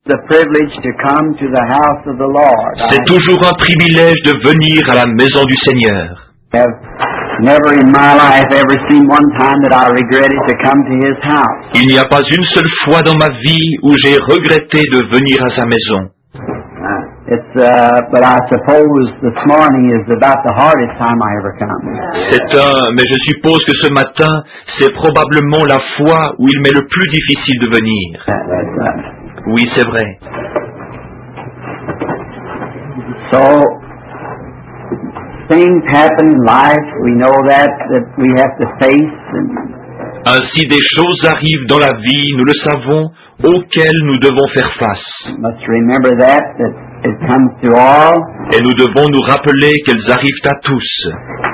C'est toujours un privilège de venir à la maison du Seigneur. Il n'y a pas une seule fois dans ma vie où j'ai regretté de venir à sa maison. Mais je suppose que ce matin, c'est probablement la fois où il m'est le plus difficile de venir. Oui, c'est vrai. Ainsi, des choses arrivent dans la vie, nous le savons, auxquelles nous devons faire face. Et nous devons nous rappeler qu'elles arrivent à tous.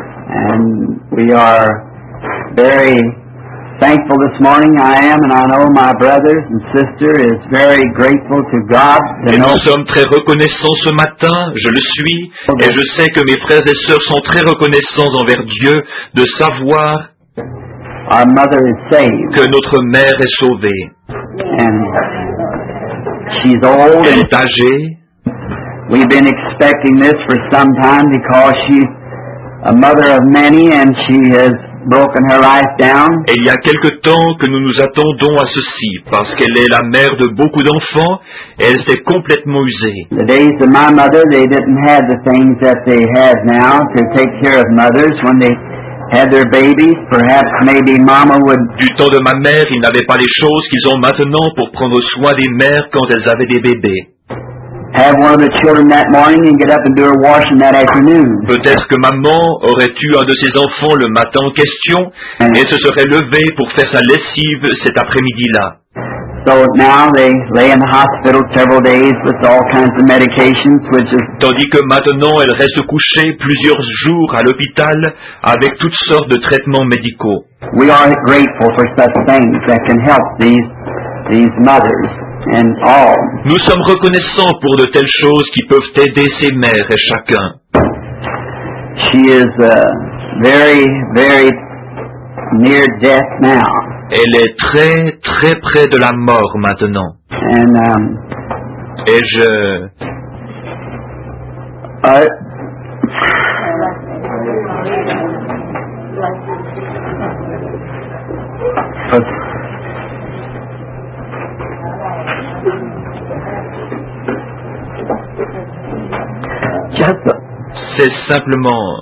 Thankful this morning I am, and I know my brothers and sister is very grateful to God. Et nous sommes très reconnaissants ce matin, je le suis, et je sais que mes frères et sœurs sont très reconnaissants envers Dieu de savoir our mother is saved. Que notre mère est sauvée. And she's old. Elle est âgée. We've been expecting this for some time because she's a mother of many and she has broken her life down. Et il y a quelque temps que nous nous attendons à ceci, parce qu'elle est la mère de beaucoup d'enfants, et elle s'est complètement usée. The days of my mother, they didn't have the things that they have now to take care of mothers when they had their babies. Perhaps maybe mama would. Du temps de ma mère, ils n'avaient pas les choses qu'ils ont maintenant pour prendre soin des mères quand elles avaient des bébés. Have one of the children that morning and get up and do her washing that afternoon. Peut-être que maman aurait eu un de ses enfants le matin en question et se serait levée pour faire sa lessive cet après-midi-là. So now they lay in the hospital several days with all kinds of medications, which is. Tandis que maintenant elle reste couchée plusieurs jours à l'hôpital avec toutes sortes de traitements médicaux. We are grateful for such things that can help these mothers. And all. Nous sommes reconnaissants pour de telles choses qui peuvent aider ces mères et chacun. She is very, very near death now. Elle est très, très près de la mort maintenant. And et je. C'est simplement.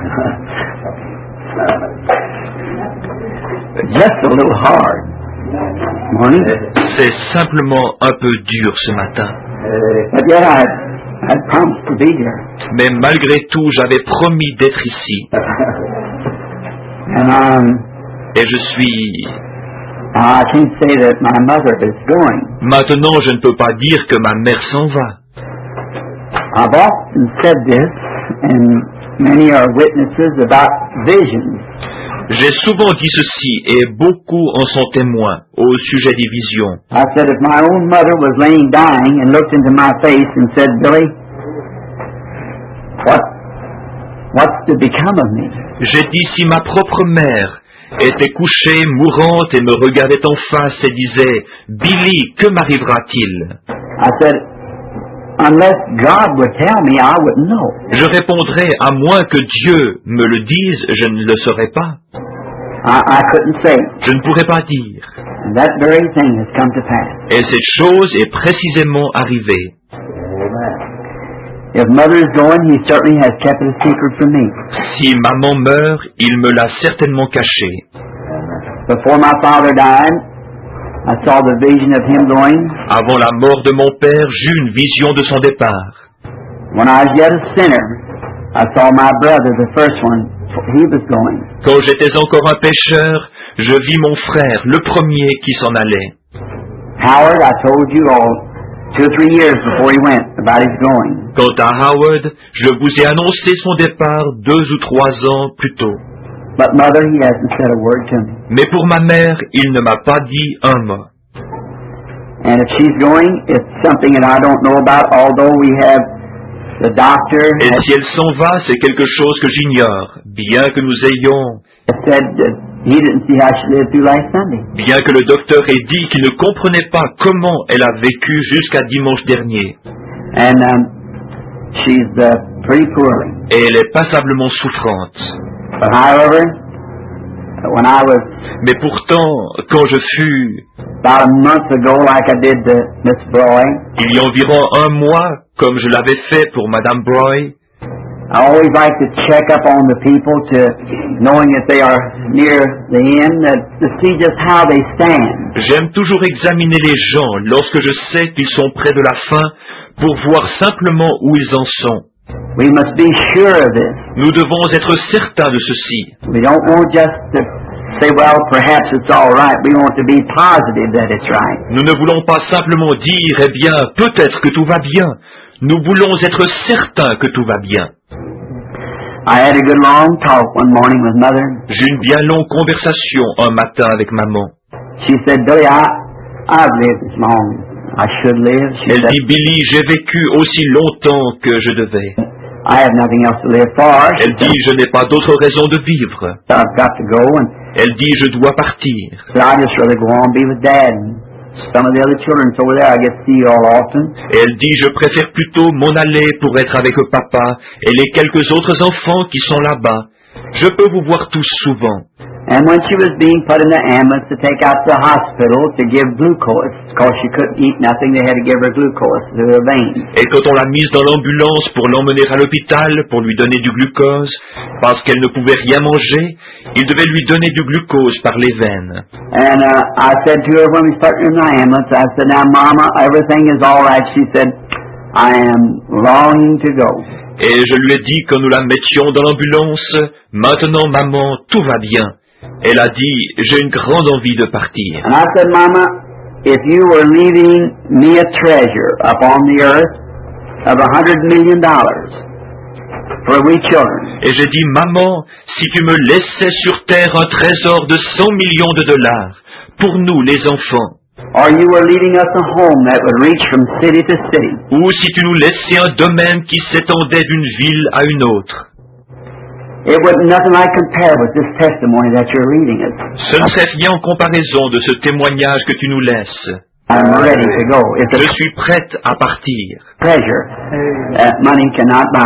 Just a little hard. Morning. C'est simplement un peu dur ce matin. But yet I promised to be here. Mais malgré tout, j'avais promis d'être ici. Et je suis. I can't say that my mother is going. Maintenant, je ne peux pas dire que ma mère s'en va. I've often said this, and many are witnesses about visions. J'ai souvent dit ceci, et beaucoup en sont témoins au sujet des visions. I said if my own mother was laying dying and looked into my face and said, Billy, what's to become of me? J'ai dit si ma propre mère était couchée, mourante, et me regardait en face et disait, Billy, que m'arrivera-t-il? I said, unless God would tell me, I wouldn't know. Je répondrais, à moins que Dieu me le dise, je ne le saurais pas. I couldn't say. Je ne pourrais pas dire. And that very thing has come to pass. Et cette chose est précisément arrivée. If mother is going, he certainly has kept it a secret from me. Si maman meurt, il me l'a certainement caché. Before my father died, I saw the vision of him going. Avant la mort de mon père, j'eus une vision de son départ. When I was yet a sinner, I saw my brother, the first one, he was going. Quand j'étais encore un pécheur, je vis mon frère, le premier, qui s'en allait. Howard, I told you all 2 or 3 years before he went about his going. Quant à Howard, je vous ai annoncé son départ 2 ou 3 ans plus tôt. But mother, he hasn't said a word to me. Mais pour ma mère, il ne m'a pas dit un mot. And if she's going, it's something that I don't know about, although we have the doctor. Et si elle s'en va, c'est quelque chose que j'ignore, bien que nous ayons said he didn't see how she lived through last Sunday. Bien que le docteur ait dit qu'il ne comprenait pas comment elle a vécu jusqu'à dimanche dernier. And she's pretty poorly. Et elle est passablement souffrante. But however, when I was Mais pourtant, quand je fus, about a month ago, like I did to Miss Broy, il y a environ un mois, comme je l'avais fait pour Madame Broy, I always like to check up on the people, to knowing that they are near the end, to see just how they stand. j'aime toujours examiner les gens lorsque je sais qu'ils sont près de la fin pour voir simplement où ils en sont. We must be sure of this. Nous devons être certains de ceci. We don't want just to say, well, perhaps it's all right. We want to be positive that it's right. Nous ne voulons pas simplement dire, eh bien, peut-être que tout va bien. Nous voulons être certains que tout va bien. I had a good long talk one morning with Mother. J'ai une bien longue conversation un matin avec maman. She said, Billy, I've lived as long I should live. She Elle said, dit, Billy, j'ai vécu aussi longtemps que je devais. I have nothing else to live for. She Elle dit, je n'ai pas d'autre raison de vivre. said, I've got to go, and Elle dit, je dois partir. so I'd just rather go on and be with Dad. And some of the other children over there I get to see all often. Et elle dit, je préfère plutôt m'en aller pour être avec le papa et les quelques autres enfants qui sont là-bas. Je peux vous voir tous souvent. And when she was being put in the ambulance to take out to the hospital to give glucose, because she couldn't eat nothing, they had to give her glucose through her veins. Et quand on l'a mise dans l'ambulance pour l'emmener à l'hôpital, pour lui donner du glucose, parce qu'elle ne pouvait rien manger, il devait lui donner du glucose par les veines. And I said to her when we started in the ambulance, I said, now Mama, everything is all right. She said, I am longing to go. Et je lui ai dit quand nous la mettions dans l'ambulance, maintenant maman, tout va bien. Elle a dit, j'ai une grande envie de partir. And I said, Mama, if you were leaving me a treasure upon the earth of $100 million for we children, Et j'ai dit, maman, si tu me laissais sur terre un trésor de 100 millions de dollars, pour nous les enfants, or you were leaving us a home that would reach from city to city, ou si tu nous laissais un domaine qui s'étendait d'une ville à une autre, it would nothing like compare with this testimony that you're reading us. ce ne serait rien en comparaison de ce témoignage que tu nous laisses. I'm ready to go. It's Je a suis prête à partir. treasure that money cannot buy.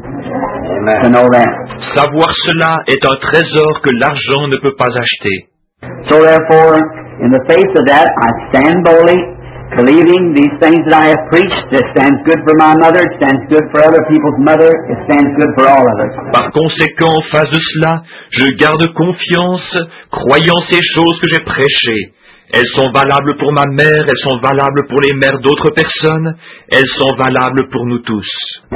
To know that. Savoir cela est un trésor que l'argent ne peut pas acheter. So therefore, in the face of that, I stand boldly, believing these things that I have preached. It stands good for my mother, it stands good for other people's mother, it stands good for all of us. Par conséquent, en face de cela, je garde confiance, croyant ces choses que j'ai prêchées. Elles sont valables pour ma mère, elles sont valables pour les mères d'autres personnes, elles sont valables pour nous tous.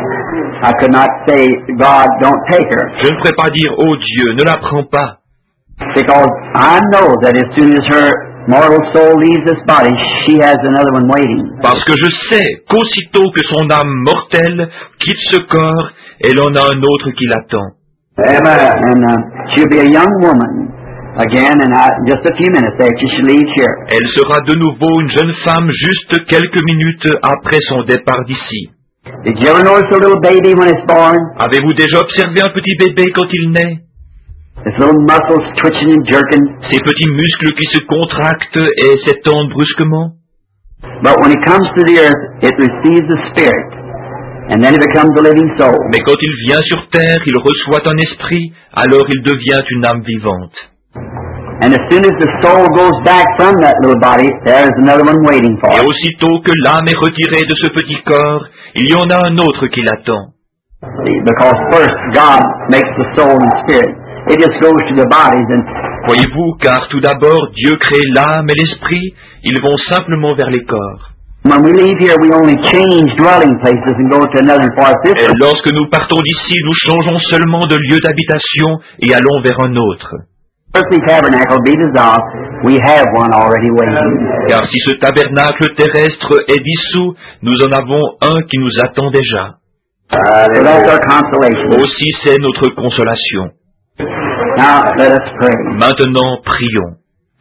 I could not say, God, don't take her, Je ne pourrais pas dire, oh Dieu, ne la prends pas, because I know that as soon as her mortal soul leaves this body, she has another one waiting. parce que je sais qu'aussitôt que son âme mortelle quitte ce corps, elle en a un autre qui l'attend. Amen. And she'll be a young woman again in just a few minutes after she leaves here. Elle sera de nouveau une jeune femme juste quelques minutes après son départ d'ici. Did you ever notice a little baby when it's born? Avez-vous déjà observé un petit bébé quand il naît? His little muscles twitching and jerking. Ces petits muscles qui se contractent et s'étendent brusquement? But when it comes to the earth, it receives the Spirit. And then it becomes a living soul. Mais quand il vient sur terre, il reçoit un esprit, alors il devient une âme vivante. And as soon as the soul goes back from that little body, there is another one waiting for Et it. aussitôt que l'âme est retirée de ce petit corps, il y en a un autre qui l'attend. See, because first God makes the soul and spirit. It just goes to the bodies, and Voyez-vous, car tout d'abord, Dieu crée l'âme et l'esprit, ils vont simplement vers les corps. when we leave here, we only change dwelling places and go to another part. This Et lorsque nous partons d'ici, nous changeons seulement de lieu d'habitation et allons vers un autre. earthly tabernacle be dissolved, we have one already waiting. Car si ce tabernacle terrestre est dissous, nous en avons un qui nous attend déjà. So that's our consolation. Aussi c'est notre consolation. Now, let us pray. Maintenant, prions.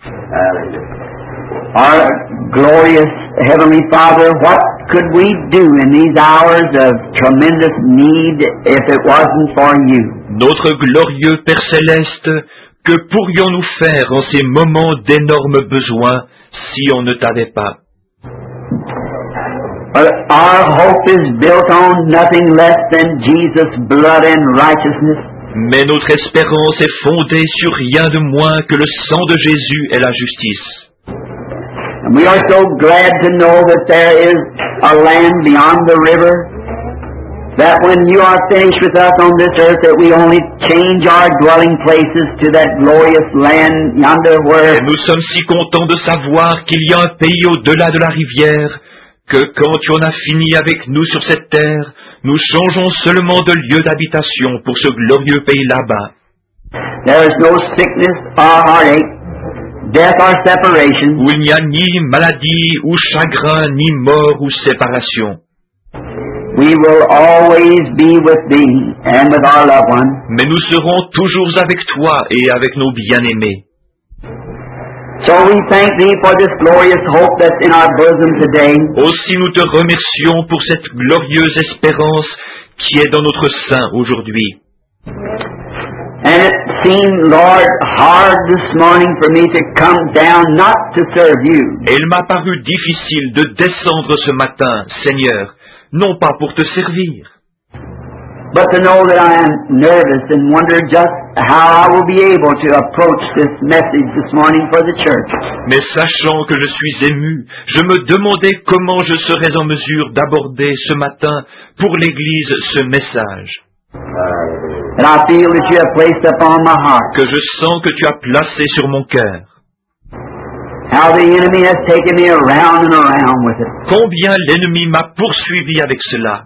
Our glorious Heavenly Father, what could we do in these hours of tremendous need if it wasn't for you? Notre glorieux Père Céleste, Que pourrions-nous faire en ces moments d'énormes besoins si on ne t'avait pas? But our hope is built on nothing less than Jesus' blood and righteousness. Mais notre espérance est fondée sur rien de moins que le sang de Jésus et la justice. And we are so glad to know that there is a land beyond the river, that when you are finished with us on this earth, that we only change our dwelling places to that glorious land yonder where... Et nous sommes si contents de savoir qu'il y a un pays au-delà de la rivière, que quand tu en as fini avec nous sur cette terre, nous changeons seulement de lieu d'habitation pour ce glorieux pays là-bas. There is no sickness or heartache, death or separation. Où il n'y a ni maladie ou chagrin, ni mort ou séparation. We will always be with thee and with our loved ones. Mais nous serons toujours avec toi et avec nos bien-aimés. So we thank thee for this glorious hope that's in our bosom today. Aussi nous te remercions pour cette glorieuse espérance qui est dans notre sein aujourd'hui. And it seemed, Lord, hard this morning for me to come down not to serve you. Et il m'a paru difficile de descendre ce matin, Seigneur, non pas pour te servir, but to know that I am nervous and wonder just how I will be able to approach this message this morning for the church. mais sachant que je suis ému, je me demandais comment je serais en mesure d'aborder ce matin pour l'Église ce message. And I feel that you have placed upon my heart. Que je sens que tu as placé sur mon cœur. How the enemy has taken me around and around with it. Combien l'ennemi m'a poursuivi avec cela.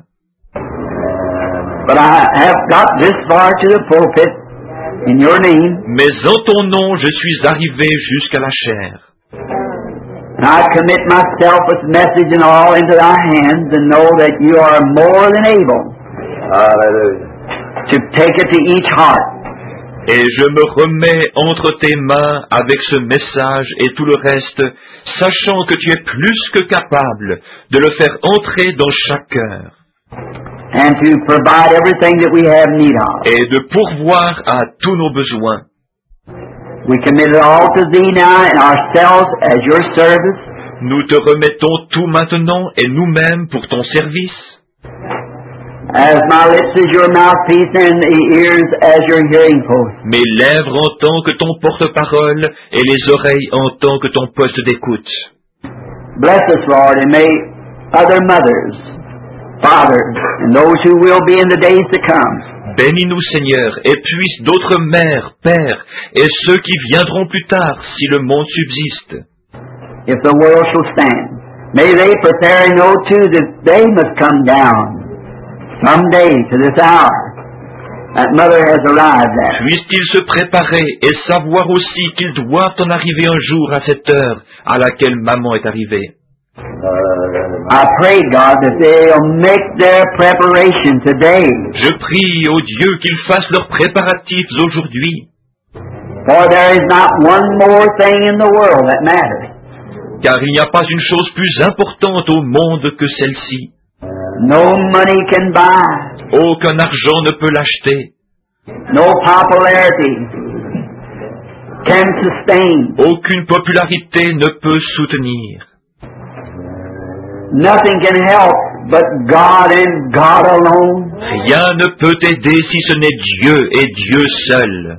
But I have got this far to the pulpit in your name. Mais en ton nom, je suis arrivé jusqu'à la chair. And I commit myself with message and all into thy hands and know that you are more than able. Hallelujah. To take it to each heart. Et je me remets entre tes mains avec ce message et tout le reste, sachant que tu es plus que capable de le faire entrer dans chaque cœur. And to provide everything that we have need of. Et de pourvoir à tous nos besoins. We commit it all to thee now and ourselves as your service. Nous te remettons tout maintenant et nous-mêmes pour ton service. As my lips is your mouthpiece and the ears as your hearing post. Mes lèvres en tant que ton porte-parole et les oreilles en tant que ton poste d'écoute. Bless us, Lord, and may other mothers, fathers, and those who will be in the days to come. Bénis-nous, Seigneur, et puisse d'autres mères, pères, et ceux qui viendront plus tard, si le monde subsiste. If the world shall stand, may they prepare and know too that they must come down someday to this hour. That mother has arrived at. Puissent-ils se préparer et savoir aussi qu'ils doivent en arriver un jour à cette heure à laquelle maman est arrivée. I pray, God, that they'll make their preparation today. Je prie au Dieu qu'ils fassent leurs préparatifs aujourd'hui. For there is not one more thing in the world that matters. Car il n'y a pas une chose plus importante au monde que celle-ci. No money can buy. Aucun argent ne peut l'acheter. No popularity can sustain. Aucune popularité ne peut soutenir. Nothing can help but God and God alone. Rien ne peut t'aider si ce n'est Dieu et Dieu seul.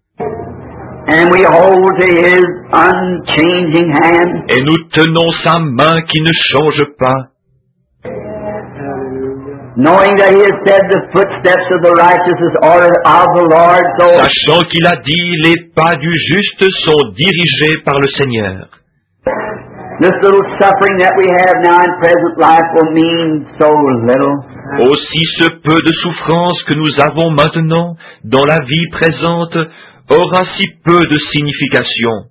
And we hold to His unchanging hand. Et nous tenons sa main qui ne change pas. Knowing that He has said the footsteps of the righteous is ordered of the Lord, so Sachant qu'il a dit, les pas du juste sont dirigés par le Seigneur. this little suffering that we have now in present life will mean so little. Aussi ce peu de souffrance que nous avons maintenant dans la vie présente aura si peu de signification.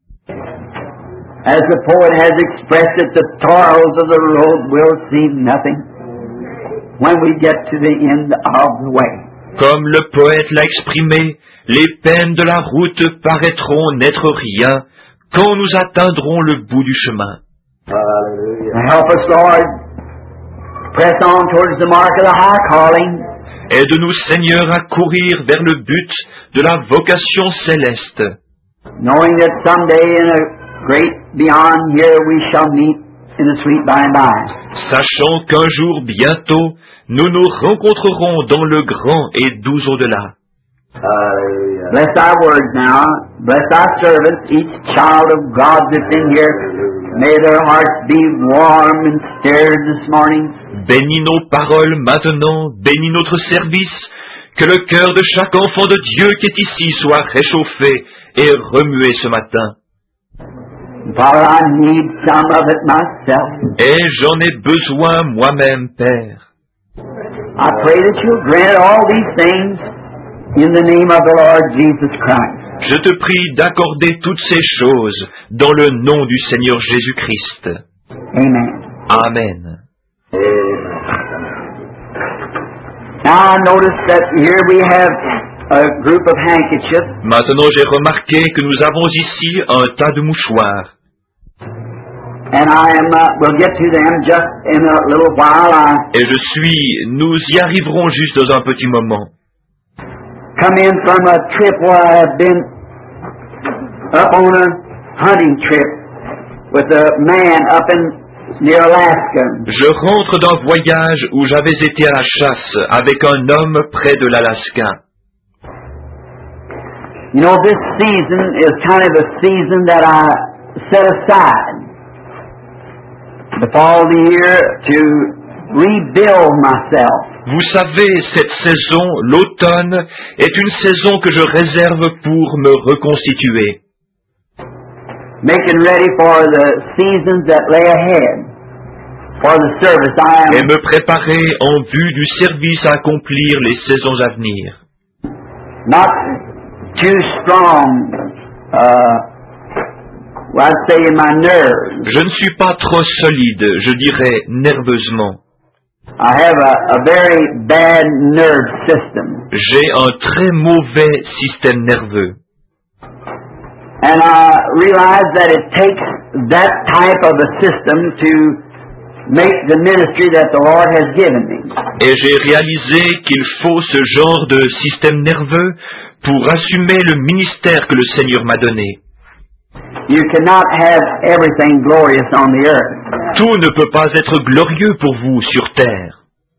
As the poet has expressed it, the toils of the road will seem nothing when we get to the end of the way. Comme le poète l'a exprimé, les peines de la route paraîtront n'être rien quand nous atteindrons le bout du chemin. Help us, Lord, press on towards the mark of the high calling. Aide-nous, Seigneur, à courir vers le but de la vocation céleste, knowing that someday in a great beyond here we shall meet in the sweet by and by. sachant qu'un jour bientôt, nous nous rencontrerons dans le grand et doux au-delà. Bless thy words now. Bless thy servants, each child of God that's in here. May their hearts be warm and stirred this morning. Bénis nos paroles maintenant, bénis notre service, que le cœur de chaque enfant de Dieu qui est ici soit réchauffé et remué ce matin. Father, I need some of it myself. Et j'en ai besoin moi-même, Père. I pray that you'll grant all these things in the name of the Lord Jesus Christ. Je te prie d'accorder toutes ces choses dans le nom du Seigneur Jésus-Christ. Amen. Amen. Now I notice that here we have a group of handkerchiefs, Maintenant, j'ai remarqué que nous avons ici un tas de mouchoirs. and we'll get to them just in a little while. Et nous y arriverons juste dans un petit moment. Come in from a trip where I have been up on a hunting trip with a man up near Alaska. Je rentre d'un voyage où j'avais été à la chasse avec un homme près de l'Alaska. You know, this season is kind of a season that I set aside the fall of the year to rebuild myself. Vous savez, cette saison, l'automne, est une saison que je réserve pour me reconstituer. Making ready for the seasons that lay ahead, for the service I Et am. me préparer en vue du service à accomplir les saisons à venir. Not too strong, I'd say in my nerves. Je ne suis pas trop solide, je dirais nerveusement. I have a very bad nerve system. J'ai un très mauvais système nerveux. And I realize that it takes that type of a system to make the ministry that the Lord has given me. Et j'ai réalisé qu'il faut ce genre de système nerveux pour assumer le ministère que le Seigneur m'a donné. You cannot have everything glorious on the earth. Tout ne peut pas être glorieux pour vous sur terre.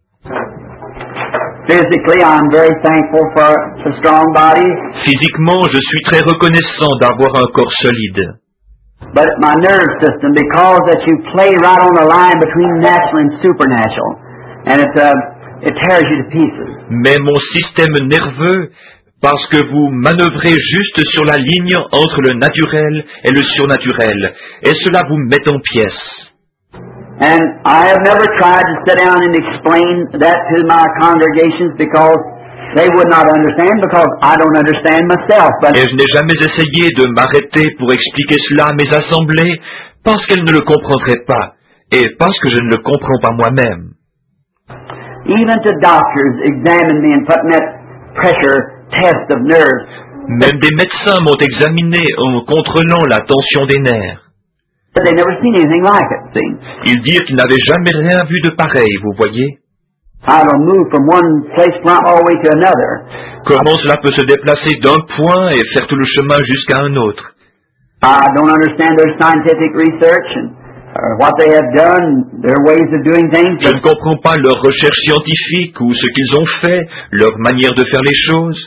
Physically, I'm very thankful for a strong body, Physiquement, je suis très reconnaissant d'avoir un corps solide. but my nerve system, because that you play right on the line between natural and supernatural, and it tears you to pieces. Mais mon système nerveux, parce que vous manœuvrez juste sur la ligne entre le naturel et le surnaturel, et cela vous met en pièces. And I have never tried to sit down and explain that to my congregations because they would not understand, because I don't understand myself. But Et je n'ai jamais essayé de m'arrêter pour expliquer cela à mes assemblées, parce qu'elles ne le comprendraient pas, et parce que je ne le comprends pas moi-même. even to doctors examine me and put in that pressure test of nerves. Même des médecins m'ont examiné en contrôlant la tension des nerfs. But they never seen anything like it, see. Ils dirent qu'ils n'avaient jamais rien vu de pareil, vous voyez. How to move from one place all the way to another. Comment cela peut se déplacer d'un point et faire tout le chemin jusqu'à un autre. I don't understand their scientific research and what they have done, their ways of doing things. Je ne comprends pas leur recherche scientifique ou ce qu'ils ont fait, leur manière de faire les choses.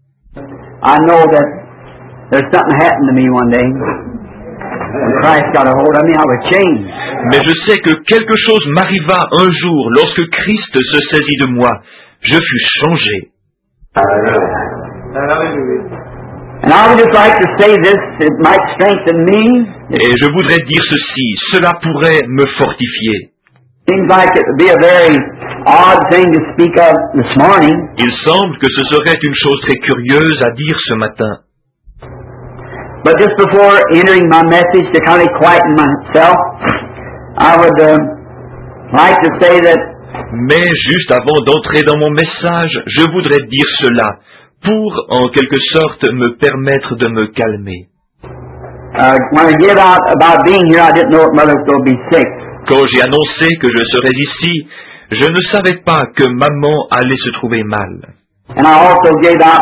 I know that there's something happened to me one day. When Christ got a hold of me, I was changed. Mais je sais que quelque chose m'arriva un jour lorsque Christ se saisit de moi. Je fus changé. And I would just like to say this, it might strengthen me. Et je voudrais dire ceci, cela pourrait me fortifier. Seems like it would be a very odd thing to speak of this morning. Il semble que ce serait une chose très curieuse à dire ce matin. But just before entering my message, to kind of quieten myself, I would like to say that Mais juste avant d'entrer dans mon message, je voudrais dire cela, pour, en quelque sorte, me permettre de me calmer. when I gave out about being here, I didn't know if Mother was going to be sick. Quand j'ai annoncé que je serais ici, je ne savais pas que maman allait se trouver mal. And I also gave out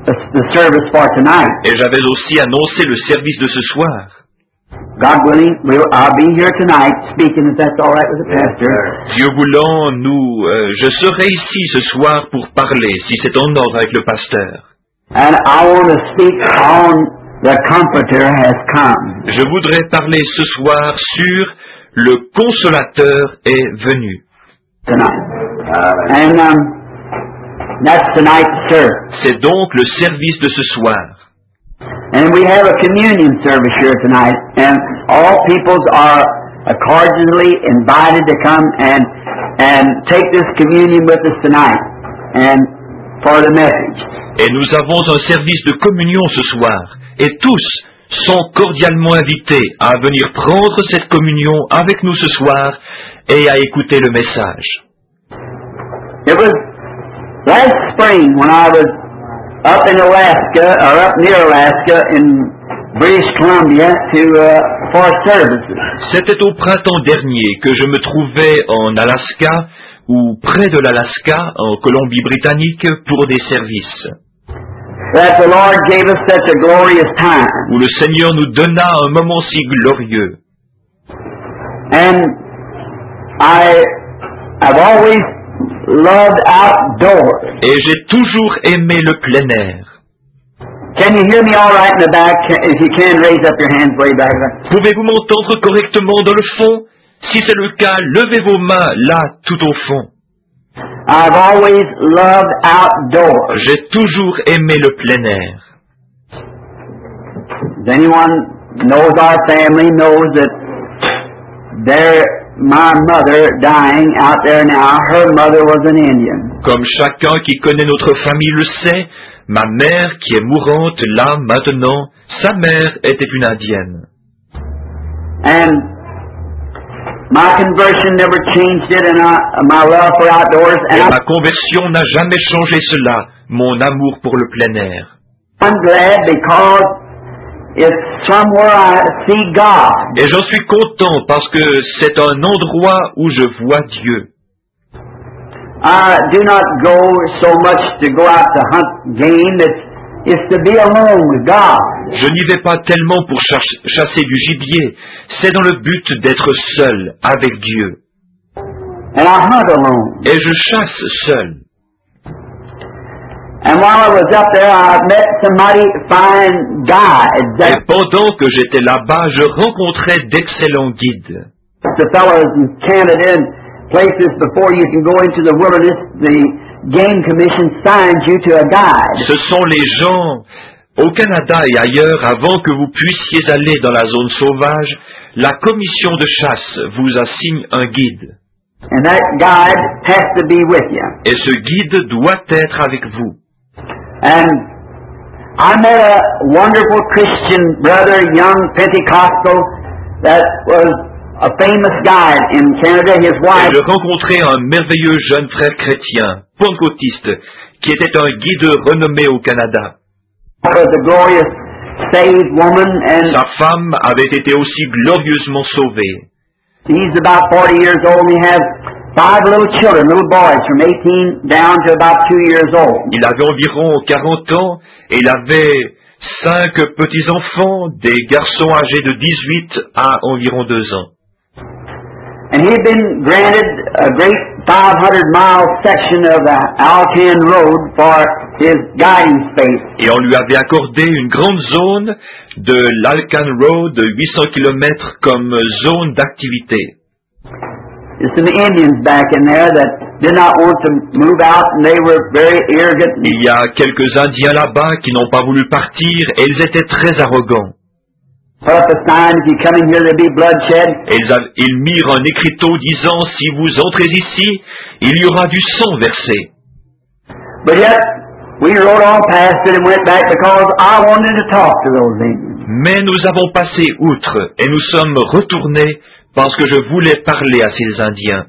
the service for tonight. Et j'avais aussi annoncé le service de ce soir. God willing, I'll be here tonight speaking, if that's all right with the pastor. Dieu voulant, je serai ici ce soir pour parler, si c'est en ordre avec le pasteur. And I want to speak on the Comforter has come. Je voudrais parler ce soir sur le Consolateur est venu. Tonight. And that's tonight's service. C'est donc le service de ce soir. And we have a communion service here tonight, and all peoples are cordially invited to come and take this communion with us tonight, and for the message. Et nous avons un service de communion ce soir, et tous sont cordialement invités à venir prendre cette communion avec nous ce soir et à écouter le message. It was last spring when I was up in Alaska, or up near Alaska in British Columbia for services. C'était au printemps dernier que je me trouvais en Alaska, ou près de l'Alaska, en Colombie-Britannique, pour des services. That the Lord gave us such a glorious time. Où le Seigneur nous donna un moment si glorieux. And I've always loved outdoors. Et j'ai toujours aimé le plein air. Can you hear me all right in the back? If you can, raise up your hands way back. Pouvez-vous m'entendre correctement dans le fond? Si c'est le cas, levez vos mains là, tout au fond. I've always loved outdoors. J'ai toujours aimé le plein air. If anyone knows our family knows that my mother dying out there now, her mother was an Indian. Comme chacun qui connaît notre famille le sait, ma mère qui est mourante là maintenant, sa mère était une indienne. And my conversion never changed it, and my love for outdoors. Et ma conversion n'a jamais changé cela, mon amour pour le plein air. I'm glad because it's somewhere I see God. Et j'en suis content parce que c'est un endroit où je vois Dieu. I do not go so much to go out to hunt game. It's to be alone with God. Je n'y vais pas tellement pour chasser du gibier. C'est dans le but d'être seul avec Dieu. And I hunt alone. Et je chasse seul. And while I was up there, I met some mighty fine guides. Et pendant que j'étais là-bas, je rencontrais d'excellents guides. The fellows in Canada and places before you can go into the wilderness, the Game Commission signs you to a guide. Ce sont les gens au Canada et ailleurs, avant que vous puissiez aller dans la zone sauvage, la commission de chasse vous assigne un guide. And that guide has to be with you. Et ce guide doit être avec vous. And I met a wonderful Christian brother, young Pentecostal, that was a famous guide in Canada. His wife. Et je rencontrai un merveilleux jeune frère chrétien, pentecôtiste, qui était un guide renommé au Canada. Was a glorious saved woman, and sa femme avait été aussi glorieusement sauvée. He's about 40 years old, and he has 5 little children, little boys, from 18 down to about 2 years old. Il avait environ 40 ans et il avait 5 petits-enfants, des garçons âgés de 18 à environ 2 ans. And he had been granted a great 500-mile section of the Alcan Road for his guiding space. Et on lui avait accordé une grande zone de l'Alcan Road de 800 km comme zone d'activité. There's some Indians back in there that did not want to move out, and they were very arrogant. Il y a quelques Indiens là-bas qui n'ont pas voulu partir et ils étaient très arrogants. Put up a sign, if you come in here, there'll be bloodshed. Et ils mirent un écriteau disant, si vous entrez ici, il y aura du sang versé. But yet, we rode on past it and went back because I wanted to talk to those Indians. Mais nous avons passé outre et nous sommes retournés parce que je voulais parler à ces Indiens.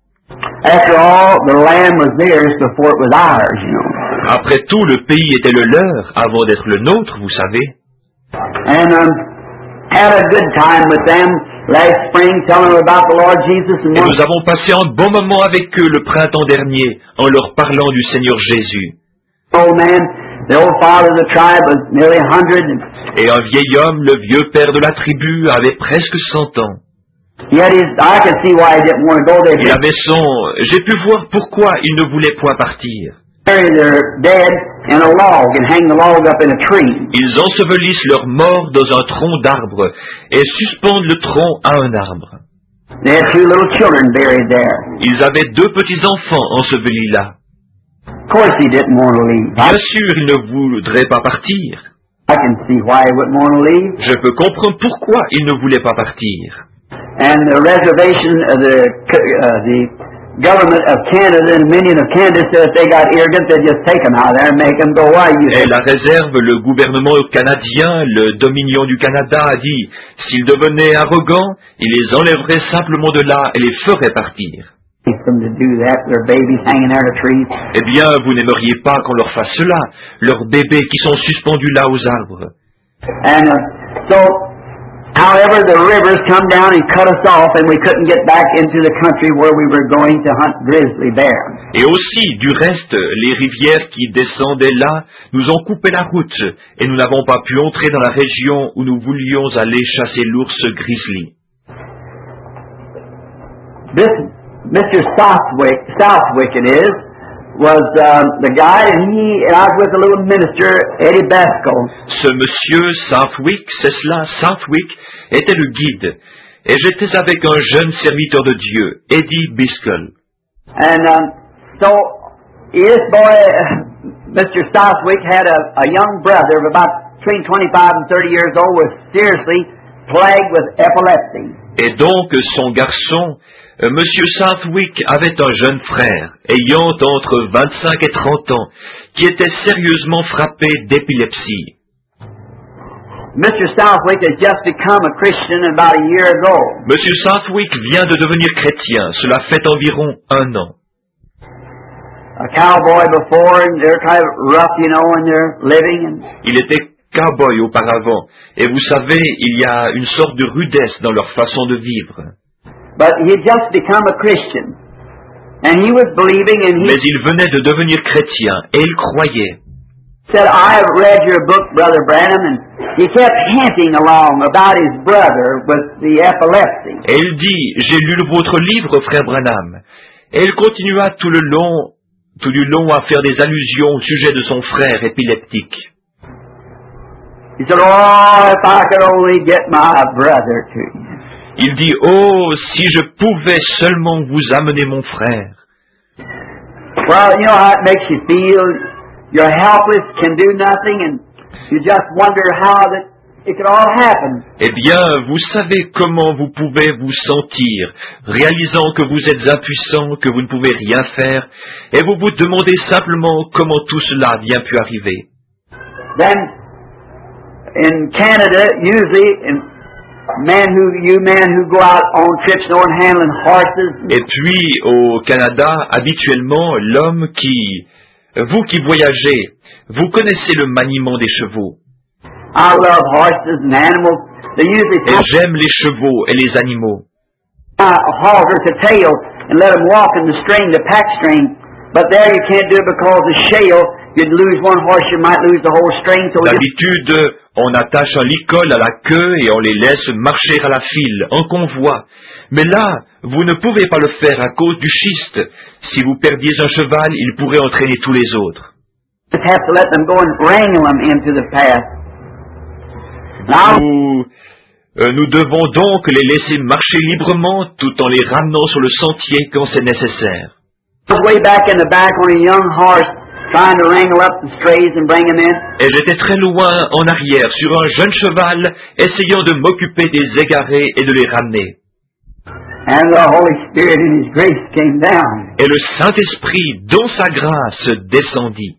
After all, the land was theirs before it was ours, you know. Après tout, le pays était le leur avant d'être le nôtre, vous savez. And had a good time with them last spring, telling them about the Lord Jesus. Et nous avons passé un bon moment avec eux le printemps dernier en leur parlant du Seigneur Jésus. Oh man, The old father of the tribe was nearly 100. Et un vieil homme, le vieux père de la tribu, avait presque 100 ans. I could see why he didn't want to go there. Il avait j'ai pu voir pourquoi il ne voulait point partir. Bury their dead in a log and hang the log up in a tree. Ils ensevelissent leurs morts dans un tronc d'arbre et suspendent le tronc à un arbre. They had 2 little children buried there. Ils avaient 2 petits-enfants ensevelis là. Of course he didn't want to leave. Bien sûr, il ne voudrait pas partir. I can see why he wouldn't want to leave. Je peux comprendre pourquoi il ne voulait pas partir. And the reservation of the government of Canada and the Dominion of Canada said if they got arrogant, they'd just take them out of there and make them go. Why you? Et la réserve, le gouvernement canadien, le Dominion du Canada a dit, s'ils devenaient arrogants, il les enlèverait simplement de là et les ferait partir. Them to do that, their babies hanging out of trees. Eh bien, vous n'aimeriez pas qu'on leur fasse cela, leurs bébés qui sont suspendus là aux arbres. And so, however, the rivers come down and cut us off, and we couldn't get back into the country where we were going to hunt grizzly bears. Et aussi, du reste, les rivières qui descendaient là nous ont coupé la route, et nous n'avons pas pu entrer dans la région où nous voulions aller chasser l'ours grizzly. This Mr. Southwick it is, was the guy, and I was with a little minister, Eddie Basco. Ce monsieur Southwick, c'est cela, Southwick, était le guide, et j'étais avec un jeune serviteur de Dieu, Eddie Biscoe. And so this boy, Mr. Southwick, had a young brother of about between 25 and 30 years old, was seriously plagued with epilepsy. Et donc son garçon, Monsieur Southwick avait un jeune frère, ayant entre 25 et 30 ans, qui était sérieusement frappé d'épilepsie. Mr. Southwick has just become a Christian about a year ago. Monsieur Southwick vient de devenir chrétien, cela fait environ 1 an. A cowboy before, and they're kind of rough, you know, in their living. And il était cowboy auparavant, et vous savez, il y a une sorte de rudesse dans leur façon de vivre. But he had just become a Christian, and he was believing, and mais il venait de devenir chrétien, et il croyait. Said, I have read your book, Brother Branham, and he kept hinting along about his brother with the epilepsy. Et il dit, j'ai lu votre livre, frère Branham. Et il continua tout du long à faire des allusions au sujet de son frère épileptique. He said, oh, if I could only get my brother to you. Il dit, oh, si je pouvais seulement vous amener mon frère. Well, you know how it makes you feel. You're helpless, can do nothing, and you just wonder how that it could all happen. Eh bien, vous savez comment vous pouvez vous sentir, réalisant que vous êtes impuissant, que vous ne pouvez rien faire, et vous vous demandez simplement comment tout cela vient pu arriver. Then, in Canada, usually, men who go out on trips knowing handling horses. Et puis, au Canada, habituellement, l'homme vous qui voyagez, vous connaissez le maniement des chevaux. I love horses and animals. They usually et j'aime les chevaux et les animaux. A halter to tail and let them walk in the string, the pack string. But there you can't do it because of shale. You'd lose one horse, you might lose the whole string. So d'habitude, on attache un licol à la queue et on les laisse marcher à la file, en convoi. Mais là, vous ne pouvez pas le faire à cause du schiste. Si vous perdiez un cheval, il pourrait entraîner tous les autres. Nous devons donc les laisser marcher librement tout en les ramenant sur le sentier quand c'est nécessaire. Et j'étais très loin en arrière sur un jeune cheval, essayant de m'occuper des égarés et de les ramener. Et le Saint-Esprit, dans sa grâce, descendit.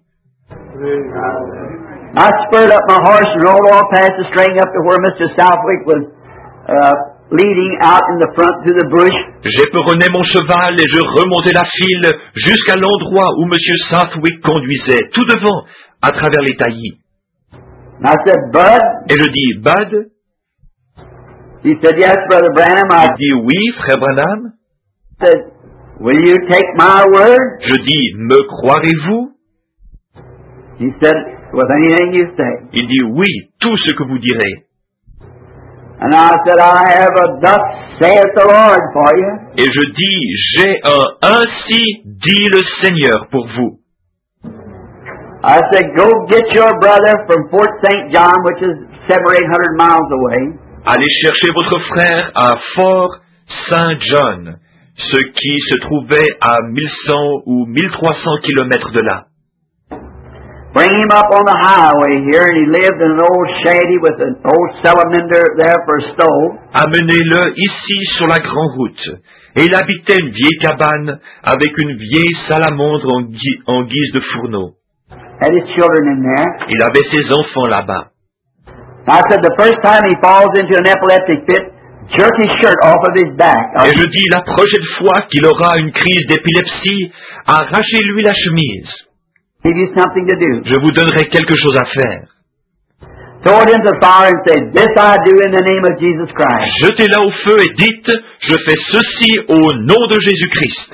I spurred up my horse and rolled all past the string up to where Mr. Southwick was leading out in the front through the bush. J'éperonnais mon cheval et je remontais la file jusqu'à l'endroit où M. Southwick conduisait, tout devant, à travers les taillis. I said, Bud? Et je dis, Bud? He said, yes, Brother Branham. Il dit, oui, frère Branham. I said, will you take my word? Je dis, me croirez-vous? He said, with anything you say. Il dit oui, tout ce que vous direz. And I said, I have a thus saith the Lord for you. Et je dis, j'ai un ainsi dit le Seigneur pour vous. I said, go get your brother from Fort St. John, which is 700 or 800 miles away. Allez chercher votre frère à Fort Saint John, ce qui se trouvait à 1100 ou 1300 kilomètres de là. Bring him up on the highway here, and he lived in an old shanty with an old salamander there for a stove. Amenez-le ici sur la grande route. Et il habitait une vieille cabane avec une vieille salamandre en guise de fourneau. Had his children in there. Il avait ses enfants là-bas. I said, the first time he falls into an epileptic fit, jerk his shirt off of his back. Et je dis, la prochaine fois qu'il aura une crise d'épilepsie, arrachez-lui la chemise. Give you something to do. Je vous donnerai quelque chose à faire. Throw it into the fire and say, this I do in the name of Jesus Christ. Jetez-la au feu et dites, je fais ceci au nom de Jésus-Christ.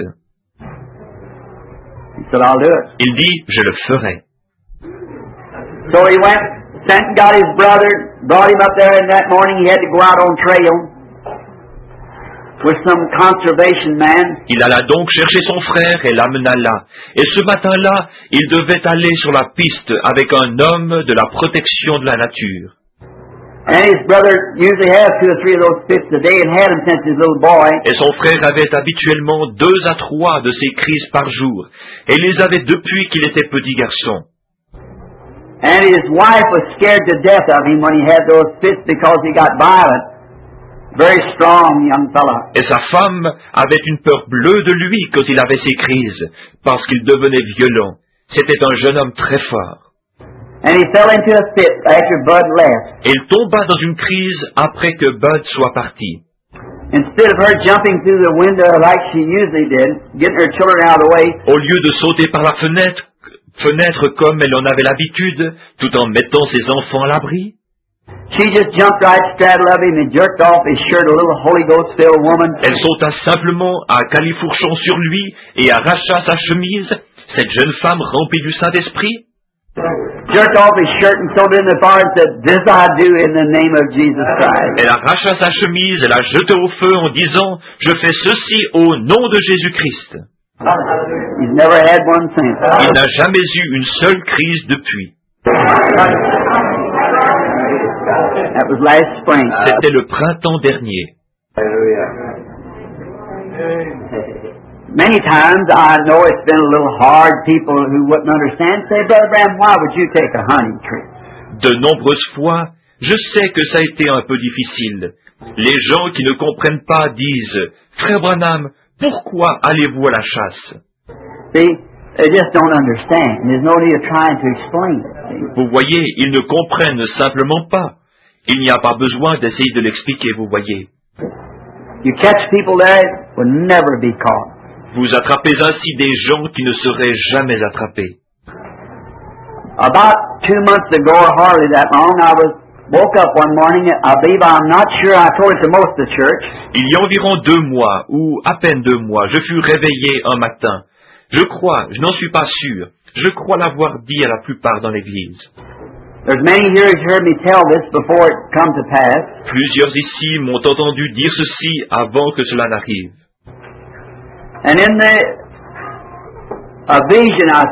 He said, I'll do it. Il dit, je le ferai. So he went, sent and got his brother, brought him up there, and that morning he had to go out on trail with some conservation man. Il alla donc chercher son frère et l'amena là. Et ce matin-là, il devait aller sur la piste avec un homme de la protection de la nature. And his brother usually has 2 or 3 of those fits a day and had them since his little boy. Et son frère avait habituellement 2 à 3 de ces crises par jour. Et il les avait depuis qu'il était petit garçon. And his wife was scared to death of him when he had those fits because he got violent. Very strong young fella. Et sa femme avait une peur bleue de lui quand il avait ces crises, parce qu'il devenait violent. C'était un jeune homme très fort. And he fell into a fit after Bud left. Et il tomba dans une crise après que Bud soit parti. Instead of her jumping through the window like she usually did, getting her children out of the way, Au lieu de sauter par la fenêtre comme elle en avait l'habitude, tout en mettant ses enfants à l'abri, she just jumped right straddle of him and jerked off his shirt, a little Holy Ghost-filled woman. elle sauta simplement à califourchon sur lui et arracha sa chemise, cette jeune femme remplie du Saint-Esprit. Jerked off his shirt and threw it in the fire and said, this I do in the name of Jesus Christ. Elle arracha sa chemise et la jeta au feu en disant, je fais ceci au nom de Jésus-Christ. He's never had one since. Il n'a jamais eu une seule crise depuis. That was last spring. C'était le printemps dernier. Many times I know it's been a little hard. People who wouldn't understand say, Brother Branham, why would you take a hunting trip? De nombreuses fois, je sais que ça a été un peu difficile. Les gens qui ne comprennent pas disent, Frère Branham, pourquoi allez-vous à la chasse? See, they just don't understand. There's no need of trying to explain it. See? Vous voyez, ils ne comprennent simplement pas. Il n'y a pas besoin d'essayer de l'expliquer, vous voyez. You catch people there that will never be caught. Vous attrapez ainsi des gens qui ne seraient jamais attrapés. About 2 months ago, or hardly that long, woke up one morning. I believe, I'm not sure, I told it to most of the church. Il y a environ 2 mois, ou à peine 2 mois, je fus réveillé un matin. Je n'en suis pas sûr. Je crois l'avoir dit à la plupart dans l'église. There's many here who's heard me tell this before it come to pass. Plusieurs ici m'ont entendu dire ceci avant que cela n'arrive. And in a vision I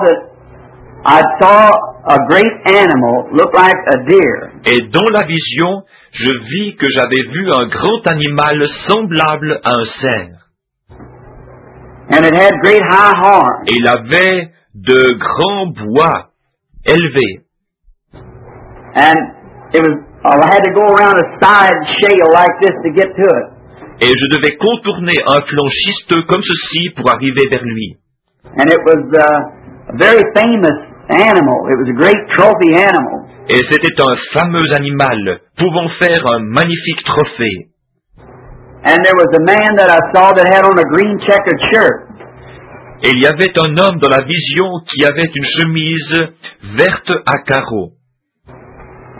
saw a great animal look like a deer. Et dans la vision, je vis que j'avais vu un grand animal semblable à un cerf. And it had great high horns. Et il avait de grands bois élevés. And I had to go around a side shale like this to get to it. Et je devais contourner un flanc schisteux comme ceci pour arriver vers lui. And it was a very famous animal. It was a great trophy animal. Et c'était un fameux animal, pouvant faire un magnifique trophée. And there was a man that I saw that had on a green checkered shirt. Et il y avait un homme dans la vision qui avait une chemise verte à carreaux.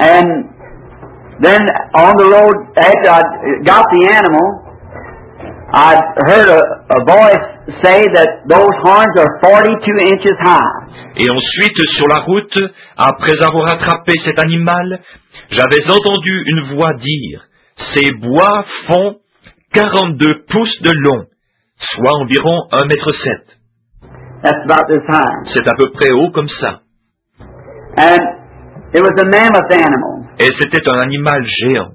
And then on the road, after I got the animal, I'd heard a voice say that those horns are 42 inches high. Et ensuite, sur la route, après avoir attrapé cet animal, j'avais entendu une voix dire « Ces bois font 42 pouces de long, soit environ 1,7 m. » That's about this high. C'est à peu près haut comme ça. And it was a mammoth animal. Et c'était un animal géant.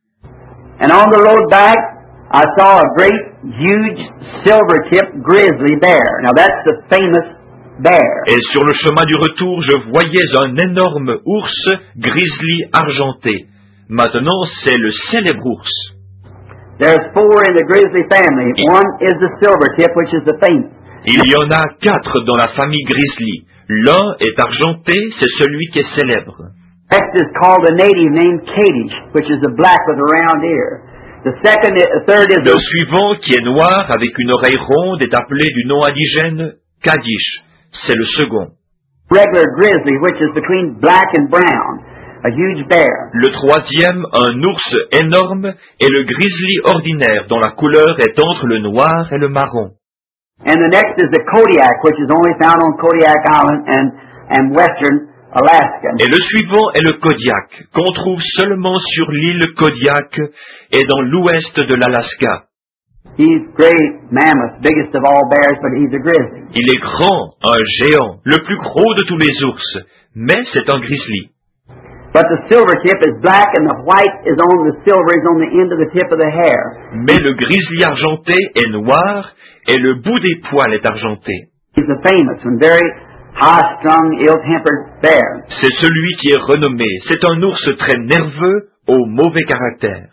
And on the road back, I saw a great, huge, silver-tipped grizzly bear. Now that's the famous bear. Et sur le chemin du retour, je voyais un énorme ours grizzly argenté. Maintenant, c'est le célèbre ours. There's 4 in the grizzly family. One is the silver-tip, which is the famous. Il y en a 4 dans la famille grizzly. L'un est argenté, c'est celui qui est célèbre. Next is called a native named Kadish, which is the black with a round ear. The third is Le suivant, qui est noir avec une oreille ronde, est appelé du nom indigène Kadish. C'est le second. regular grizzly, which is between black and brown, a huge bear. Le troisième, un ours énorme, est le grizzly ordinaire, dont la couleur est entre le noir et le marron. And the next is the Kodiak, which is only found on Kodiak Island and western Alaska. Et le suivant est le Kodiak, qu'on trouve seulement sur l'île Kodiak et dans l'ouest de l'Alaska. He's great, mammoth, biggest of all bears, but he's a grizzly. Il est grand, un géant, le plus gros de tous les ours, mais c'est un grizzly. But the silver tip is black and the white is on the silver is on the end of the tip of the hair. Mais le grizzly argenté est noir et le bout des poils est argenté. He's a famous one, very high-strung, ill-tempered bear. C'est celui qui est renommé. C'est un ours très nerveux, au mauvais caractère.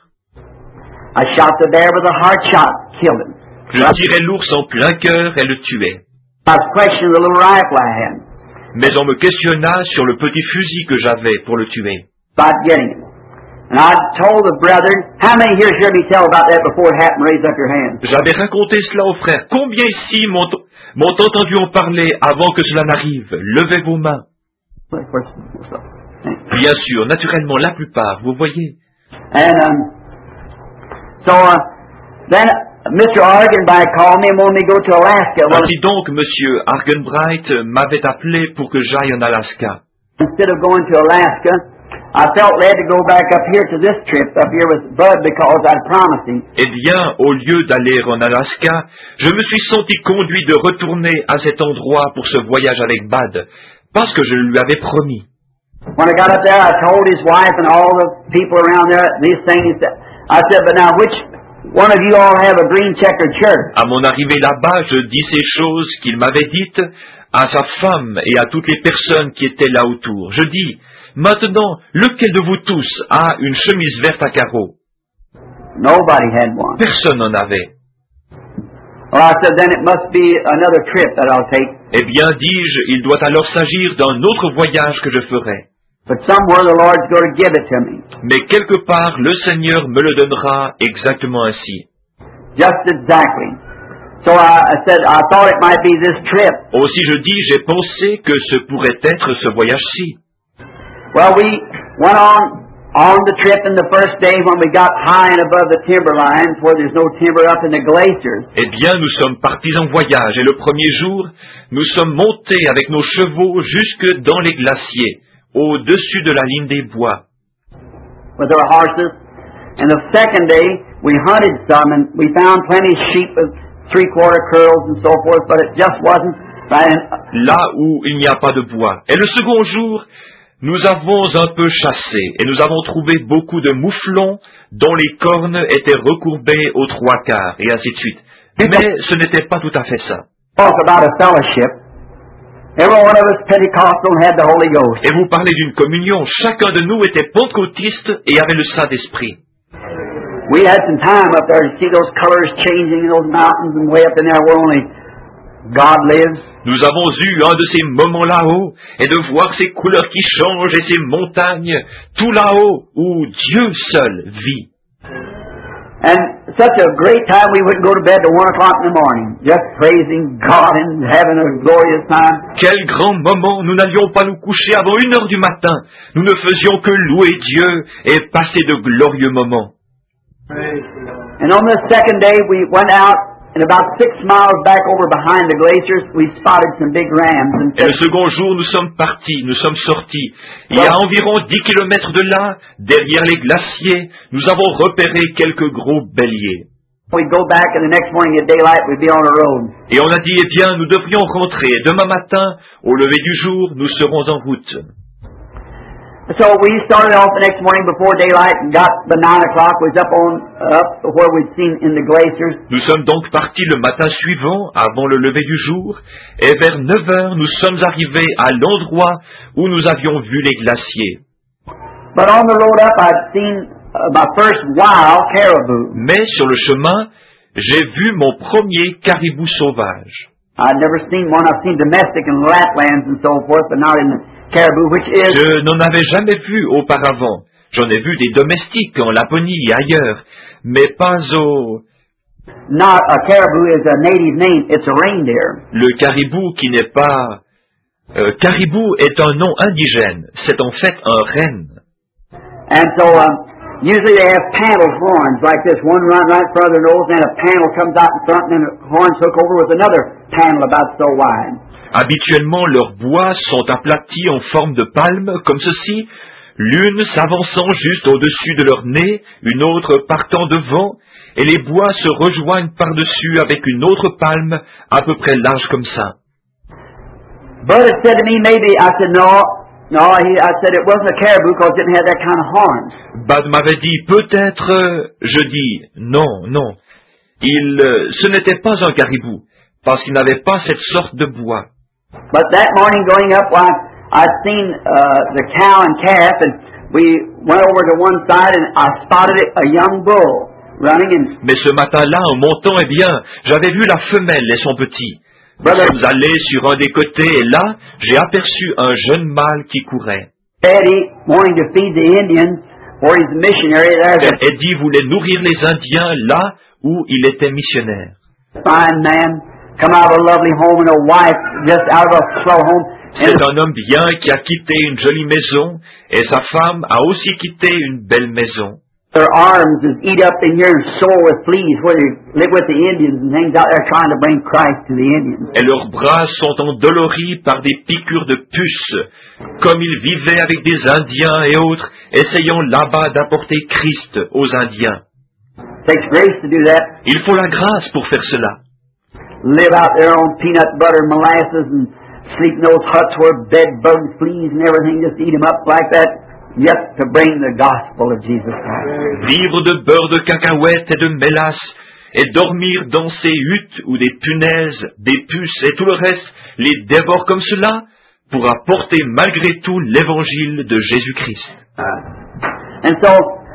I shot the bear with a hard shot, killed him. Je tirai l'ours en plein cœur et le tuai. I was questioning the little rifle I had Mais on me questionna sur le petit fusil que j'avais pour le tuer. about getting him. And I told the brethren, how many here heard me tell about that before it happened? Raise up your hands. J'avais raconté cela aux frères. Combien ici m'ont entendu en parler avant que cela n'arrive? Levez vos mains. Of course, so. Bien sûr, naturellement, la plupart, vous voyez. And then Mr. Argenbright called me and wanted me to go to Alaska. Well, Ainsi donc, Monsieur Argenbright m'avait appelé pour que j'aille en Alaska. instead of going to Alaska, I felt led to go back up here to this trip up here with Bud because I'd promised him. Eh bien, au lieu d'aller en Alaska, je me suis senti conduit de retourner à cet endroit pour ce voyage avec Bud, parce que je lui avais promis. When I got up there, I told his wife and all the people around there these things. I said, but now which one of you all have a green checkered shirt? À mon arrivée là-bas, je dis ces choses qu'il m'avait dites à sa femme et à toutes les personnes qui étaient là autour. Je dis, maintenant, lequel de vous tous a une chemise verte à carreaux? Nobody had one. Personne n'en avait. Well, I said, then it must be another trip that I'll take. Eh bien, dis-je, il doit alors s'agir d'un autre voyage que je ferai. But somewhere the Lord's going to give it to me. Mais quelque part, le Seigneur me le donnera exactement ainsi. Just exactly. So I said, I thought it might be this trip. Aussi, je dis, j'ai pensé que ce pourrait être ce voyage-ci. Well, we went on the trip in the first day when we got high and above the timber lines where there's no timber up in the glaciers. Eh bien, nous sommes partis en voyage, et le premier jour, nous sommes montés avec nos chevaux jusque dans les glaciers, au-dessus de la ligne des bois. With our horses. And the second day, we hunted some and we found plenty of sheep with 3/4 curls and so forth, but it just wasn't right. Là où il n'y a pas de bois. Et le second jour, nous avons un peu chassé, et nous avons trouvé beaucoup de mouflons dont les cornes étaient recourbées aux 3/4, et ainsi de suite. Mais ce n'était pas tout à fait ça. Talk about a fellowship. Every one of us Pentecostal had the Holy Ghost. Et vous parlez d'une communion. Chacun de nous était pentecôtiste et avait le Saint-Esprit. We had some time up there to see those colors changing in those mountains and way up in there where only God lives. Nous avons eu un de ces moments là-haut, et de voir ces couleurs qui changent et ces montagnes, tout là-haut, où Dieu seul vit. And such a great time we wouldn't go to bed till 1 o'clock in the morning, just praising God and having a glorious time. Quel grand moment! Nous n'allions pas nous coucher avant 1 heure du matin. Nous ne faisions que louer Dieu et passer de glorieux moments. And on the second day, we went out, and about 6 miles back over behind the glaciers, we spotted some big rams. And Et le second jour, nous sommes partis, nous sommes sortis. Et à environ 10 kilomètres de là, derrière les glaciers, nous avons repéré quelques gros béliers. we'd go back, and the next morning at daylight, we'd be on the road. Et on a dit, eh bien, nous devrions rentrer. Demain matin, au lever du jour, nous serons en route. So we started off the next morning before daylight and got the 9 o'clock, was up where we'd seen in the glaciers. Nous sommes donc partis le matin suivant, avant le lever du jour, et vers 9 heures, nous sommes arrivés à l'endroit où nous avions vu les glaciers. But on the road up, I'd seen my first wild caribou. Mais sur le chemin, j'ai vu mon premier caribou sauvage. I'd never seen one. I've seen domestic in Laplands and so forth, but not in the caribou, which is... Je n'en avais jamais vu auparavant. J'en ai vu des domestiques en Laponie et ailleurs, mais pas au... Not a caribou is a native name. It's a reindeer. Le caribou qui n'est pas... caribou est un nom indigène. C'est en fait un renne. And so usually they have panel horns like this. One run right in front of their nose, and then a panel comes out in front, and then the horns hook over with another panel about so wide. Habituellement, leurs bois sont aplatis en forme de palme, comme ceci, l'une s'avançant juste au-dessus de leur nez, une autre partant devant, et les bois se rejoignent par-dessus avec une autre palme à peu près large comme ça. Bud had said to me, maybe, I said, no, I said it wasn't a caribou because it didn't have that kind of horns. Bud m'avait dit, peut-être, je dis, non, ce n'était pas un caribou, parce qu'il n'avait pas cette sorte de bois. But that morning going up, I'd seen the cow and calf, and we went over to one side, and I spotted a young bull running. And mais ce matin-là, en montant, eh bien, j'avais vu la femelle et son petit. Nous sommes allés sur un des côtés, et là, j'ai aperçu un jeune mâle qui courait. Eddie, wanting to feed the Indians, or he's a missionary. Eddie voulait nourrir les Indiens là où il était missionnaire. Fine man. Come out of a lovely home and a wife just out of a slow home. C'est un homme bien qui a quitté une jolie maison et sa femme a aussi quitté une belle maison. Their arms is eat up in here and sore with fleas where they live with the Indians and things out there trying to bring Christ to the Indians. Et leurs bras sont endoloris par des piqûres de puces, comme ils vivaient avec des Indiens et autres, essayant là-bas d'apporter Christ aux Indiens. Takes grace to do that. Il faut la grâce pour faire cela. Live out there on peanut butter and molasses and sleep in those huts where bed bugs, fleas and everything, just eat them up like that, just to bring the gospel of Jesus Christ. Vivre de beurre de cacahuètes et de mélasse, et dormir dans ces huttes où des punaises, des puces et tout le reste les dévorent comme cela, pour apporter malgré tout l'évangile de Jésus-Christ. And so,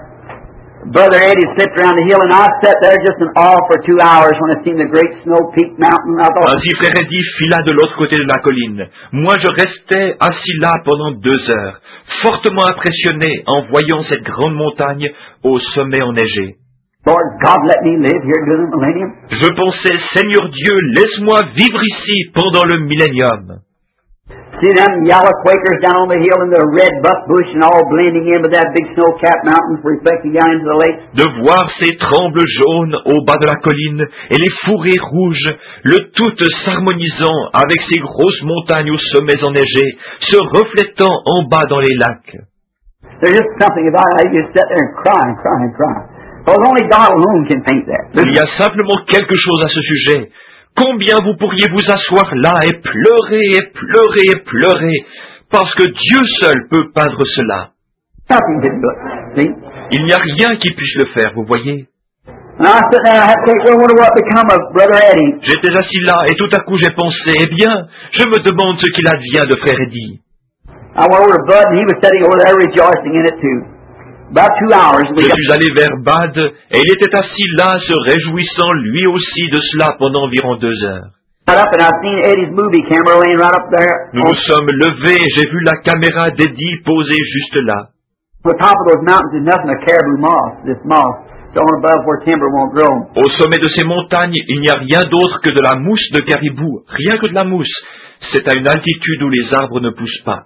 Brother Eddie slipped around the hill, and I sat there just in awe for 2 hours when I seen the great Snow Peak Mountain. I thought, ainsi, frère Eddie fila de l'autre côté de la colline. Moi, je restais assis là pendant 2 heures, fortement impressionné en voyant cette grande montagne au sommet enneigé. Lord God, let me live here to the millennium. Je pensais, Seigneur Dieu, laisse-moi vivre ici pendant le millénium. See them yellow Quakers down on the hill and the red buckbush and all blending in with that big snow-capped mountain reflecting down into the lake. De voir ces trembles jaunes au bas de la colline et les fourrés rouges, le tout s'harmonisant avec ces grosses montagnes aux sommets enneigés, se reflétant en bas dans les lacs. There's just something about it. You just sit there and cry and cry and cry. Because only God alone can paint that. Il y a simplement quelque chose à ce sujet. Combien vous pourriez vous asseoir là et pleurer et pleurer et pleurer, parce que Dieu seul peut peindre cela. Nothing can do it. See? Il n'y a rien qui puisse le faire, vous voyez. And I sat there and I had to think, well, wonder what become of Brother Eddie. J'étais assis là et tout à coup j'ai pensé, eh bien, je me demande ce qu'il advient de frère Eddie. I went over to Bud and he was sitting over there rejoicing in it too. About 2 hours. Je suis allé vers Bad et il était assis là se réjouissant lui aussi de cela pendant environ 2 heures. Nous nous sommes levés et j'ai vu la caméra d'Eddie posée juste là. Au sommet de ces montagnes, il n'y a rien d'autre que de la mousse de caribou, rien que de la mousse. C'est à une altitude où les arbres ne poussent pas.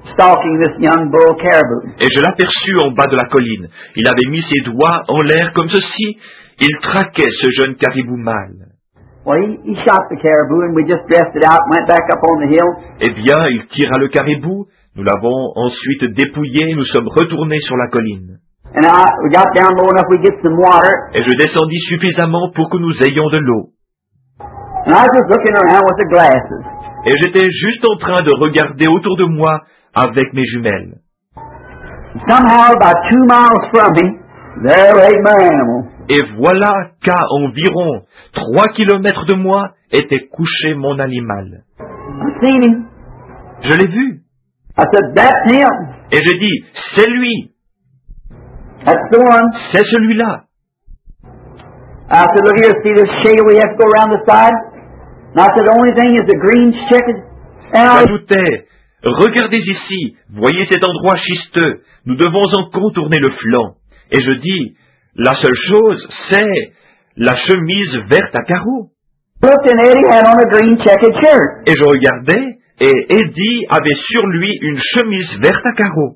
stalking this young bull caribou. Et je l'aperçus en bas de la colline. Il avait mis ses doigts en l'air comme ceci. Il traquait ce jeune caribou mâle. Well, he shot the caribou and we just dressed it out and went back up on the hill. Eh bien, il tira le caribou. Nous l'avons ensuite dépouillé et nous sommes retournés sur la colline. And we got down low enough we get some water. Et je descendis suffisamment pour que nous ayons de l'eau. And I was just looking around with the glasses. Et j'étais juste en train de regarder autour de moi avec mes jumelles. Somehow, about 2 miles from me, there lay my animal. Et voilà qu'à environ 3 kilomètres de moi était couché mon animal. I seen him. Je l'ai vu. I said, that's him. Et j'ai dit, c'est lui. That's the one. C'est celui-là. I said, look here, see this shale we have to go around the side? And I said, the only thing is the green checkered. And J'ajoutais, regardez ici, voyez cet endroit schisteux, nous devons en contourner le flanc. Et je dis, la seule chose, c'est la chemise verte à carreaux. looked and Eddie had on a green checkered shirt. Et je regardais, et Eddie avait sur lui une chemise verte à carreaux.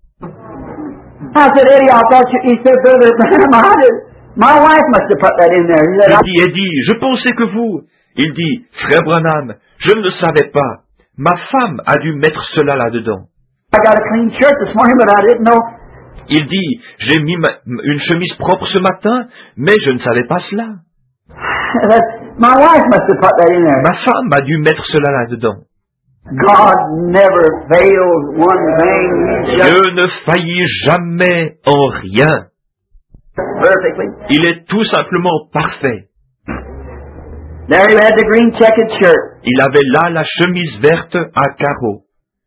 I said, Eddie, I thought you, he said, Brother Branham, my wife must have put that in there. He said, Je dis, Eddie, je pensais que vous. Il dit, Frère Branham, je ne le savais pas. Ma femme a dû mettre cela là-dedans. I got a clean shirt this morning, but I didn't know. Il dit, j'ai mis une chemise propre ce matin, mais je ne savais pas cela. My wife must have put that in there. Ma femme a dû mettre cela là-dedans. God never fails one thing. Dieu ne faillit jamais en rien. Perfectly. Il est tout simplement parfait. There he had the green checkered shirt. Il avait là la chemise verte à carreaux.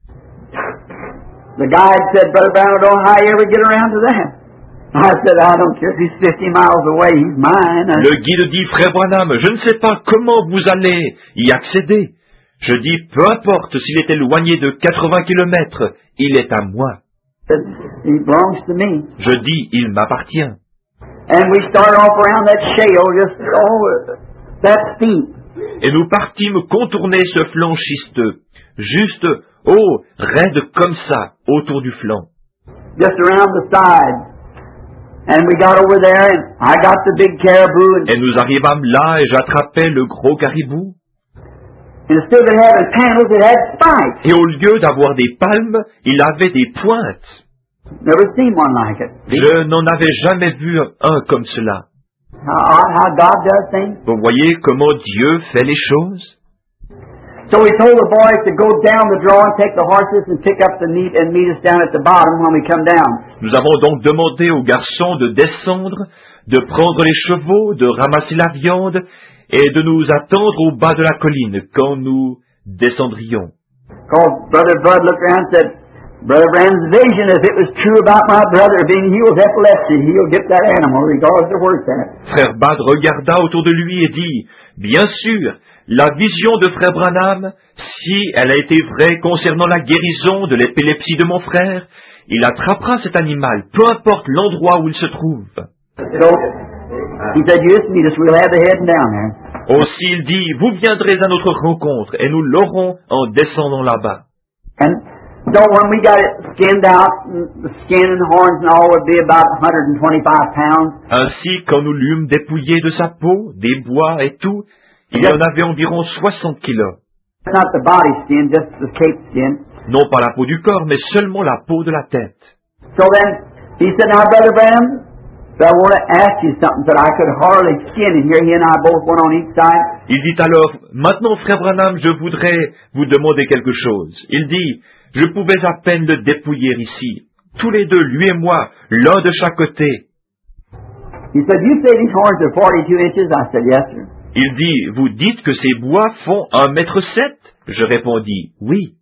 The guide said, Brother Brown, I don't know how you ever get around to that. I said, I don't care if he's 50 miles away, he's mine. Le guide dit, Frère Branham, je ne sais pas comment vous allez y accéder. Je dis, peu importe s'il est éloigné de 80 kilomètres, il est à moi. He belongs to me. Je dis, il m'appartient. And we started off around that shale, just, that steep. Et nous partîmes contourner ce flanc schisteux, juste, raide comme ça, autour du flanc. Just around the side. And we got over there, and I got the big caribou. Et nous arrivâmes là, et j'attrapais le gros caribou. And instead of having panels, it had spikes. Et au lieu d'avoir des palmes, il avait des pointes. Never seen one like it. Je n'en avais jamais vu un comme cela. How God does things. Vous voyez comment Dieu fait les choses? So we told the boys to go down the draw and take the horses and pick up the meat and meet us down at the bottom when we come down. Nous avons donc demandé aux garçons de descendre, de prendre les chevaux, de ramasser la viande et de nous attendre au bas de la colline quand nous descendrions. Because Brother Bud looked around and said, Brother Branham's vision, if it was true about my brother being healed of epilepsy, he'll get that animal regardless of where it's at. Frère Bad regarda autour de lui et dit, bien sûr, la vision de Frère Branham, si elle a été vraie concernant la guérison de l'épilepsie de mon frère, il attrapera cet animal, peu importe l'endroit où il se trouve. So, he said, you just meet us, we'll have the head down there. Aussi il dit, vous viendrez à notre rencontre et nous l'aurons en descendant là-bas. And so when we got it skinned out, the skin and horns and all would be about 125 pounds. Ainsi, quand nous l'eûmes dépouillé de sa peau, des bois et tout, il y en avait environ 60 kilos. Not the body skin, just the cape skin. Non pas la peau du corps, mais seulement la peau de la tête. So then, he said, now Brother Branham, so I want to ask you something that I could hardly skin it here. He and I both went on each side. Il dit alors, maintenant Frère Branham, je voudrais vous demander quelque chose. Il dit, je pouvais à peine le dépouiller ici. Tous les deux, lui et moi, l'un de chaque côté. He said, you say these horns are 42 inches? I said, yes, sir. Il dit, vous dites que ces bois font 1,7 m? Je répondis, oui.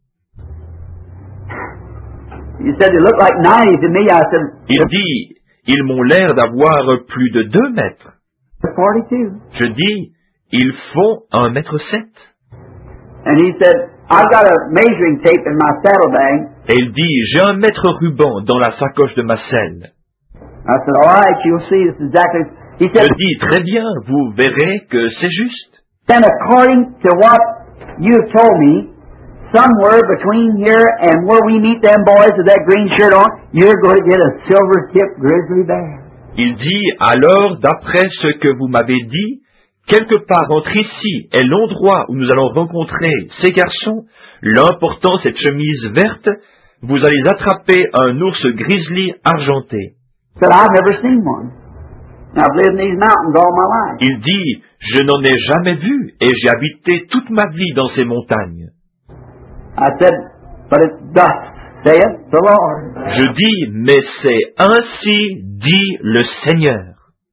He said, they look like 90 to me. I said, Il dit, ils m'ont l'air d'avoir plus de 2 mètres. 42. Je dis, ils font 1,7 m. And he said, I've got a measuring tape in my saddlebag. Et il dit, j'ai 1 mètre ruban dans la sacoche de ma selle. I said, all right, you'll see this exactly. He said, Je dis, très bien, vous verrez que c'est juste. then according to what you've told me, somewhere between here and where we meet them boys with that green shirt on, you're going to get a silver-tipped grizzly bear. Il dit, alors, d'après ce que vous m'avez dit, quelque part entre ici et l'endroit où nous allons rencontrer ces garçons, l'un portant cette chemise verte, vous allez attraper un ours grizzly argenté. Said, I've never seen one. I've lived in these mountains all my life. Il dit, je n'en ai jamais vu et j'ai habité toute ma vie dans ces montagnes. I said, but it thus saith the Lord. Je dis, mais c'est ainsi dit le Seigneur.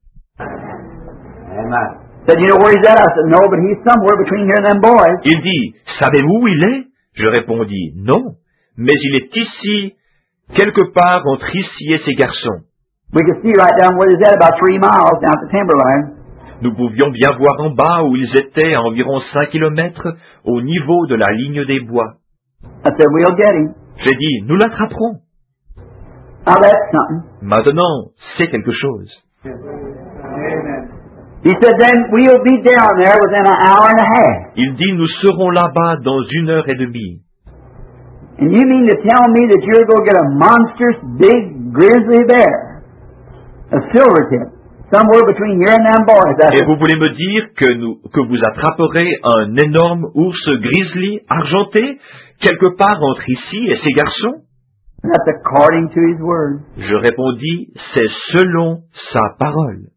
Amen. Said, you know where he's at? I said, no, but he's somewhere between here and them boys. Il dit, savez-vous où il est? Je répondis, non, mais il est ici, quelque part entre ici et ces garçons. We could see right down where he's at, about 3 miles down the timberline. Nous pouvions bien voir en bas où ils étaient à environ 5 kilomètres au niveau de la ligne des bois. I said, we'll get him. J'ai dit, nous l'attraperons. Now that's something. Maintenant, c'est quelque chose. Amen. He said, then we'll be down there within an hour and a half. Il dit, nous serons là-bas dans 1h30. And you mean to tell me that you're going to get a monstrous big grizzly bear? A silver-tip, somewhere between here and them boys. Et vous voulez me dire que vous attraperez un énorme ours grizzly argenté quelque part entre ici et ces garçons? That's according to his word. Je répondis, c'est selon sa parole.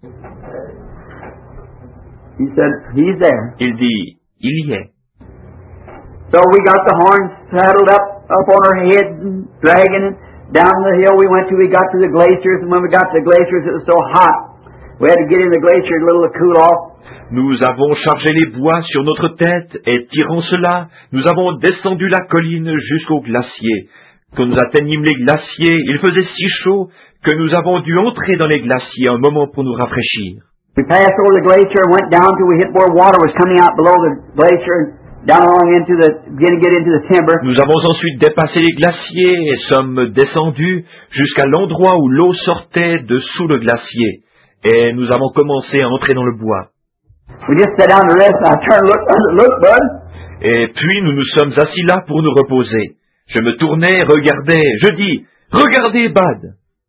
He said, he's there. Il dit, il y est. So we got the horns saddled up on our heads and dragging it. Down the hill we went to, we got to the glaciers, and when we got to the glaciers, it was so hot. We had to get in the glacier a little to cool off. Nous avons chargé les bois sur notre tête, et tirant cela, nous avons descendu la colline jusqu'au glacier. Quand nous atteignîmes les glaciers, il faisait si chaud que nous avons dû entrer dans les glaciers un moment pour nous rafraîchir. We passed over the glacier and went down till we hit where water was coming out below the glacier. Down along into the, get into the timber. Nous avons ensuite dépassé les glaciers et sommes descendus jusqu'à l'endroit où l'eau sortait de sous le glacier. Et nous avons commencé à entrer dans le bois. We just sat down to rest. I turned and look, bud. Et puis nous nous sommes assis là pour nous reposer. Je me tournais, regardais, je dis, regardez, Bud.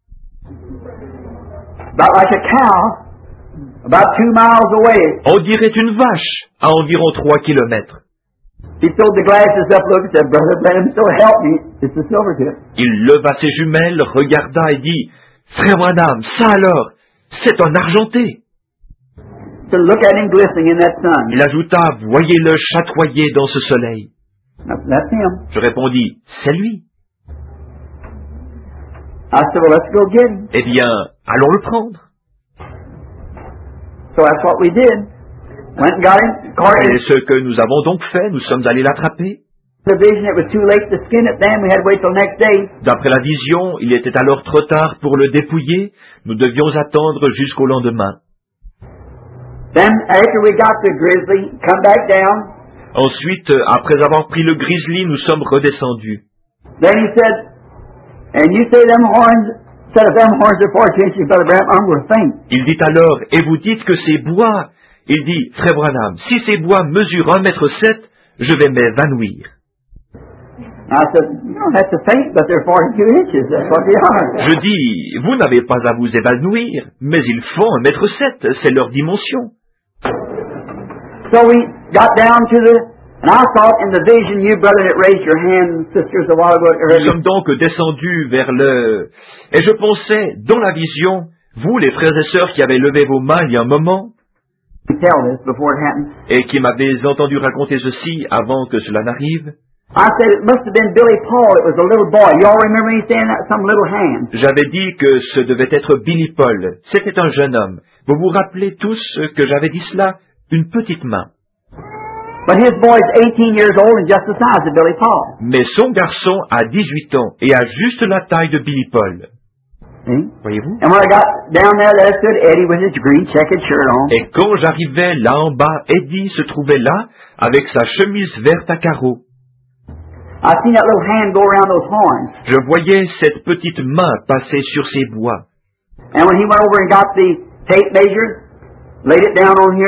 About like a cow, about 2 miles away. On dirait une vache à environ 3 kilomètres. He filled the glasses up, looked, and said, Brother Branham, so help me. It's a silver-tip. Il leva ses jumelles, regarda et dit, Frère Branham, ça alors, c'est un argenté. So look at him glistening in that sun. Il ajouta, voyez-le chatoyer dans ce soleil. That's him. Je répondis, c'est lui. I said, well, let's go get him. Eh bien, allons le prendre. So that's what we did. Went and got him. Et ce que nous avons donc fait, nous sommes allés l'attraper. The vision, it was too late to skin it then. We had to wait till next day. D'après la vision, il était alors trop tard pour le dépouiller. Nous devions attendre jusqu'au lendemain. Then, after we got the grizzly, come back down. Ensuite, après avoir pris le grizzly, nous sommes redescendus. Then he said, and you say them horns, said if them horns are 4 inches, Brother Branham, I'm going to faint. Il dit alors, et vous dites que ces bois, il dit, Frère Branham, si ces bois mesurent 1,7 m, je vais m'évanouir. I said, you don't have to faint, but they're 42 inches. That's what they are. Je dis, vous n'avez pas à vous évanouir, mais ils font 1,7 m, c'est leur dimension. So we got down to the, and I thought in the vision, you brother that raised your hand, sisters, a while ago. Nous sommes donc descendus vers le... Et je pensais, dans la vision, vous, les frères et sœurs qui avez levé vos mains il y a un moment, tell this before it happened. Et qui m'avez entendu raconter ceci avant que cela n'arrive. I said it must have been Billy Paul. It was a little boy. You all remember me saying that? Some little hand. J'avais dit que ce devait être Billy Paul. C'était un jeune homme. Vous vous rappelez tous que j'avais dit cela? Une petite main. But his boy's 18 years old and just the size of Billy Paul. Mais son garçon a 18 ans et a juste la taille de Billy Paul. Voyez-vous? And when I got down there stood Eddie with his green checkered shirt on. Et quand j'arrivais là en bas, Eddie se trouvait là avec sa chemise verte à carreaux. I seen that little hand go around those horns. Je voyais cette petite main passer sur ses bois. And when he went over and got the tape measure, laid it down on here and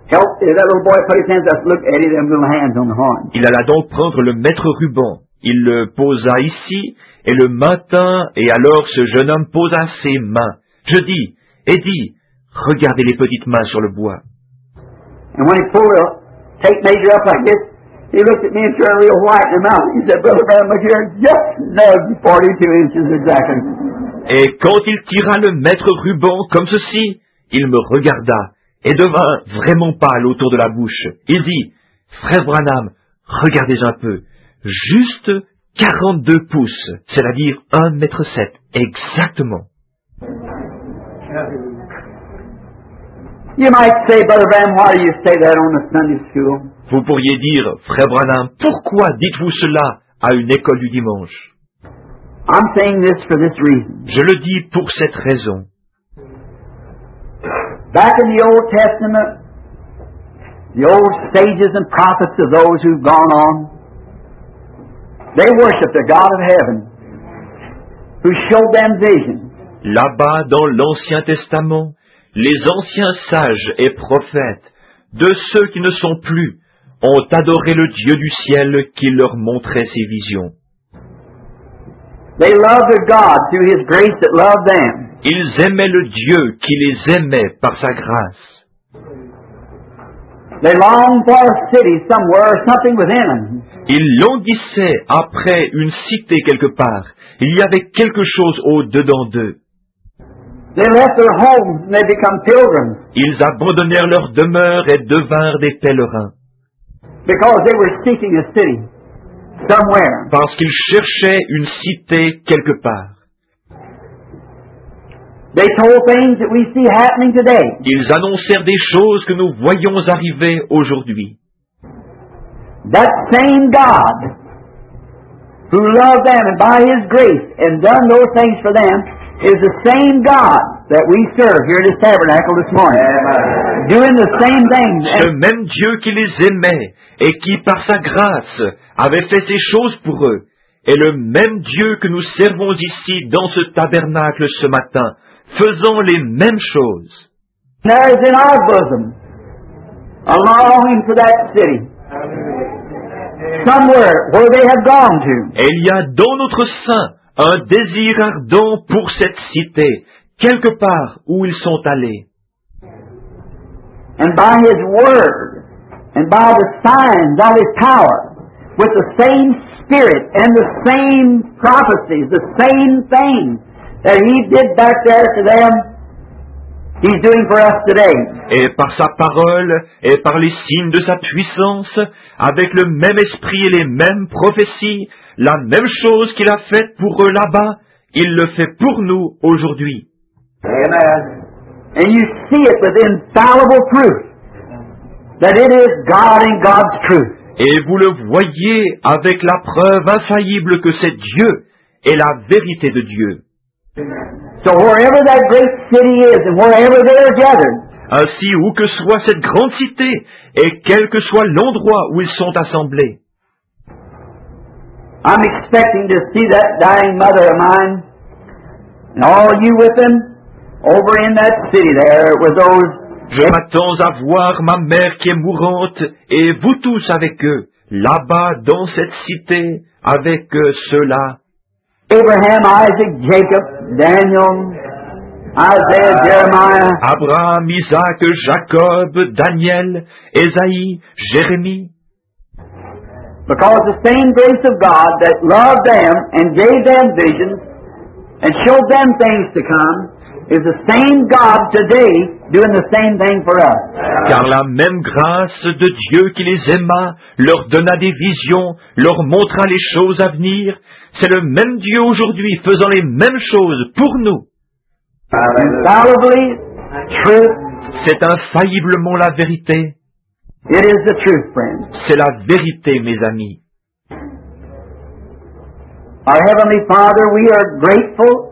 help. That little boy put his hands up. Look, Eddie, them little hands on the horn. Il alla donc prendre le maître ruban. Il le posa ici et le maintint, et alors ce jeune homme posa ses mains. Je dis, Eddie, regardez les petites mains sur le bois. And when he pulled the tape measure up like this, he looked at me and turned real white in the mouth. He said, Brother Branham, look here, just nudge 42 inches exactly. Et quand il tira le maître ruban comme ceci, il me regarda et devint vraiment pâle autour de la bouche. Il dit, Frère Branham, regardez un peu, juste 42 pouces, c'est-à-dire 1,7 m, exactement. You might say, Brother Branham, why do you say that on the Sunday school? Vous pourriez dire, Frère Branham, pourquoi dites-vous cela à une école du dimanche? I'm saying this for this reason. Je le dis pour cette raison. Back in the Old Testament, the old sages and prophets of those who've gone on, they worshiped the God of heaven, who showed them vision. Là-bas, dans l'Ancien Testament, les anciens sages et prophètes, de ceux qui ne sont plus, ont adoré le Dieu du ciel qui leur montrait ses visions. They loved their God through His grace that loved them. Ils aimaient le Dieu qui les aimait par sa grâce. They longed for a city somewhere or something within them. Ils languissaient après une cité quelque part. Il y avait quelque chose au-dedans d'eux. They left their homes and they become pilgrims Ils abandonnèrent leur demeure et devinrent des pèlerins, because they were seeking a city somewhere. parce qu'ils cherchaient une cité quelque part. They told things that we see happening today. Ils annoncèrent des choses que nous voyons arriver aujourd'hui. That same God who loved them and by His grace and done those things for them is the same God that we serve here at this tabernacle this morning. Doing the same things. Ce même Dieu qui les aimait et qui, par sa grâce, avait fait ces choses pour eux, est le même Dieu que nous servons ici dans ce tabernacle ce matin, faisant les mêmes choses. There is in our bosom a longing for that city. Somewhere where they have gone to. Et il y a dans notre sein un désir ardent pour cette cité, quelque part où ils sont allés. And by His Word, and by the signs of His power, with the same Spirit and the same prophecies, the same thing that He did back there to them, He's doing for us today. Et par sa parole, et par les signes de sa puissance, avec le même esprit et les mêmes prophéties, la même chose qu'il a faite pour eux là-bas, il le fait pour nous aujourd'hui. Amen. And you see it with infallible proof that it is God and God's truth. Et vous le voyez avec la preuve infaillible que c'est Dieu et la vérité de Dieu. So wherever that great city is and wherever they are gathered, Ainsi, où que soit cette grande cité, et quel que soit l'endroit où ils sont assemblés, I'm expecting to see that dying mother of mine and all you with them over in that city there with those. je m'attends à voir ma mère qui est mourante, et vous tous avec eux, là-bas dans cette cité, avec ceux-là. Abraham, Isaac, Jacob, Daniel, Isaiah, Jeremiah. Abraham, Isaac, Jacob, Daniel, Ésaïe, Jérémie. Because the same grace of God that loved them and gave them visions and showed them things to come is the same God today doing the same thing for us. Car la même grâce de Dieu qui les aima, leur donna des visions, leur montra les choses à venir, c'est le même Dieu aujourd'hui faisant les mêmes choses pour nous. Infallibly, truth. C'est infailliblement la vérité. It is the truth, friends. C'est la vérité, mes amis. Our Heavenly Father, we are grateful.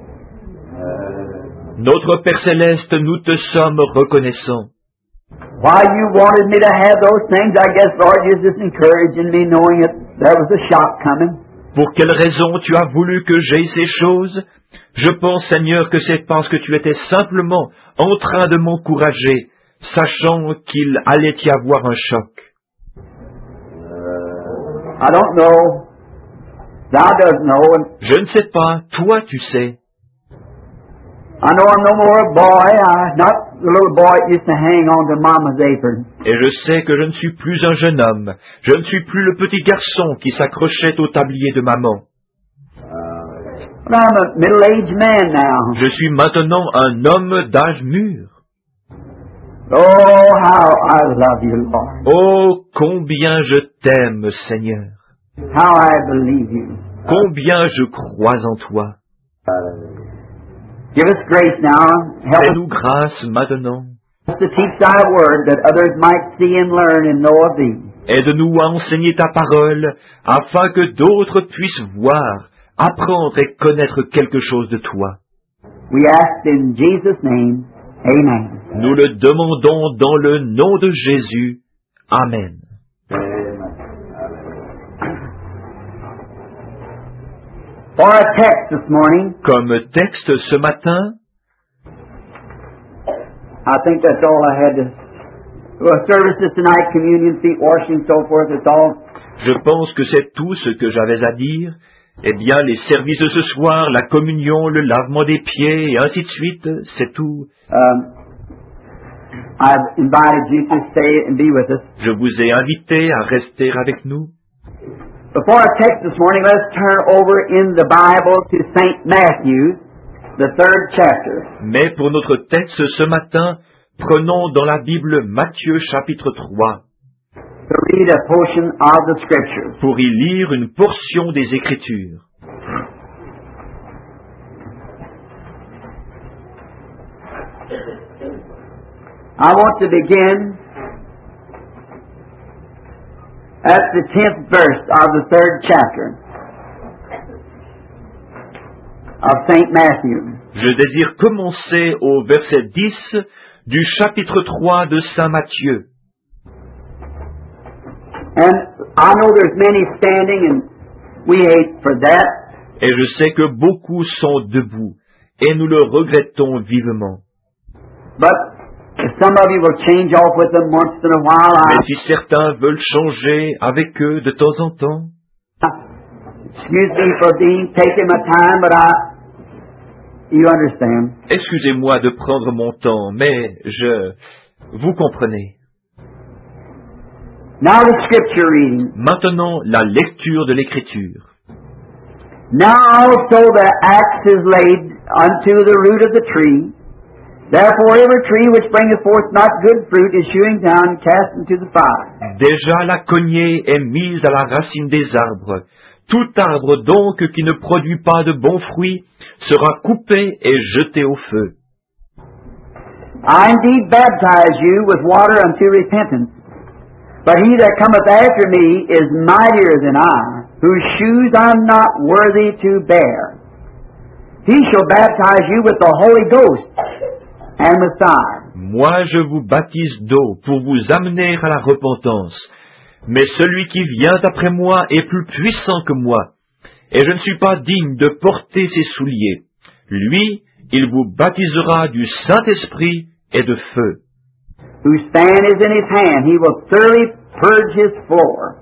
Notre Père Céleste, nous te sommes reconnaissants. Why you wanted me to have those things, I guess, Lord, you're just encouraging me knowing that there was a shock coming. Pour quelle raison tu as voulu que j'aie ces choses? Je pense, Seigneur, que c'est parce que tu étais simplement en train de m'encourager, sachant qu'il allait y avoir un choc. I don't know. Thou doesn't know. And Je ne sais pas, toi tu sais. I know I'm no more a boy. Not the little boy that used to hang on to Mama's apron. Et je sais que je ne suis plus un jeune homme. Je ne suis plus le petit garçon qui s'accrochait au tablier de maman. But I'm a middle-aged man now. Je suis maintenant un homme d'âge mûr. Oh, how I love you, Lord. Oh, combien je t'aime, Seigneur. How I believe you. Combien je crois en toi. Give us grace now. Help Fais-nous grâce maintenant. us to teach thy word that others might see and learn and know of thee. Aide-nous à enseigner ta parole, afin que d'autres puissent voir, apprendre et connaître quelque chose de toi. We ask in Jesus' name. Amen. Nous le demandons dans le nom de Jésus. Amen. For our text this morning, Comme texte ce matin, I think that's all I had to... Well, services tonight, communion, feet washing, so forth, it's all... je pense que c'est tout ce que j'avais à dire. Eh bien, les services de ce soir, la communion, le lavement des pieds, et ainsi de suite, c'est tout. I've invited you to stay and be with us. Je vous ai invité à rester avec nous. Before our text this morning, let's turn over in the Bible to St. Matthew, the 3rd chapter. Mais pour notre texte ce matin, prenons dans la Bible Matthieu chapitre 3 To read a portion of the Scriptures. pour y lire une portion des Écritures. I want to begin at the 10th verse of the 3rd chapter of St. Matthew. Je désire commencer au verset 10 du chapitre 3 de Saint Matthieu. And I know there's many standing, and we hate for that. Et je sais que beaucoup sont debout, et nous le regrettons vivement. But if some of you will change off with them once in a while, Mais si certains veulent changer avec eux de temps en temps, excuse me for taking my time, but you understand. excusez-moi de prendre mon temps, mais vous comprenez. Now the scripture reading. Maintenant, la lecture de l'Écriture. Now also the axe is laid unto the root of the tree. Therefore every tree which bringeth forth not good fruit is hewn down and cast into the fire. Déjà la cognée est mise à la racine des arbres. Tout arbre donc qui ne produit pas de bons fruits sera coupé et jeté au feu. I indeed baptize you with water unto repentance. But he that cometh after me is mightier than I, whose shoes I'm not worthy to bear. He shall baptize you with the Holy Ghost and with fire. Moi je vous baptise d'eau pour vous amener à la repentance. Mais celui qui vient après moi est plus puissant que moi, et je ne suis pas digne de porter ses souliers. Lui, il vous baptisera du Saint-Esprit et de feu. Whose fan is in his hand, he will thoroughly purge his floor,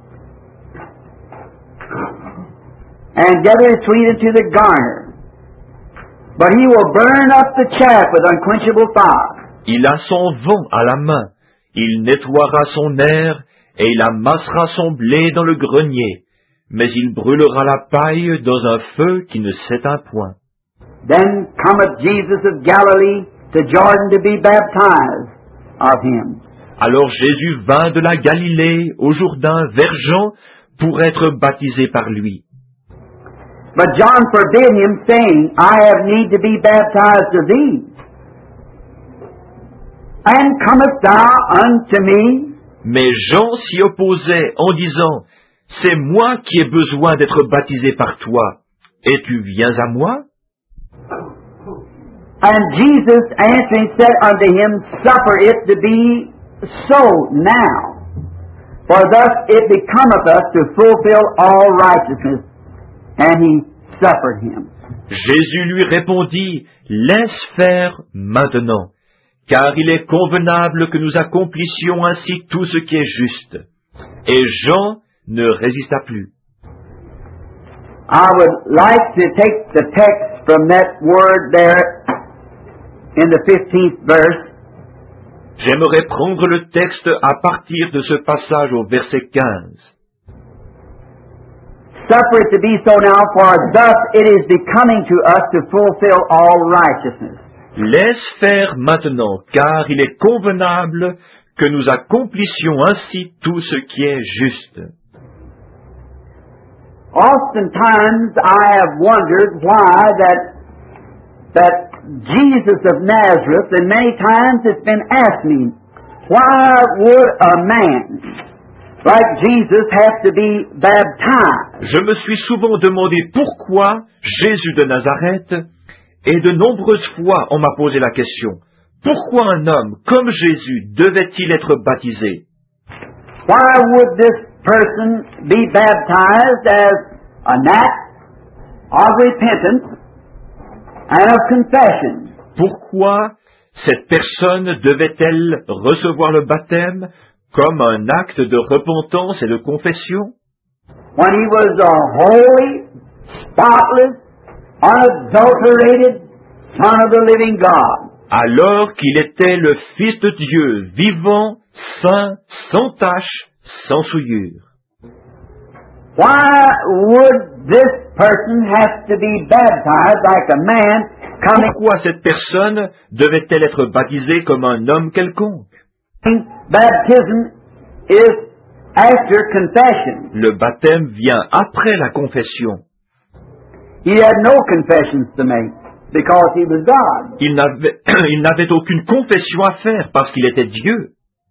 and gather his wheat into the garner. But he will burn up the chaff with unquenchable fire. Il a son vent à la main, il nettoiera son air, et il amassera son blé dans le grenier, mais il brûlera la paille dans un feu qui ne s'éteint point. Then cometh Jesus of Galilee to Jordan to be baptized of him. Alors Jésus vint de la Galilée au Jourdain vers Jean pour être baptisé par lui. But John forbid him, saying, I have need to be baptized of thee. And comest thou unto me? Mais Jean s'y opposait en disant, c'est moi qui ai besoin d'être baptisé par toi, et tu viens à moi? And Jesus answering said unto him, Suffer it to be so now, for thus it becometh us to fulfill all righteousness. And he suffered him. Jésus lui répondit, laisse faire maintenant, car il est convenable que nous accomplissions ainsi tout ce qui est juste. Et Jean ne résista plus. I would like to take the text from that word there in the 15th verse. J'aimerais prendre le texte à partir de ce passage au verset 15. Suffer it to be so now, for thus it is becoming to us to fulfill all righteousness. Laisse faire maintenant, car il est convenable que nous accomplissions ainsi tout ce qui est juste. Oftentimes I have wondered why that Jesus of Nazareth, and many times it's been asked me, why would a man like Jesus have to be baptized? Je me suis souvent demandé pourquoi Jésus de Nazareth, et de nombreuses fois on m'a posé la question, pourquoi un homme comme Jésus devait-il être baptisé? Why would this person be baptized as an act of repentance and of confession? Pourquoi cette personne devait-elle recevoir le baptême comme un acte de repentance et de confession? When he was a holy, spotless, unadulterated Son of the living God. Alors qu'il était le Fils de Dieu, vivant, saint, sans tache, sans souillure. Why would this person have to be baptized like a man coming? Pourquoi cette personne devait-elle être baptisée comme un homme quelconque? Baptism is after confession. Le baptême vient après la confession. He had no confessions to make because he was God. Il n'avait aucune confession à faire parce qu'il était Dieu.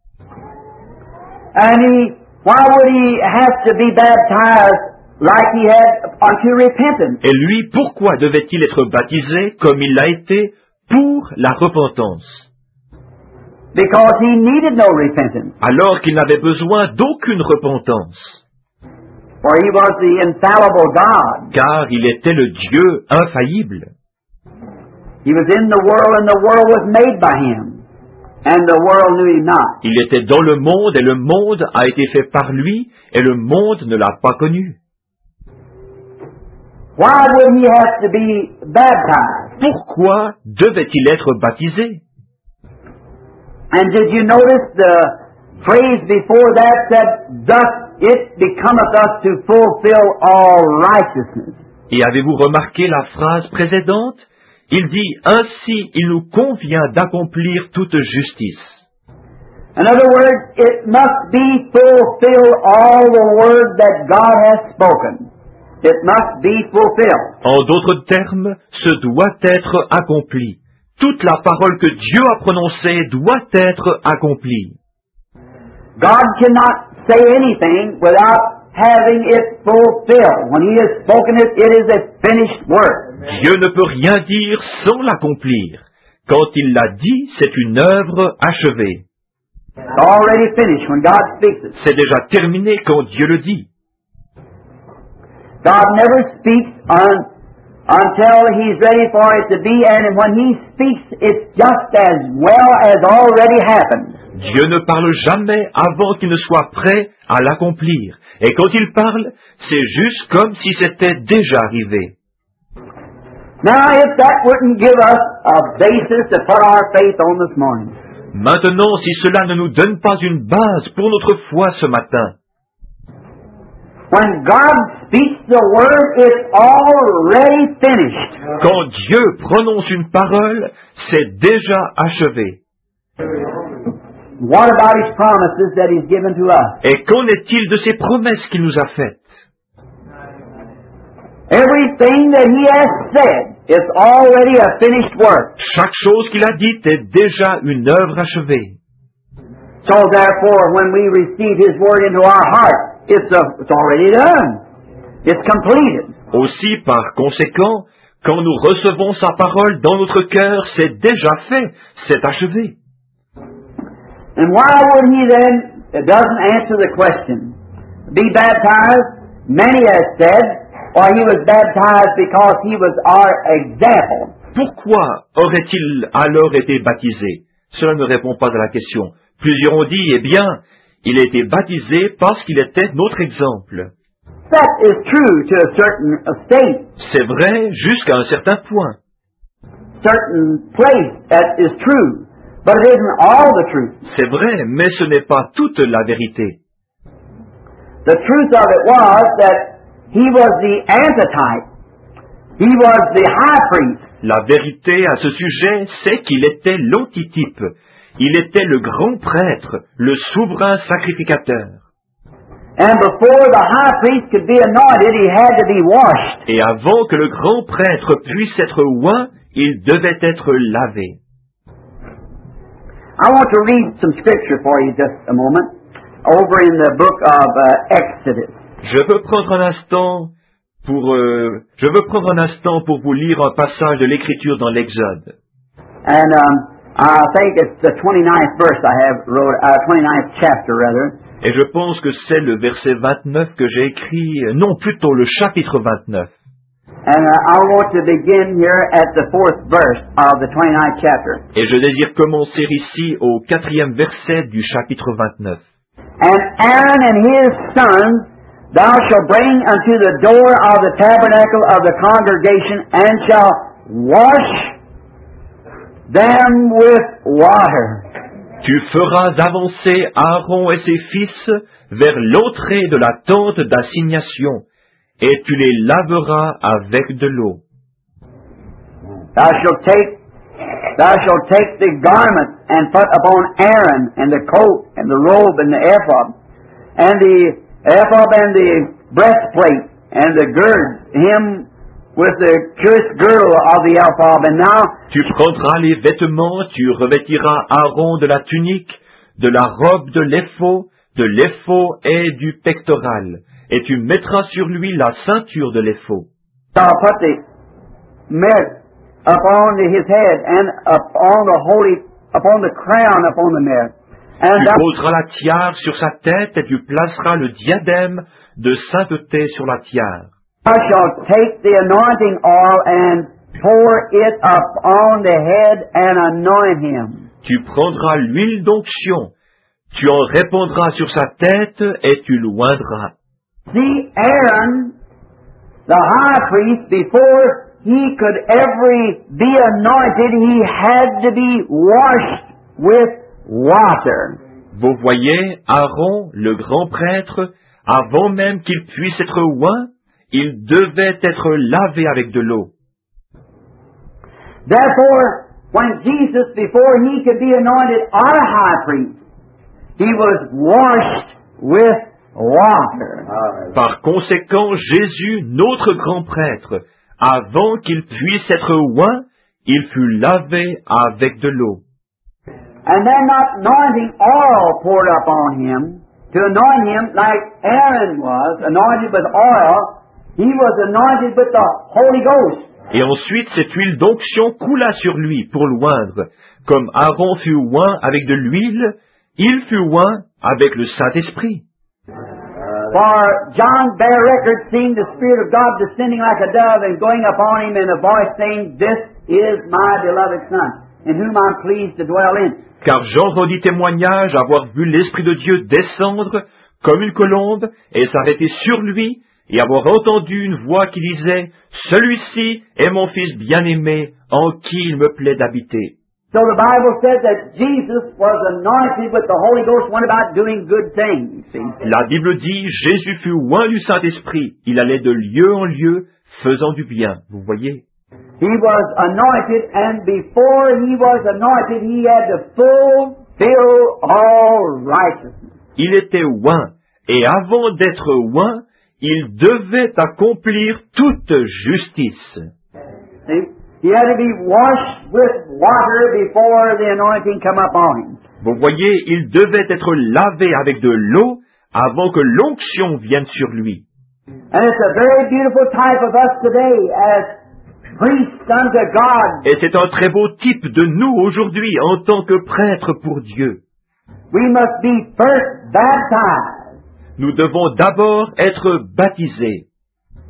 And why would he have to be baptized like he had unto repentance? Et lui, pourquoi devait-il être baptisé comme il l'a été pour la repentance? Because he needed no repentance. Alors qu'il n'avait besoin d'aucune repentance. For he was the infallible God. Car il était le Dieu infaillible. He was in the world and the world was made by him. And the world knew him not. Il était dans le monde et le monde a été fait par lui et le monde ne l'a pas connu. Why would he have to be baptized? Pourquoi devait-il être baptisé? And did you notice the phrase before that said, thus it becometh us to fulfill all righteousness? Et avez-vous remarqué la phrase précédente? Il dit, ainsi il nous convient d'accomplir toute justice. In other words, it must be fulfilled all the word that God has spoken. It must be fulfilled. En d'autres termes, ce doit être accompli. Toute la parole que Dieu a prononcée doit être accomplie. God cannot say anything without having it fulfilled. When He has spoken it, it is a finished word. Dieu ne peut rien dire sans l'accomplir. Quand il l'a dit, c'est une œuvre achevée. It's already finished when God speaks it. C'est déjà terminé quand Dieu le dit. God never speaks until He's ready for it to be, and when He speaks, it's just as well as already happened. Dieu ne parle jamais avant qu'il ne soit prêt à l'accomplir. Et quand il parle, c'est juste comme si c'était déjà arrivé. Now, if that wouldn't give us a basis to put our faith on this morning. Maintenant, si cela ne nous donne pas une base pour notre foi ce matin, when God speaks the word, it's already finished. quand Dieu prononce une parole, c'est déjà achevé. What about His promises that He's given to us? Et qu'en est-il de ces promesses qu'il nous a faites? Everything that He has said is already a finished work. Chaque chose qu'il a dite est déjà une œuvre achevée. So therefore, when we receive His word into our heart, it's already done. It's completed. Aussi, par conséquent, quand nous recevons sa parole dans notre cœur, c'est déjà fait, c'est achevé. And why would He then, it doesn't answer the question, be baptized? Many have said, or He was baptized because He was our example. Pourquoi aurait-il alors été baptisé? Cela ne répond pas à la question. Plusieurs ont dit, eh bien, il a été baptisé parce qu'il était notre exemple. That is true to a certain state, C'est vrai jusqu'à un certain point. certain place. That is true. But it isn't all the truth. C'est vrai, mais ce n'est pas toute la vérité. The truth of it was that he was the antitype. He was the high priest. La vérité à ce sujet, c'est qu'il était l'antitype. Il était le grand prêtre, le souverain sacrificateur. And before the high priest could be anointed, he had to be washed. Et avant que le grand prêtre puisse être oint, il devait être lavé. I want to read some scripture for you just a moment, over in the book of Exodus. Je veux prendre un instant pour vous lire un passage de l'Écriture dans l'Exode. And I think it's the 29th verse I have wrote, 29th chapter rather. Et je pense que c'est le verset 29 que j'ai écrit, non, plutôt le chapitre 29. And I want to begin here at the 4th verse of the 29th chapter. Et je désire commencer ici au 4e verset du chapitre 29. And Aaron and his sons thou shalt bring unto the door of the tabernacle of the congregation, and shall wash them with water. Tu feras avancer Aaron et ses fils vers l'entrée de la tente d'assignation, et tu les laveras avec de l'eau. Thou shalt take the garment and put upon Aaron, and the coat, and the robe, and the ephod, and the breastplate, and the gird, him with the cuirass girdle of the ephod, and now Tu prendras les vêtements, tu revêtiras Aaron de la tunique, de la robe de l'éphod et du pectoral, et tu mettras sur lui la ceinture de l'éphod. thou put the mitt upon his head, and upon the crown upon the mitt. And Tu thou poseras la tiare sur sa tête, et tu placeras le diadème de sainteté sur la tiare. shalt take the anointing oil and pour it upon the head and anoint him. Tu prendras l'huile d'onction, tu en répandras sur sa tête, et tu l'oindras. See, Aaron, the high priest, before he could ever be anointed, he had to be washed with water. Vous voyez, Aaron, le grand prêtre, avant même qu'il puisse être oint, il devait être lavé avec de l'eau. Therefore, when Jesus, before he could be anointed our high priest, he was washed with water. Par conséquent, Jésus, notre grand prêtre, avant qu'il puisse être oint, il fut lavé avec de l'eau. And then not anointing oil poured upon him, to anoint him like Aaron was, anointed with oil, he was anointed with the Holy Ghost. Et ensuite, cette huile d'onction coula sur lui pour l'oindre. Comme Aaron fut oint avec de l'huile, il fut oint avec le Saint-Esprit. For John bare record, seeing the Spirit of God descending like a dove and going upon him, and a voice saying, This is my beloved Son, in whom I'm pleased to dwell in. Car Jean rendit témoignage avoir vu l'Esprit de Dieu descendre comme une colombe et s'arrêter sur lui, et avoir entendu une voix qui disait, Celui-ci est mon Fils bien-aimé, en qui il me plaît d'habiter. So the Bible says that Jesus was anointed with the Holy Ghost, went about doing good things. See? La Bible dit, Jésus fut oint du Saint-Esprit, il allait de lieu en lieu, faisant du bien. Vous voyez? He was anointed, and before he was anointed, he had to fulfill all righteousness. Il était oint, et avant d'être oint, il devait accomplir toute justice. See? He had to be washed with water before the anointing come upon him. Vous voyez, il devait être lavé avec de l'eau avant que l'onction vienne sur lui. And it's a very beautiful type of us today as priests unto God. Et c'est un très beau type de nous aujourd'hui en tant que prêtres pour Dieu. We must be first baptized. Nous devons d'abord être baptisés.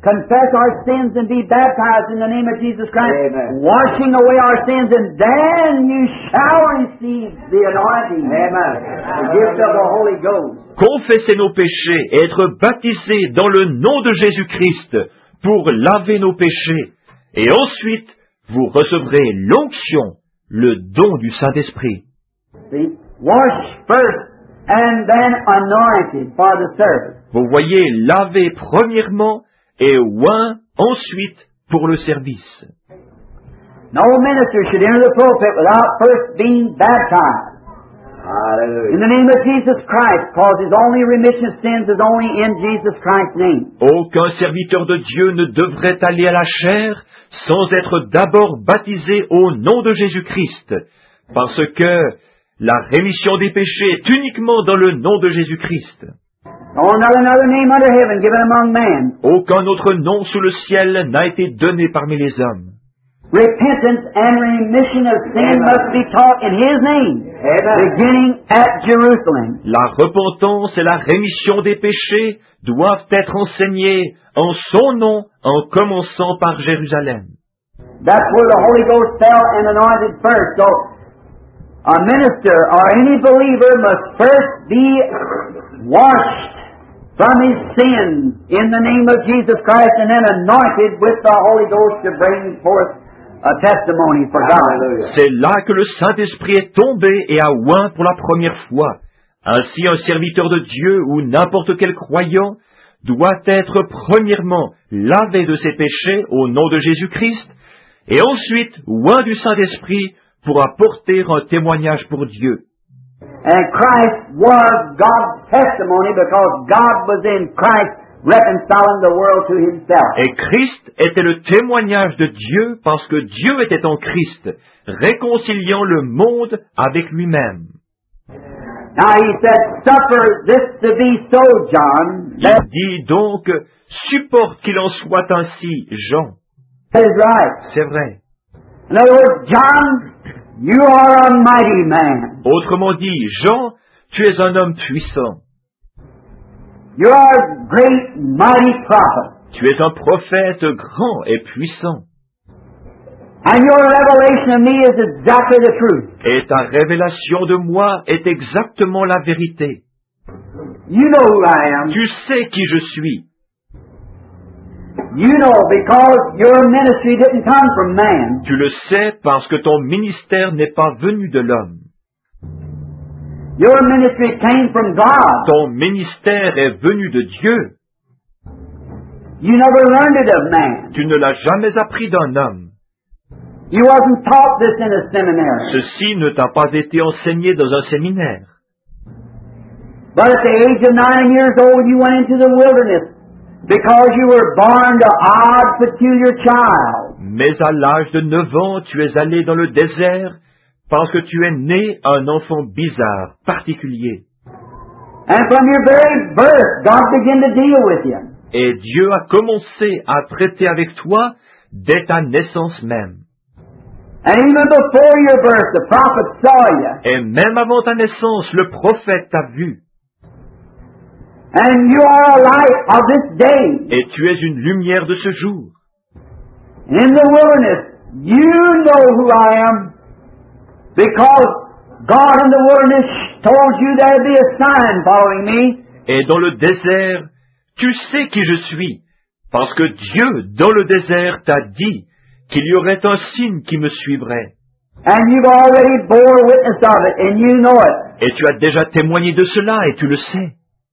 confess our sins and be baptized in the name of Jesus Christ, Amen. washing away our sins, and then you shall receive the anointing, the gift of the Holy Ghost. Confesser nos péchés et être baptisés dans le nom de Jésus-Christ pour laver nos péchés. Et ensuite, vous recevrez l'onction, le don du Saint-Esprit. See? Washed first and then anointed for the service. Vous voyez, laver premièrement et oint ensuite pour le service. No minister should enter the pulpit without first being baptized. In Hallelujah. the name of Jesus Christ, because His only remission of sins is only in Jesus Christ's name. Aucun serviteur de Dieu ne devrait aller à la chair sans être d'abord baptisé au nom de Jésus-Christ, parce que la rémission des péchés est uniquement dans le nom de Jésus-Christ. No another name under heaven given among men. Aucun autre nom sous le ciel n'a été donné parmi les hommes. Repentance and remission of sin must be taught in His name, beginning at Jerusalem. La repentance et la rémission des péchés doivent être enseignées en son nom en commençant par Jérusalem. That's where the Holy Ghost fell and anointed first. So, a minister or any believer must first be washed from his sins in the name of Jesus Christ and then anointed with the Holy Ghost to bring forth a testimony for God. Hallelujah. C'est là que le Saint-Esprit est tombé et a oint pour la première fois. Ainsi, un serviteur de Dieu ou n'importe quel croyant doit être premièrement lavé de ses péchés au nom de Jésus-Christ et ensuite oint du Saint-Esprit pour apporter un témoignage pour Dieu. And Christ was God's testimony because God was in Christ reconciling the world to Himself. Et Christ était le témoignage de Dieu parce que Dieu était en Christ, réconciliant le monde avec lui-même. Now He said, suffer this to be so, John. Il dit donc, supporte qu'il en soit ainsi, Jean. That is right. C'est vrai. In other words, John, you are a mighty man. Autrement dit, Jean, tu es un homme puissant. You are a great, mighty prophet. Tu es un prophète grand et puissant. And your revelation of me is exactly the truth. Et ta révélation de moi est exactement la vérité. You know who I am. Tu sais qui je suis. You know because your ministry didn't come from man. Tu le sais parce que ton ministère n'est pas venu de l'homme. Your ministry came from God. Ton ministère est venu de Dieu. You never learned it of man. Tu ne l'as jamais appris d'un homme. You wasn't taught this in a seminary. Ceci ne t'a pas été enseigné dans un séminaire. But at the age of 9 years old, you went into the wilderness because you were born to odd, peculiar child. Mais à l'âge de 9 ans, tu es allé dans le désert parce que tu es né un enfant bizarre, particulier. And from your very birth, God began to deal with you. Et Dieu a commencé à traiter avec toi dès ta naissance même. And even before your birth, the prophet saw you. Et même avant ta naissance, le prophète t'a vu. And you are a light of this day. Et tu es une lumière de ce jour. In the wilderness, you know who I am. Because God in the wilderness told you there'd be a sign following me. Et dans le désert, tu sais qui je suis, parce que Dieu, dans le désert, t'a dit qu'il y aurait un signe qui me suivrait. And you've already bore witness of it, and you know it. Et tu as déjà témoigné de cela, et tu le sais.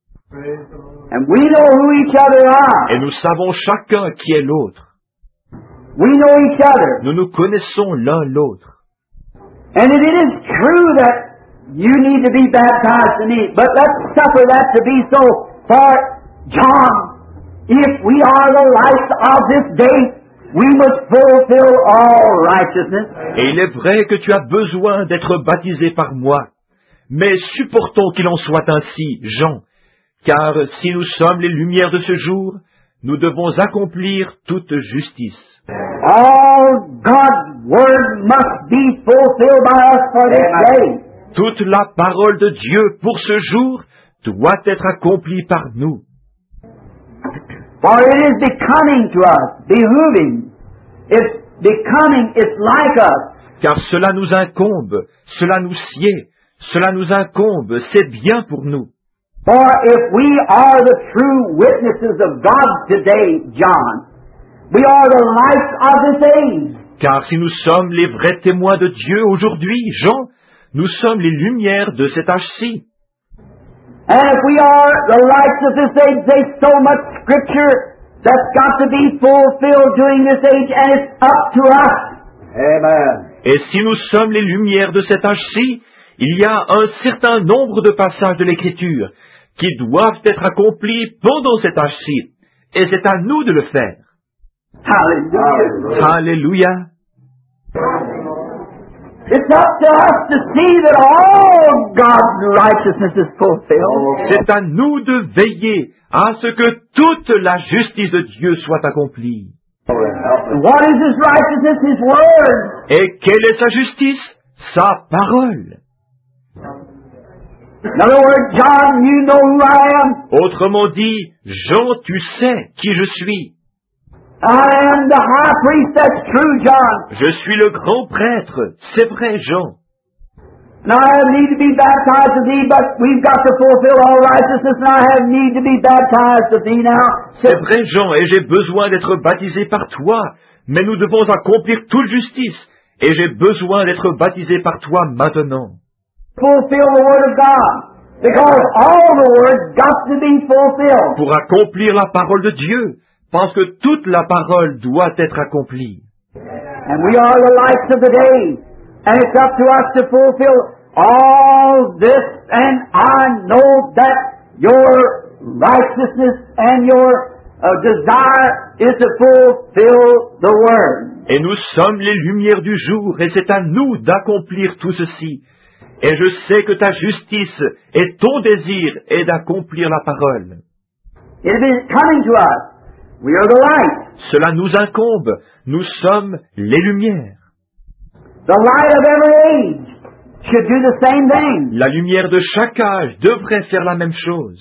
And we know who each other are. Et nous savons chacun qui est l'autre. We know each other. Nous nous connaissons l'un l'autre. And it is true that you need to be baptized in me, but let's suffer that to be so. For John, if we are the lights of this day, we must fulfill all righteousness. Et il est vrai que tu as besoin d'être baptisé par moi. Mais supportons qu'il en soit ainsi, Jean, car si nous sommes les lumières de ce jour, nous devons accomplir toute justice. All God's word must be fulfilled by us for this day. Toute la parole de Dieu pour ce jour doit être accomplie par nous. For it is becoming to us, behooving. It's becoming, it's like us. Car cela nous incombe, cela nous sied, cela nous incombe, c'est bien pour nous. For if we are the true witnesses of God today, John, we are the lights of this age. Car si nous sommes les vrais témoins de Dieu aujourd'hui, Jean, nous sommes les lumières de cet âge-ci. And if we are the lights of this age, there's so much Scripture that's got to be fulfilled during this age, and it's up to us. Amen. Et si nous sommes les lumières de cet âge-ci, il y a un certain nombre de passages de l'Écriture qui doivent être accomplis pendant cet âge-ci, et c'est à nous de le faire. Hallelujah. Alléluia. It's up to us to see that all God's righteousness is fulfilled. C'est à nous de veiller à ce que toute la justice de Dieu soit accomplie. What is His righteousness? His Word. Et quelle est sa justice? Sa parole. In other words, John, you know who I am. Autrement dit, Jean, tu sais qui je suis. I am the high priest, that's true, John. Je suis le grand prêtre, c'est vrai, Jean. And I have need to be baptized of thee, but we've got to fulfill all righteousness, and I have need to be baptized of thee now. C'est vrai, Jean, et j'ai besoin d'être baptisé par toi, mais nous devons accomplir toute justice, et j'ai besoin d'être baptisé par toi maintenant. Fulfill the Word of God, because all the Word's got to be fulfilled. Pour accomplir la parole de Dieu, parce que toute la parole doit être accomplie. And we are the lights of the day, and it's up to us to fulfill all this, and I know that your righteousness and your desire is to fulfill the Word. Et nous sommes les lumières du jour, et c'est à nous d'accomplir tout ceci. Et je sais que ta justice et ton désir est d'accomplir la parole. It is coming to us. We are the light. Cela nous incombe. Nous sommes les lumières. The light of every age should do the same thing. La lumière de chaque âge devrait faire la même chose.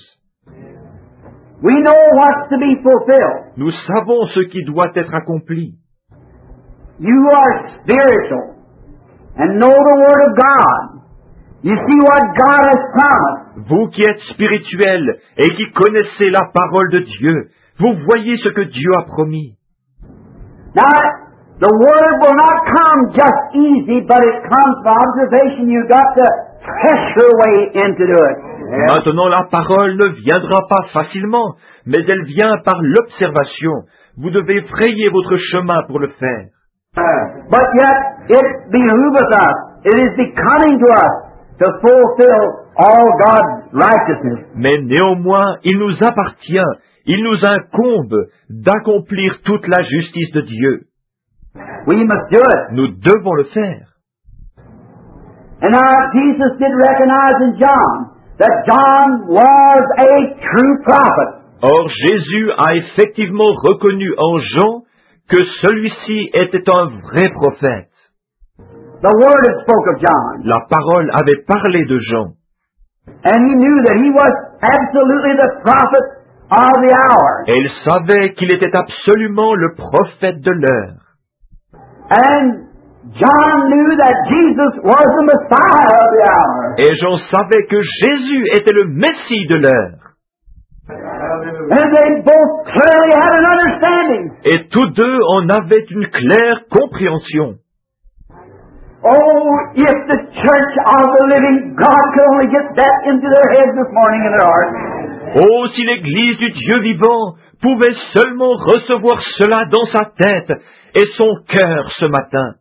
We know what's to be fulfilled. Nous savons ce qui doit être accompli. You are spiritual and know the Word of God. You see what God has promised. Vous qui êtes spirituels et qui connaissez la parole de Dieu, vous voyez ce que Dieu a promis. Now, the Word will not come just easy, but it comes by observation. You've got to press your way into it. Maintenant, la parole ne viendra pas facilement, mais elle vient par l'observation. Vous devez frayer votre chemin pour le faire. But yet, it behooveth us. It is becoming to us to fulfill all God's righteousness. Mais néanmoins, il nous appartient, il nous incombe d'accomplir toute la justice de Dieu. We must do it. Nous devons le faire. And now Jesus did recognize in John that John was a true prophet. Or Jésus a effectivement reconnu en Jean que celui-ci était un vrai prophète. The Word had spoke of John. La parole avait parlé de Jean. And he knew that he was absolutely the prophet of the hour. Et il savait qu'il était absolument le prophète de l'heure. And John knew that Jesus was the Messiah of the hour. Et Jean savait que Jésus était le Messie de l'heure. And they both clearly had an understanding. Et tous deux en avaient une claire compréhension. Oh, if the church of the living God could only get that into their heads this morning in their hearts. Oh, si l'Église du Dieu vivant pouvait seulement recevoir cela dans sa tête et son cœur ce matin.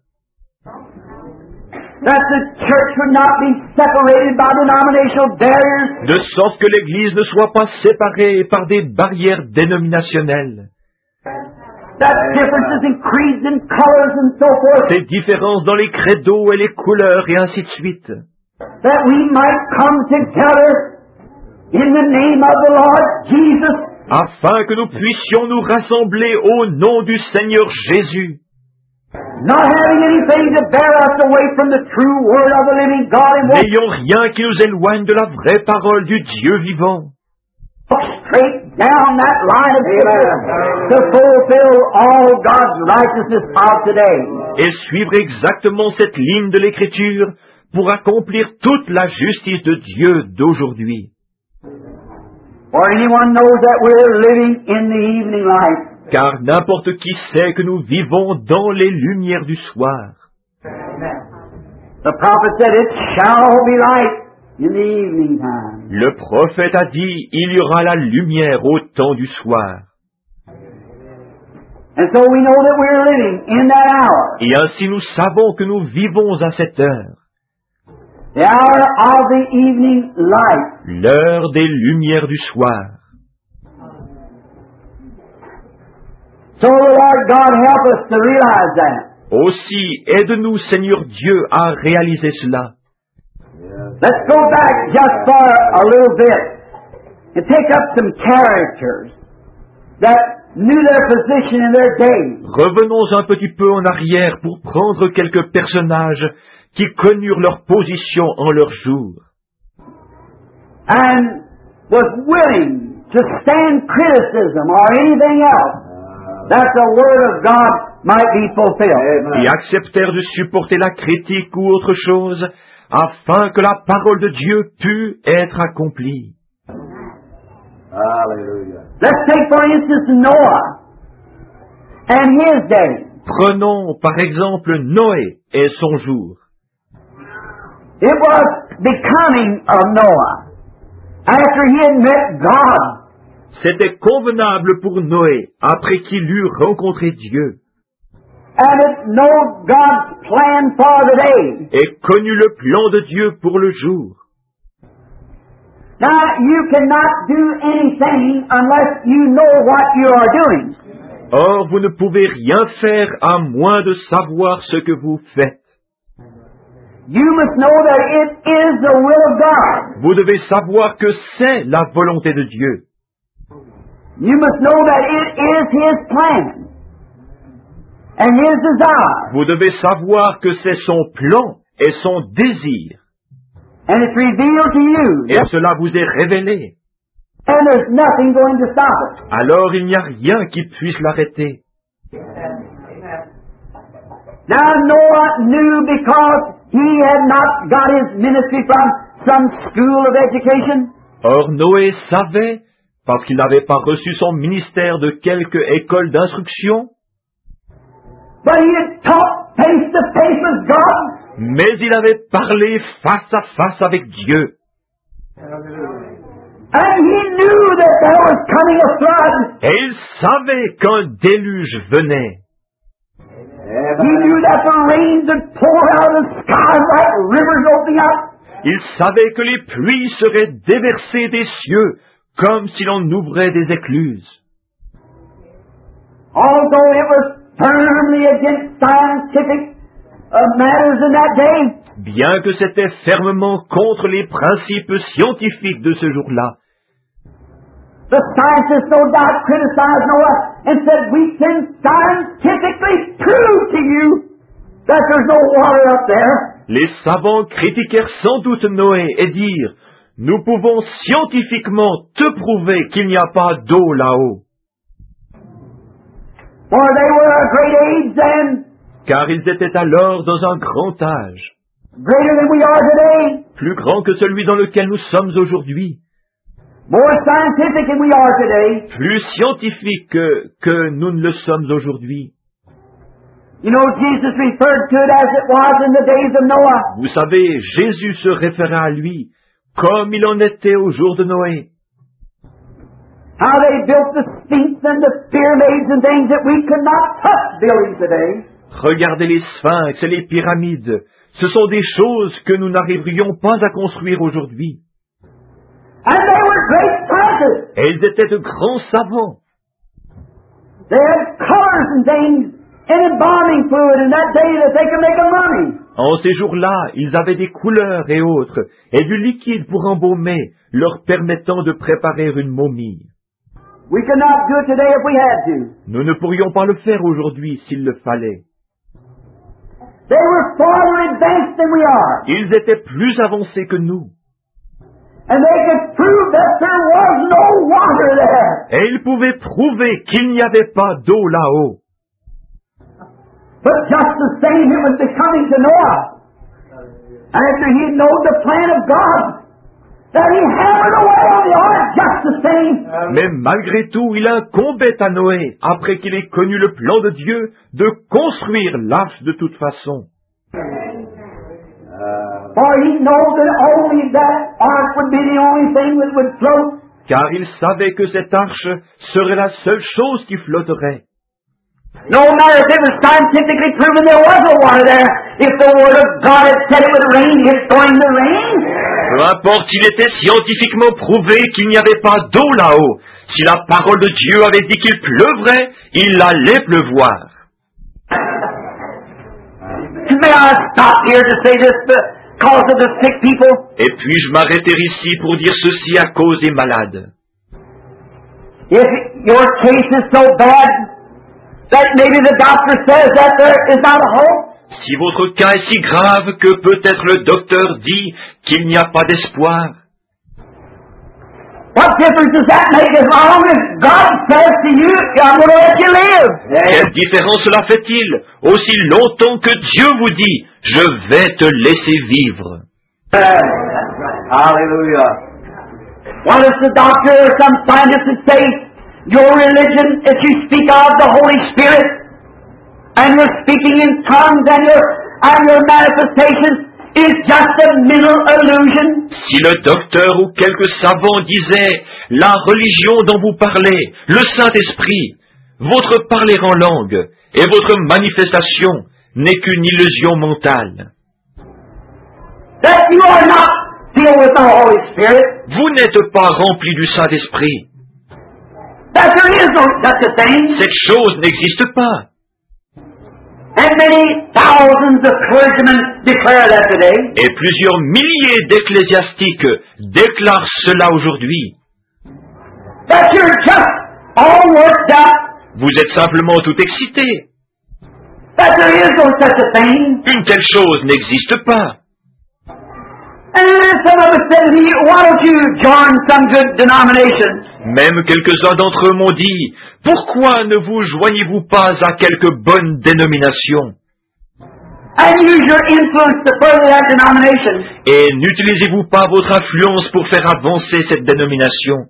That the church would not be separated by denominational barriers. De sorte que l'Église ne soit pas séparée par des barrières dénominationnelles. That differences in creeds and colors and so forth. Ces différences dans les credos et les couleurs et ainsi de suite. That we might come together in the name of the Lord Jesus. Afin que nous puissions nous rassembler au nom du Seigneur Jésus. Not having anything to bear us away from the true word of the living God. N'ayons rien qui nous éloigne de la vraie parole du Dieu vivant. straight down that line of Scripture to fulfill all God's righteousness of today. Et suivre exactement cette ligne de l'Écriture pour accomplir toute la justice de Dieu d'aujourd'hui. For anyone knows that we're living in the evening light. Car n'importe qui sait que nous vivons dans les lumières du soir. The prophet said, "It shall be light in the evening time." Le prophète a dit, il y aura la lumière au temps du soir. And so we know that we're living in that hour. Et ainsi nous savons que nous vivons à cette heure. The hour of the evening light. L'heure des lumières du soir. So the Lord God help us to realize that. Aussi, aide-nous, Seigneur Dieu, à réaliser cela. Let's go back just for a little bit and take up some characters that knew their position in their day. Revenons un petit peu en arrière pour prendre quelques personnages qui connurent leur position en leur jour. And was willing to stand criticism or anything else that the Word of God might be fulfilled. Et acceptèrent de supporter la critique ou autre chose, afin que la parole de Dieu pût être accomplie. Hallelujah. Let's take for instance Noah and his day. Prenons par exemple Noé et son jour. It was becoming of Noah after he had met God. C'était convenable pour Noé après qu'il eut rencontré Dieu And it know God's plan for the day. et connut le plan de Dieu pour le jour. Now, you cannot do anything unless you know what you are doing. Or, vous ne pouvez rien faire à moins de savoir ce que vous faites. You must know that it is the will of God. Vous devez savoir que c'est la volonté de Dieu. You must know that it is His plan and His desire. Vous devez savoir que c'est son plan et son désir. And it's revealed to you. Et cela vous est révélé. And there's nothing going to stop it. Alors il n'y a rien qui puisse l'arrêter. Now Noah knew because he had not got his ministry from some school of education. Or Noé savait, parce qu'il n'avait pas reçu son ministère de quelque école d'instruction, But he had talked face to face with God. mais il avait parlé face à face avec Dieu. And he knew that there was coming a flood. Et il savait qu'un déluge venait. He knew that the rains would pour out of the sky like rivers opening up. Il savait que les pluies seraient déversées des cieux, comme si l'on ouvrait des écluses. Although it was firmly against scientific matters in that day, Bien que c'était fermement contre les principes scientifiques de ce jour-là, the scientists no doubt criticized Noah and said, "We can scientifically prove to you that there's no water up there." les savants critiquèrent sans doute Noé et dirent « Nous pouvons scientifiquement te prouver qu'il n'y a pas d'eau là-haut. For they were a great age then, » Car ils étaient alors dans un grand âge, greater than we are today, plus grand que celui dans lequel nous sommes aujourd'hui, more scientific than we are today. plus scientifique que nous ne le sommes aujourd'hui. You know, Jesus referred to it as it was in the days of Noah. Vous savez, Jésus se référa à lui comme il en était au jour de Noé. How they built the Sphinx and the pyramids and things that we could not touch building today. Regardez les sphinx et les pyramides. Ce sont des choses que nous n'arriverions pas à construire aujourd'hui. And they were great scientists. Et ils étaient de grands savants. They had colors and things and embalming fluid in that day that they could make a mummy. En ces jours-là, ils avaient des couleurs et autres, et du liquide pour embaumer, leur permettant de préparer une momie. We could not do it today if we had to. Nous ne pourrions pas le faire aujourd'hui s'il le fallait. They were far more advanced than we are. Ils étaient plus avancés que nous. And they could prove that there was no water there. Et ils pouvaient prouver qu'il n'y avait pas d'eau là-haut. But just the same, it was becoming to Noah. After he knowed the plan of God, that he hammered away on the ark just the same. Mais malgré tout, il incombait à Noé, après qu'il ait connu le plan de Dieu, de construire l'arche de toute façon. For he knows that only that ark would be the only thing that would float. Car il savait que cette arche serait la seule chose qui flotterait. No matter if it was scientifically proven there was no water there, if the Word of God had said it would rain, it's going to rain. Peu importe s'il était scientifiquement prouvé qu'il n'y avait pas d'eau là-haut, si la parole de Dieu avait dit qu'il pleuvrait, il allait pleuvoir. May I stop here to say this because of the sick people? Et puis-je m'arrêter ici pour dire ceci à cause des malades? If your case is so bad that maybe the doctor says that there is not a hope, Si votre cas est si grave que peut-être le docteur dit qu'il n'y a pas d'espoir, what difference does that make as long as God says to you, I'm going to let you live? quelle différence cela fait-il aussi longtemps que Dieu vous dit « Je vais te laisser vivre ». Hallelujah. What does the doctor or some scientist say? Your religion, if you speak of the Holy Spirit, and you're speaking in tongues, and your manifestations, is just a mental illusion. Si le docteur ou quelques savants disaient « La religion dont vous parlez, le Saint-Esprit, votre parler en langue et votre manifestation n'est qu'une illusion mentale. That you are not filled with the Holy Spirit. Vous n'êtes pas rempli du Saint-Esprit. That there is no such a thing. Cette chose n'existe pas. And many thousands of clergymen declare that today. Et plusieurs milliers d'ecclésiastiques déclarent cela aujourd'hui. That you're just all worked up. Vous êtes simplement tout excité. That there is no such a thing. Une telle chose n'existe pas. And some of us said to me, why don't you join some good denominations? Même quelques-uns d'entre eux m'ont dit, pourquoi ne vous joignez-vous pas à quelques bonnes dénominations? And use your influence to further that denomination. Et n'utilisez-vous pas votre influence pour faire avancer cette dénomination?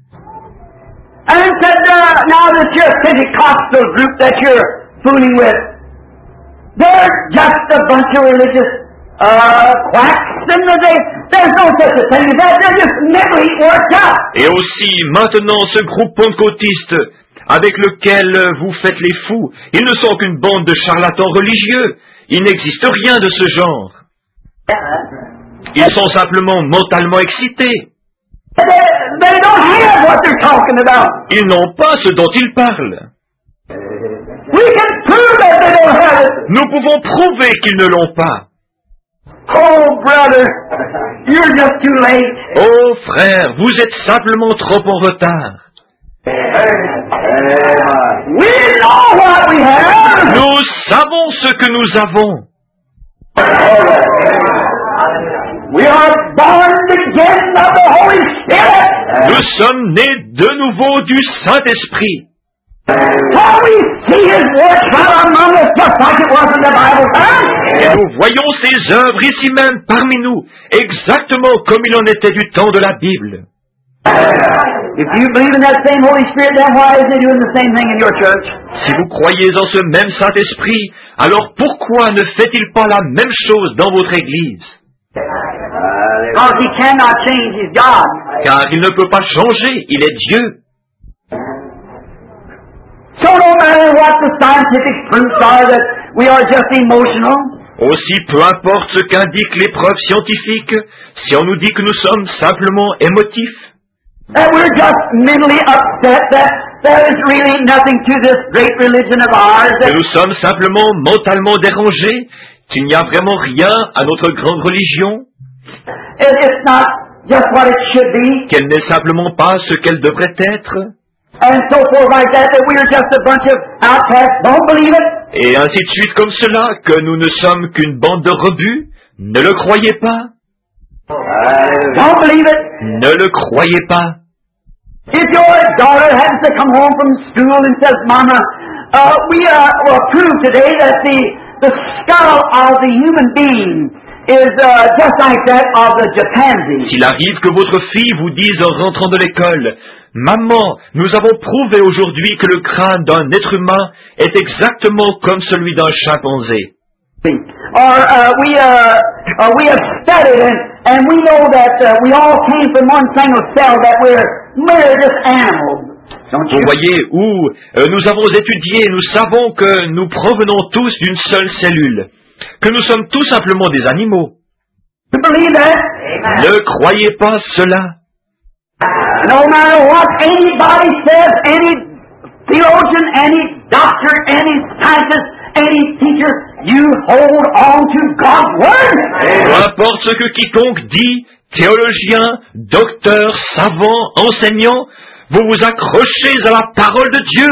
And said, now that you're a Pentecostal group that you're fooling with, they're just a bunch of religious quacks, and there's no such a thing as that. They're just mentally worked up. Et aussi, maintenant, ce groupe pentecôtiste avec lequel vous faites les fous, ils ne sont qu'une bande de charlatans religieux. Il n'existe rien de ce genre. Ils sont simplement mentalement excités. They don't have what they're talking about. Ils n'ont pas ce dont ils parlent. We can prove that they don't have it. Nous pouvons prouver qu'ils ne l'ont pas. Oh, brother, you're just too late. Oh frère, vous êtes simplement trop en retard. We know what we have. Nous savons ce que nous avons. We are born again of the Holy Spirit. Nous sommes nés de nouveau du Saint-Esprit. For we see His works right among us, just like it was in the Bible. Et nous voyons ses œuvres ici même parmi nous, exactement comme il en était du temps de la Bible. If you believe in that same Holy Spirit, then why is He doing the same thing in your church? Si vous croyez en ce même Saint-Esprit, alors pourquoi ne fait-il pas la même chose dans votre Église? Because He cannot change. He's God. Car il ne peut pas changer, il est Dieu. So no matter what the scientific proofs are that we are just emotional, Aussi, peu importe ce qu'indiquent les preuves scientifiques, si on nous dit que nous sommes simplement émotifs, that we're just mentally upset, that there is really nothing to this great religion of ours, que that nous sommes simplement mentalement dérangés, qu'il n'y a vraiment rien à notre grande religion, it's not just what it should be, qu'elle n'est simplement pas ce qu'elle devrait être, and so forth like that, that we are just a bunch of outcasts. Don't believe it. et ainsi de suite comme cela, que nous ne sommes qu'une bande de rebuts, ne le croyez pas. Don't believe it. Ne le croyez pas. If your daughter happens to come home from school and says, Mama, we will prove today that the skull of the human being is just like that of the chimpanzee. S'il arrive que votre fille vous dise en rentrant de l'école, Maman, nous avons prouvé aujourd'hui que le crâne d'un être humain est exactement comme celui d'un chimpanzé. Or we have studied and we know that we all came from one single cell, that we're just animals. Vous voyez, où nous avons étudié, nous savons que nous provenons tous d'une seule cellule, que nous sommes tout simplement des animaux. You believe that? Ne croyez pas cela. No matter what anybody says, any theologian, any doctor, any scientist, any teacher, you hold on to God's Word. Peu importe ce que quiconque dit, théologien, docteur, savant, enseignant, vous vous accrochez à la parole de Dieu.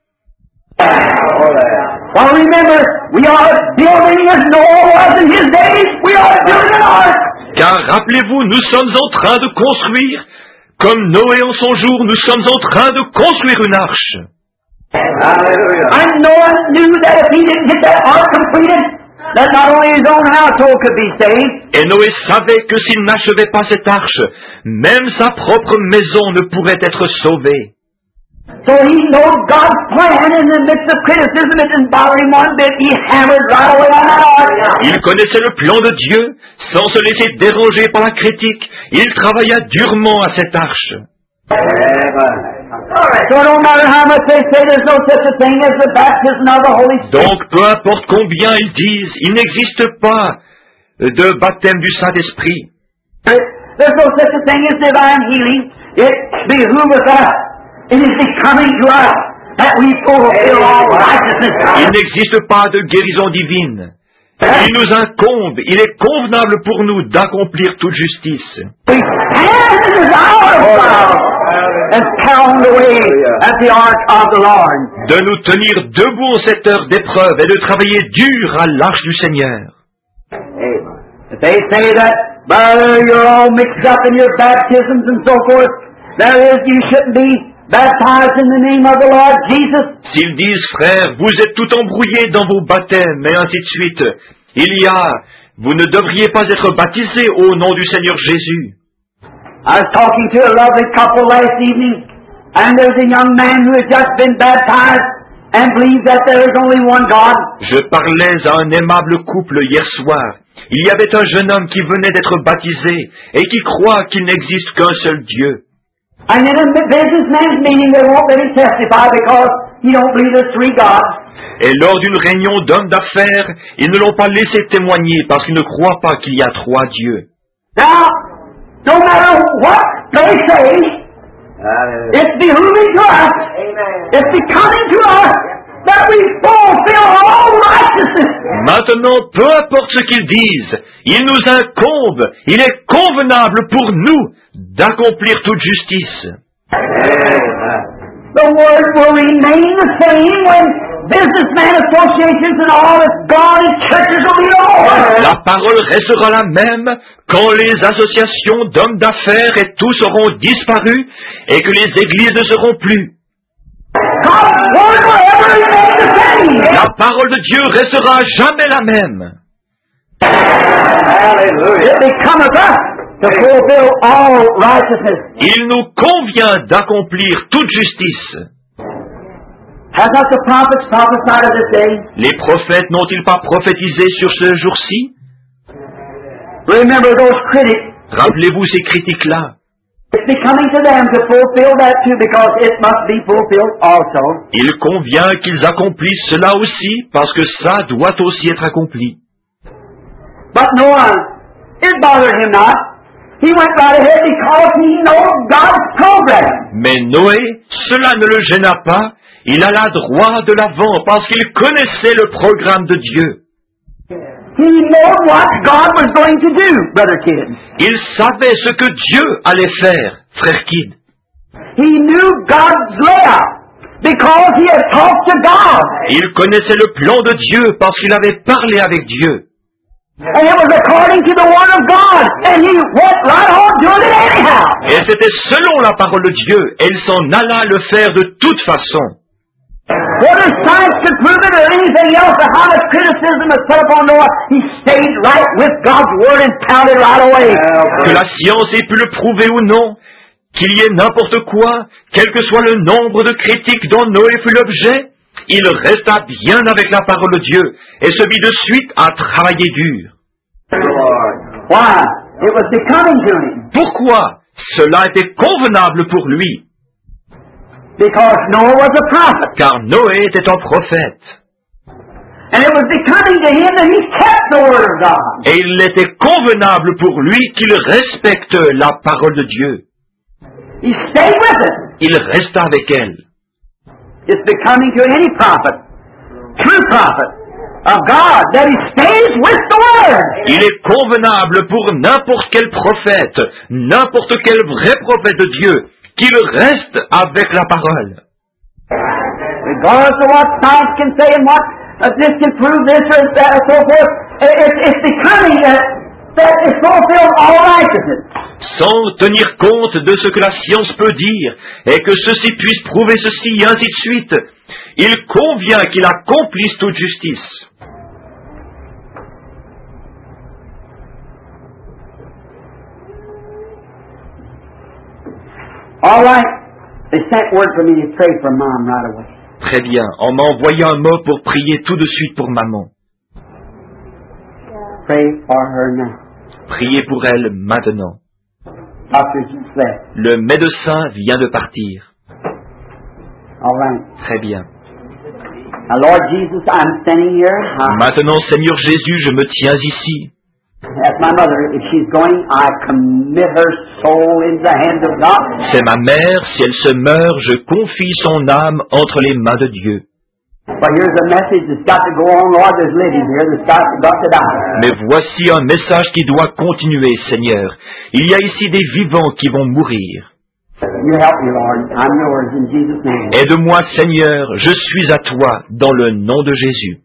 Well, remember, we are building as Noah was in his days. We are building an ark. Car rappelez-vous, nous sommes en train de construire, comme Noé en son jour, nous sommes en train de construire une arche. And Noah knew that if he didn't get that ark completed, that not only his own household could be saved. Et Noé savait que s'il n'achevait pas cette arche, même sa propre maison ne pourrait être sauvée. So he knows God's plan in the midst of criticism. It didn't bother him one bit. He hammered right away on that ark. Il connaissait le plan de Dieu, sans se laisser déranger par la critique. Il travailla durement à cette arche. So no matter how much they say there's no such a thing as the baptism of the Holy Spirit. Donc, peu importe combien ils disent, il n'existe pas de baptême du Saint-Esprit. There's no such a thing as divine healing. It behooveth us. It is becoming to us that we fulfill all righteousness. Il n'existe pas de guérison divine. Il nous incombe, il est convenable pour nous d'accomplir toute justice. We stand in this hour of God and pound away at the ark of the Lord. De nous tenir debout en cette heure d'épreuve et de travailler dur à l'arche du Seigneur. If they say that, brother, you're all mixed up in your baptisms and so forth, there is, you shouldn't be baptized in the name of the Lord Jesus. S'ils disent, frère, vous êtes tout embrouillés dans vos baptêmes, et ainsi de suite, vous ne devriez pas être baptisés au nom du Seigneur Jésus. I was talking to a lovely couple last evening, and there's a young man who has just been baptized and believes that there is only one God. Je parlais à un aimable couple hier soir. Il y avait un jeune homme qui venait d'être baptisé et qui croit qu'il n'existe qu'un seul Dieu. And in a businessman's meeting, they won't let him testify because he don't believe there's three gods. Et lors d'une réunion d'hommes d'affaires, ils ne l'ont pas laissé témoigner parce qu'ils ne croient pas qu'il y a trois dieux. Now, no matter what they say, it's behooving to us, it's becoming to us, that we fulfill all righteousness. Maintenant, peu importe ce qu'ils disent, il nous incombe, il est convenable pour nous d'accomplir toute justice. The word will remain the same when businessman associations and all is gone and churches will be over. La parole restera la même quand les associations d'hommes d'affaires et tous auront disparu et que les églises ne seront plus. God's word will ever remain the same. La parole de Dieu restera jamais la même. It becometh us to fulfill all righteousness. Il nous convient d'accomplir toute justice. Has not the prophets prophesied of this day? Les prophètes n'ont-ils pas prophétisé sur ce jour-ci? Remember those critics. Rappelez-vous ces critiques-là. It's becoming to them to fulfill that too, because it must be fulfilled also. Il convient qu'ils accomplissent cela aussi, parce que ça doit aussi être accompli. But Noah, it bothered him not. He went right ahead because he knows God's program. Mais Noé, cela ne le gêna pas. Il alla droit de l'avant parce qu'il connaissait le programme de Dieu. He knew what God was going to do, Brother Kidd. Il savait ce que Dieu allait faire, frère Kidd. He knew God's layout because he had talked to God. Il connaissait le plan de Dieu parce qu'il avait parlé avec Dieu. And it was according to the Word of God. And he went right on doing it anyhow. Et c'était selon la parole de Dieu, et il s'en alla le faire de toute façon. Whether science could prove it or anything else, or how much criticism was put upon Noah, he stayed right with God's Word and pounded right away. Que la science ait pu le prouver ou non, qu'il y ait n'importe quoi, quel que soit le nombre de critiques dont Noé fut l'objet, il resta bien avec la parole de Dieu et se mit de suite à travailler dur. Why? It was becoming to him. Pourquoi? Cela était convenable pour lui. Because Noah was a prophet. Car Noé était un prophète. And it was becoming to him that he kept the Word of God. Et il était convenable pour lui qu'il respecte la parole de Dieu. He stayed with it. Il resta avec elle. It's becoming to any prophet, true prophet of God, that he stays with the Word. Il est convenable pour n'importe quel prophète, n'importe quel vrai prophète de Dieu, qu'il reste avec la parole. Regardless of what science can say and what this can prove this or that and so forth, it's becoming that it fulfills all righteousness. Sans tenir compte de ce que la science peut dire, et que ceci puisse prouver ceci, et ainsi de suite, il convient qu'il accomplisse toute justice. All right. They sent word for me to pray for Mom right away. Très bien, on m'a envoyé un mot pour prier tout de suite pour maman. Pray for her now. Priez pour elle maintenant. Doctor just left. Le médecin vient de partir. All right. Très bien. Now, Lord Jesus, I'm standing here. Maintenant, Seigneur Jésus, je me tiens ici. That's my mother. If she's going, I commit her soul into the hands of God. C'est ma mère, si elle se meurt, je confie son âme entre les mains de Dieu. But here's a message that's got to go on, Lord. There's ladies here that's got to die. Mais voici un message qui doit continuer, Seigneur. Il y a ici des vivants qui vont mourir. You help me, Lord. I'm yours in Jesus' name. Aide-moi, Seigneur, je suis à toi, dans le nom de Jésus.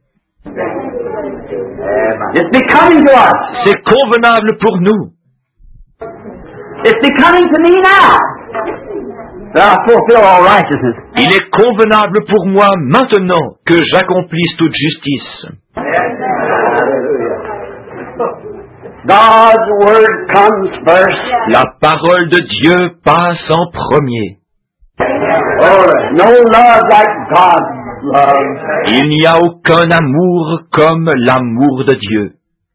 It's becoming to us. C'est convenable pour nous. It's becoming to me now. That I fulfill all righteousness. Il est convenable pour moi maintenant que j'accomplisse toute justice. God's word comes first. La parole de Dieu passe en premier. No love like God's love. Il n'y a aucun amour comme l'amour de Dieu.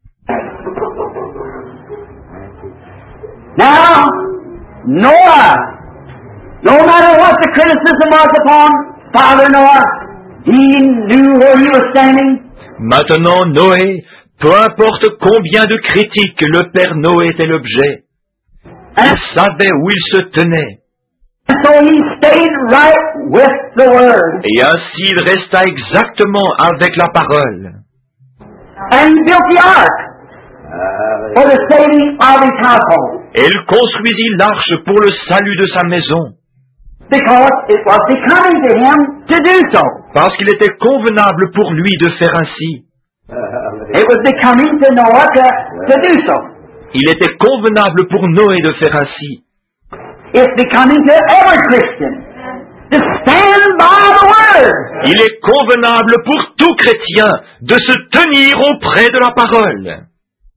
Now, Noah, no matter what the criticism was upon Father Noah, he knew where he was standing. Maintenant, Noé, peu importe combien de critiques le père Noé était l'objet, il savait où il se tenait. So he stayed right with the Word. Et ainsi il resta exactement avec la parole. And he built the ark for the saving of his household. Et il construisit l'arche pour le salut de sa maison. Because it was becoming to him to do so. Parce qu'il était convenable pour lui de faire ainsi. It was becoming to Noah to do so. Il était convenable pour Noé de faire ainsi. It's becoming to every Christian to stand by the Word. Il est convenable pour tout chrétien de se tenir auprès de la parole.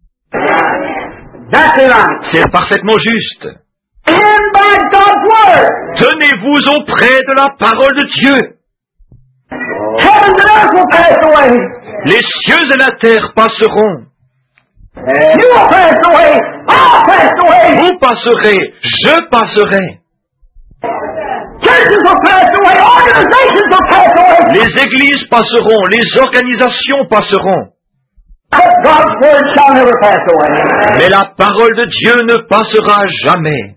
That's right. C'est parfaitement juste. Stand by God's Word. Tenez-vous auprès de la parole de Dieu. Heaven and earth will pass away. Les cieux et la terre passeront. You will pass away. I'll pass away. Vous passerez, je passerai. Churches will pass away. Organizations will pass away. Les églises passeront, les organisations passeront. But God's Word shall never pass away. Mais la parole de Dieu ne passera jamais.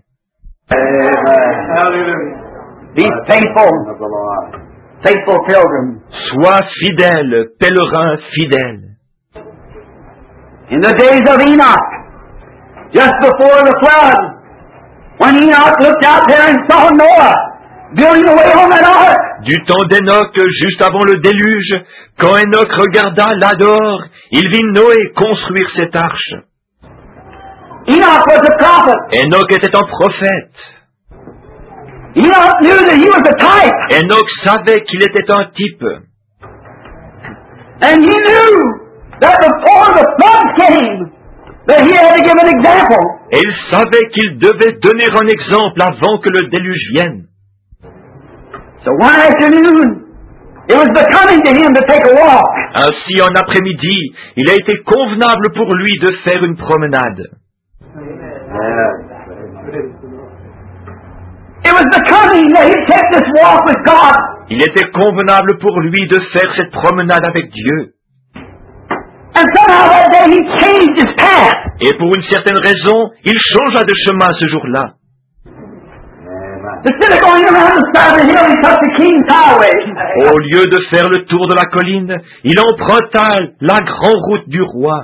Be faithful. Faithful pilgrim. Sois fidèle, pèlerin fidèle. In the days of Enoch, just before the flood, when Enoch looked out there and saw Noah building away on that ark. Du temps d'Enoch, juste avant le déluge, quand Enoch regarda là dehors, il vit Noé construire cette arche. Enoch was a prophet. Enoch était un prophète. Enoch knew that he was a type. Enoch savait qu'il était un type. And he knew that before the flood came, that he had to give an example. Et il savait qu'il devait donner un exemple avant que le déluge vienne. So one afternoon, it was becoming to him to take a walk. Ainsi, en après-midi, il a été convenable pour lui de faire une promenade. It was becoming that he take this walk with God. Il était convenable pour lui de faire cette promenade avec Dieu. And somehow that day he changed his path. Et pour une certaine raison, il changea de chemin ce jour-là. Instead of going around the side of the hill, he took the King's Highway. Au lieu de faire le tour de la colline, il emprunta la grande route du roi.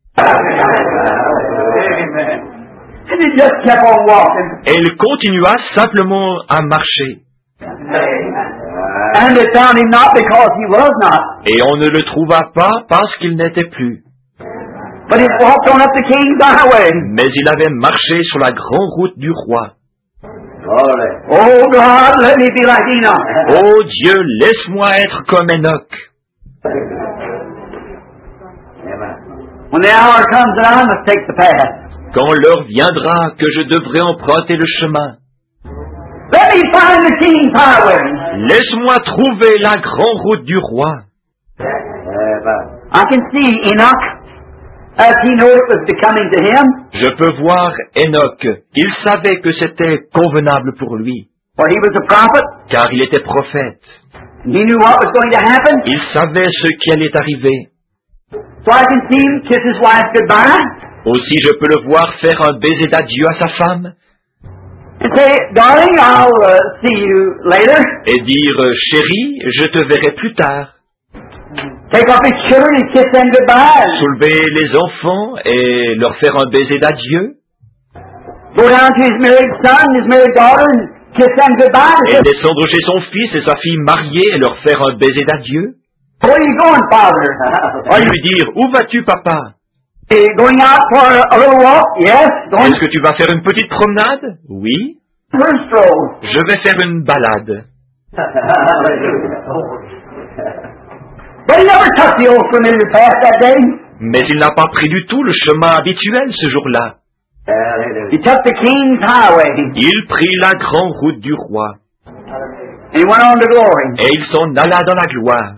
And he just kept on walking. Et il continua simplement à marcher. And they found him not because he was not, Et on ne le trouva pas parce qu'il n'était plus. but he walked on up the King's Highway. Mais il avait marché sur la grande route du roi. Oh God, let me be like Enoch. Oh Dieu, laisse-moi être comme Enoch. When the hour comes that I must take the path, Quand l'heure viendra que je devrai emprunter le chemin, let me find the King's Highway. laisse-moi trouver la grande route du roi. I can see Enoch as he knew it was becoming to him, Je peux voir Enoch. Il savait que c'était convenable pour lui, for he was a prophet. car il était prophète. He knew what was going to happen. Il savait ce qui allait arriver. So I can see him kiss his wife goodbye Aussi, je peux le voir faire un baiser d'adieu à sa femme and say, darling, I'll see you later. et dire « Chérie, je te verrai plus tard ». Take off his children and kiss them goodbye. Soulever les enfants et leur faire un baiser d'adieu. Go down to his married son, his married daughter, and kiss them goodbye. Et descendre chez son fils et sa fille mariée et leur faire un baiser d'adieu. Where are you going, Father? Et lui dire « Où vas-tu, papa? Going out for a little walk? Yes. Going Est-ce que tu vas faire une petite promenade? Oui. for a stroll. Je vais faire une balade. But he never took the old familiar path that day. Mais il n'a pas pris du tout le chemin habituel ce jour-là. He took the King's Highway, Il prit la grande route du roi. and he went on to glory. Et il s'en alla dans la gloire.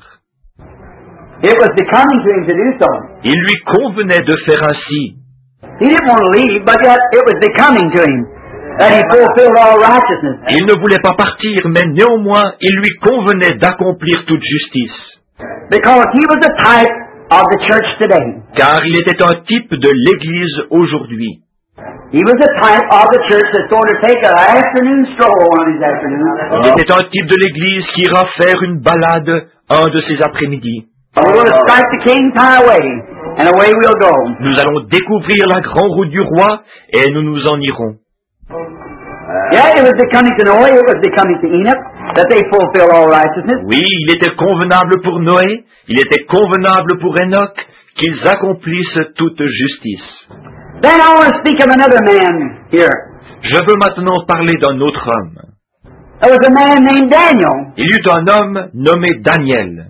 It was becoming to him to do so. Il lui convenait de faire ainsi. He didn't want to leave, but yet it was becoming to him that he fulfilled all righteousness. Il ne voulait pas partir, mais néanmoins, il lui convenait d'accomplir toute justice. Because he was a type of the church today. Car il était un type de l'Église aujourd'hui. He was a type of the church that's going to take an afternoon stroll one of these afternoons. Il était un type de l'Église qui ira faire une balade un de ces après-midi. We're going to strike the King's Highway, and away we'll go. Nous allons découvrir la grande route du roi et nous nous en irons. Yeah, it was becoming to Noah, it was becoming to Enoch, that they fulfill all righteousness. Oui, il était convenable pour Noé, il était convenable pour Enoch qu'ils accomplissent toute justice. Then I want to speak of another man here. Je veux maintenant parler d'un autre homme. There was a man named Daniel, Il y eut un homme nommé Daniel,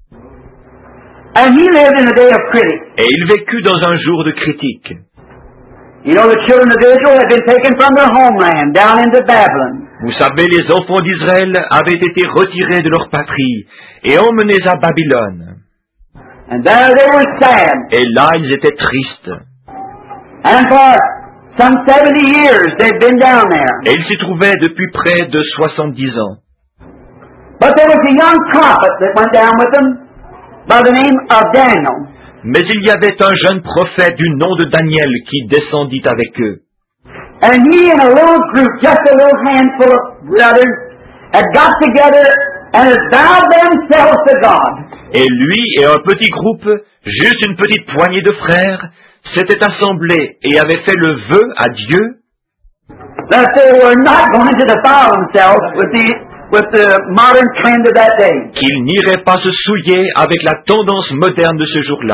and he lived in a day of critic. et il vécut dans un jour de critique. You know, the children of Israel had been taken from their homeland down into Babylon. Vous savez, les enfants d'Israël avaient été retirés de leur patrie et emmenés à Babylone. And there they were sad. Et là, ils étaient tristes. And for some 70 years they'd been down there. Et ils s'y trouvaient depuis près de 70 ans. But there was a young prophet that went down with them by the name of Daniel. Mais il y avait un jeune prophète du nom de Daniel qui descendit avec eux. And he and a little group, just a little handful of brothers, had got together and had vowed themselves to God. Et lui et un petit groupe, juste une petite poignée de frères, s'étaient assemblés et avaient fait le vœu à Dieu That they were not going to defile themselves with the with the modern trend of that day. qu'il n'irait pas se souiller avec la tendance moderne de ce jour-là.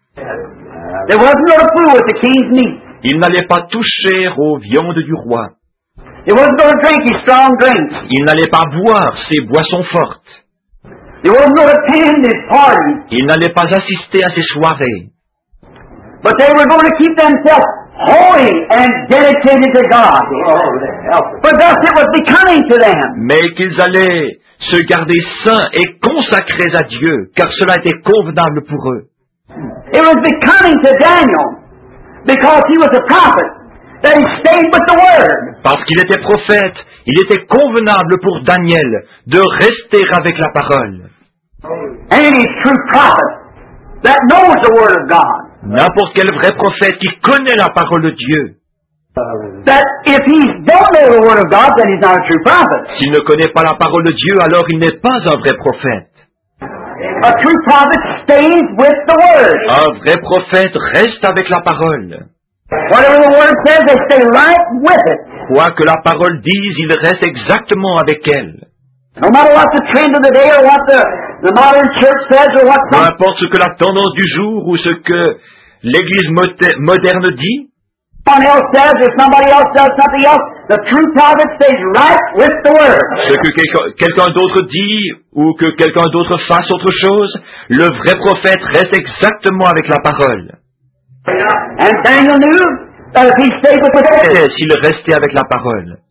They wasn't going to fool with the king's meat. Il n'allait pas toucher aux viandes du roi. They wasn't going to drink his strong drinks. Il n'allait pas boire ses boissons fortes. They wasn't going to attend his parties. Il n'allait pas assister à ses soirées. But they were going to keep themselves holy and dedicated to God. For thus it was becoming to them. Mais qu'ils allaient se garder saints et consacrés à Dieu, car cela était convenable pour eux. It was becoming to Daniel because he was a prophet that he stayed with the Word. Parce qu'il était prophète, il était convenable pour Daniel de rester avec la parole. Any true prophet that knows the Word of God. N'importe quel vrai prophète qui connaît la parole de Dieu. That if he don't know the Word of God, then he's not a true prophet. S'il ne connaît pas la parole de Dieu, alors il n'est pas un vrai prophète. A true prophet stays with the Word. Un vrai prophète reste avec la parole. Whatever the Word says, they stay right with it. Quoi que la parole dise, il reste exactement avec elle. No matter what the trend of the day or what the modern church says or what Peu importe ce que la tendance du jour ou ce que l'Église moderne dit, someone else says or somebody else does something else, the true prophet stays right with the Word. ce que quelqu'un d'autre dit ou que quelqu'un d'autre fasse autre chose, le vrai prophète reste exactement avec la parole. And Daniel knew that if he stayed with the Word, Et s'il restait avec la parole,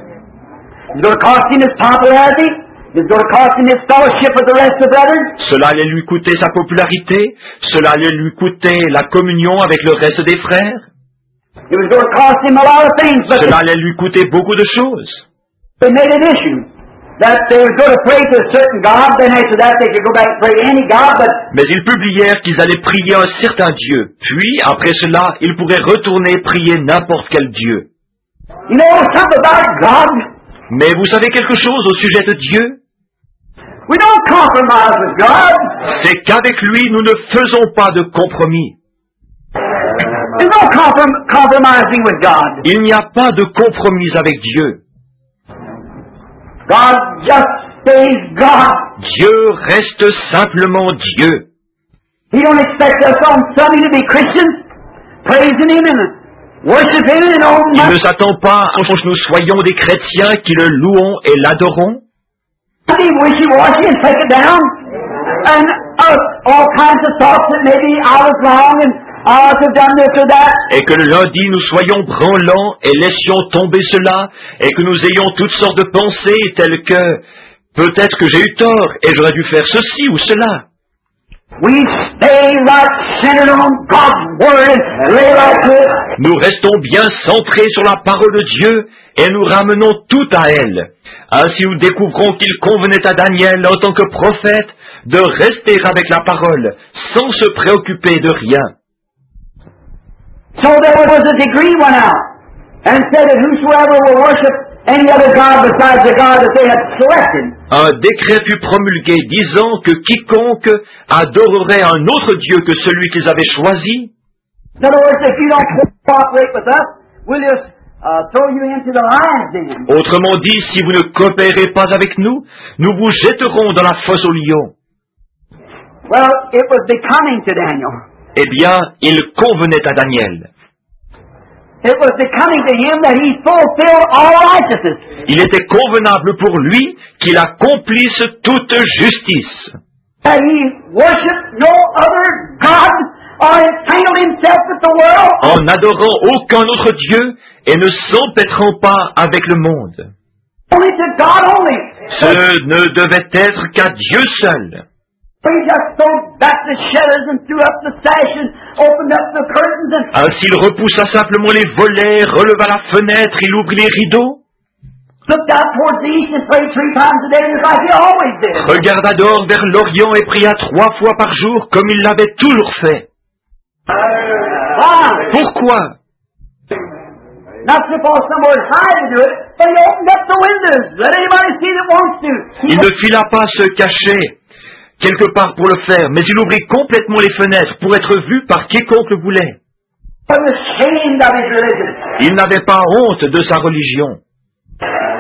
it's going to cost him his popularity, it's going to cost him his fellowship with the rest of the brethren, cela allait lui coûter sa popularité, cela allait lui coûter la communion avec le reste des frères, it was going to cost him a lot of things, but cela allait lui coûter beaucoup de choses. they made an issue that they were going to pray to a certain God, then after that they could go back and pray to any God, but Mais ils publièrent qu'ils allaient prier un certain Dieu, puis après cela, ils pourraient retourner prier n'importe quel Dieu. you know something about God? Mais vous savez quelque chose au sujet de Dieu? We don't compromise with God. C'est qu'avec lui, nous ne faisons pas de compromis. There's no compromising with God. Il n'y a pas de compromis avec Dieu. God just stays God. Dieu reste simplement Dieu. He don't expect us on Sunday to be Christians, praising Him and worshiping Him and all Il ne that. s'attend pas à ce que nous soyons des chrétiens qui le louons et l'adorons, Sunday wishy-washy and take it down, and all kinds of thoughts that maybe I was wrong and I ought to have done this or that. et que le lundi nous soyons branlants et laissions tomber cela, et que nous ayons toutes sortes de pensées telles que peut-être que j'ai eu tort et j'aurais dû faire ceci ou cela. We stay right centered on God's Word and lay right to it. Nous restons bien centrés sur la parole de Dieu et nous ramenons tout à elle. Ainsi nous découvrons qu'il convenait à Daniel en tant que prophète de rester avec la parole sans se préoccuper de rien. So there was a decree went out and said that whosoever will worship any other God besides the God that they had selected, Un décret fut promulgué disant que quiconque adorerait un autre Dieu que celui qu'ils avaient choisi, in other words, if you don't cooperate with us, we'll just throw you into the lion's den. autrement dit, si vous ne coopérez pas avec nous, nous vous jetterons dans la fosse aux lions. Well, it was becoming to Daniel. Eh bien, il convenait à Daniel. It was becoming to him that he fulfilled all righteousness. Il était convenable pour lui qu'il accomplisse toute justice, That he worshiped no other God or entangled himself with the world. en n'adorant aucun autre Dieu et ne s'empêtrant pas avec le monde. Only to God only. Ce ne devait être qu'à Dieu seul. He just threw back the shutters and threw up the sash and opened up the curtains and Ainsi il repoussa simplement les volets, releva la fenêtre, il ouvrit les rideaux, looked out towards the east and prayed 3 times a day just like he always did. regarda dehors vers l'Orient et pria 3 fois par jour comme il l'avait toujours fait. Why? Pourquoi? Not suppose someone hide to do it, but he opened up the windows. Let anybody see that wants to. Il ne fila pas se cacher quelque part pour le faire, mais il ouvrit complètement les fenêtres pour être vu par quiconque le voulait. He was ashamed of his religion. Il n'avait pas honte de sa religion.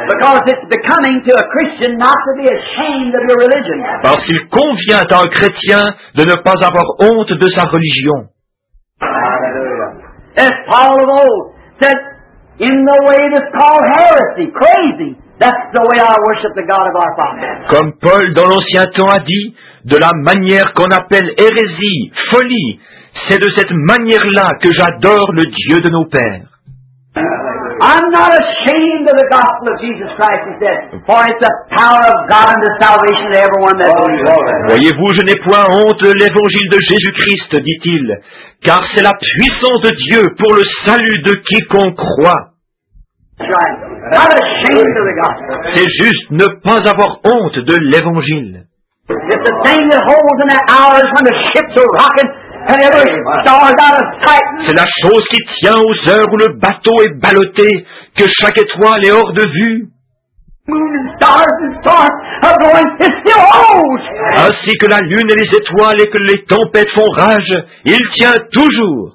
Because it's becoming to a Christian not to be ashamed of your religion. Parce qu'il convient à un chrétien de ne pas avoir honte de sa religion. Hallelujah. As Paul of old said, in the way that's called heresy, crazy, that's the way I worship the God of our fathers. Comme Paul dans l'Ancien Temps a dit, de la manière qu'on appelle hérésie, folie, c'est de cette manière-là que j'adore le Dieu de nos pères. I'm not ashamed of the gospel of Jesus Christ, he said, for it's the power of God unto salvation to everyone that believes. Voyez-vous, je n'ai point honte de l'évangile de Jésus-Christ, dit-il, car c'est la puissance de Dieu pour le salut de quiconque croit. That's right. Not ashamed of the gospel. C'est juste ne pas avoir honte de l'évangile. It's the thing that holds in the hours when the ships are rocking and every star's out of sight. C'est la chose qui tient aux heures où le bateau est ballotté, que chaque étoile est hors de vue. Moon and stars are going, it still holds. Ainsi que la lune et les étoiles et que les tempêtes font rage, il tient toujours.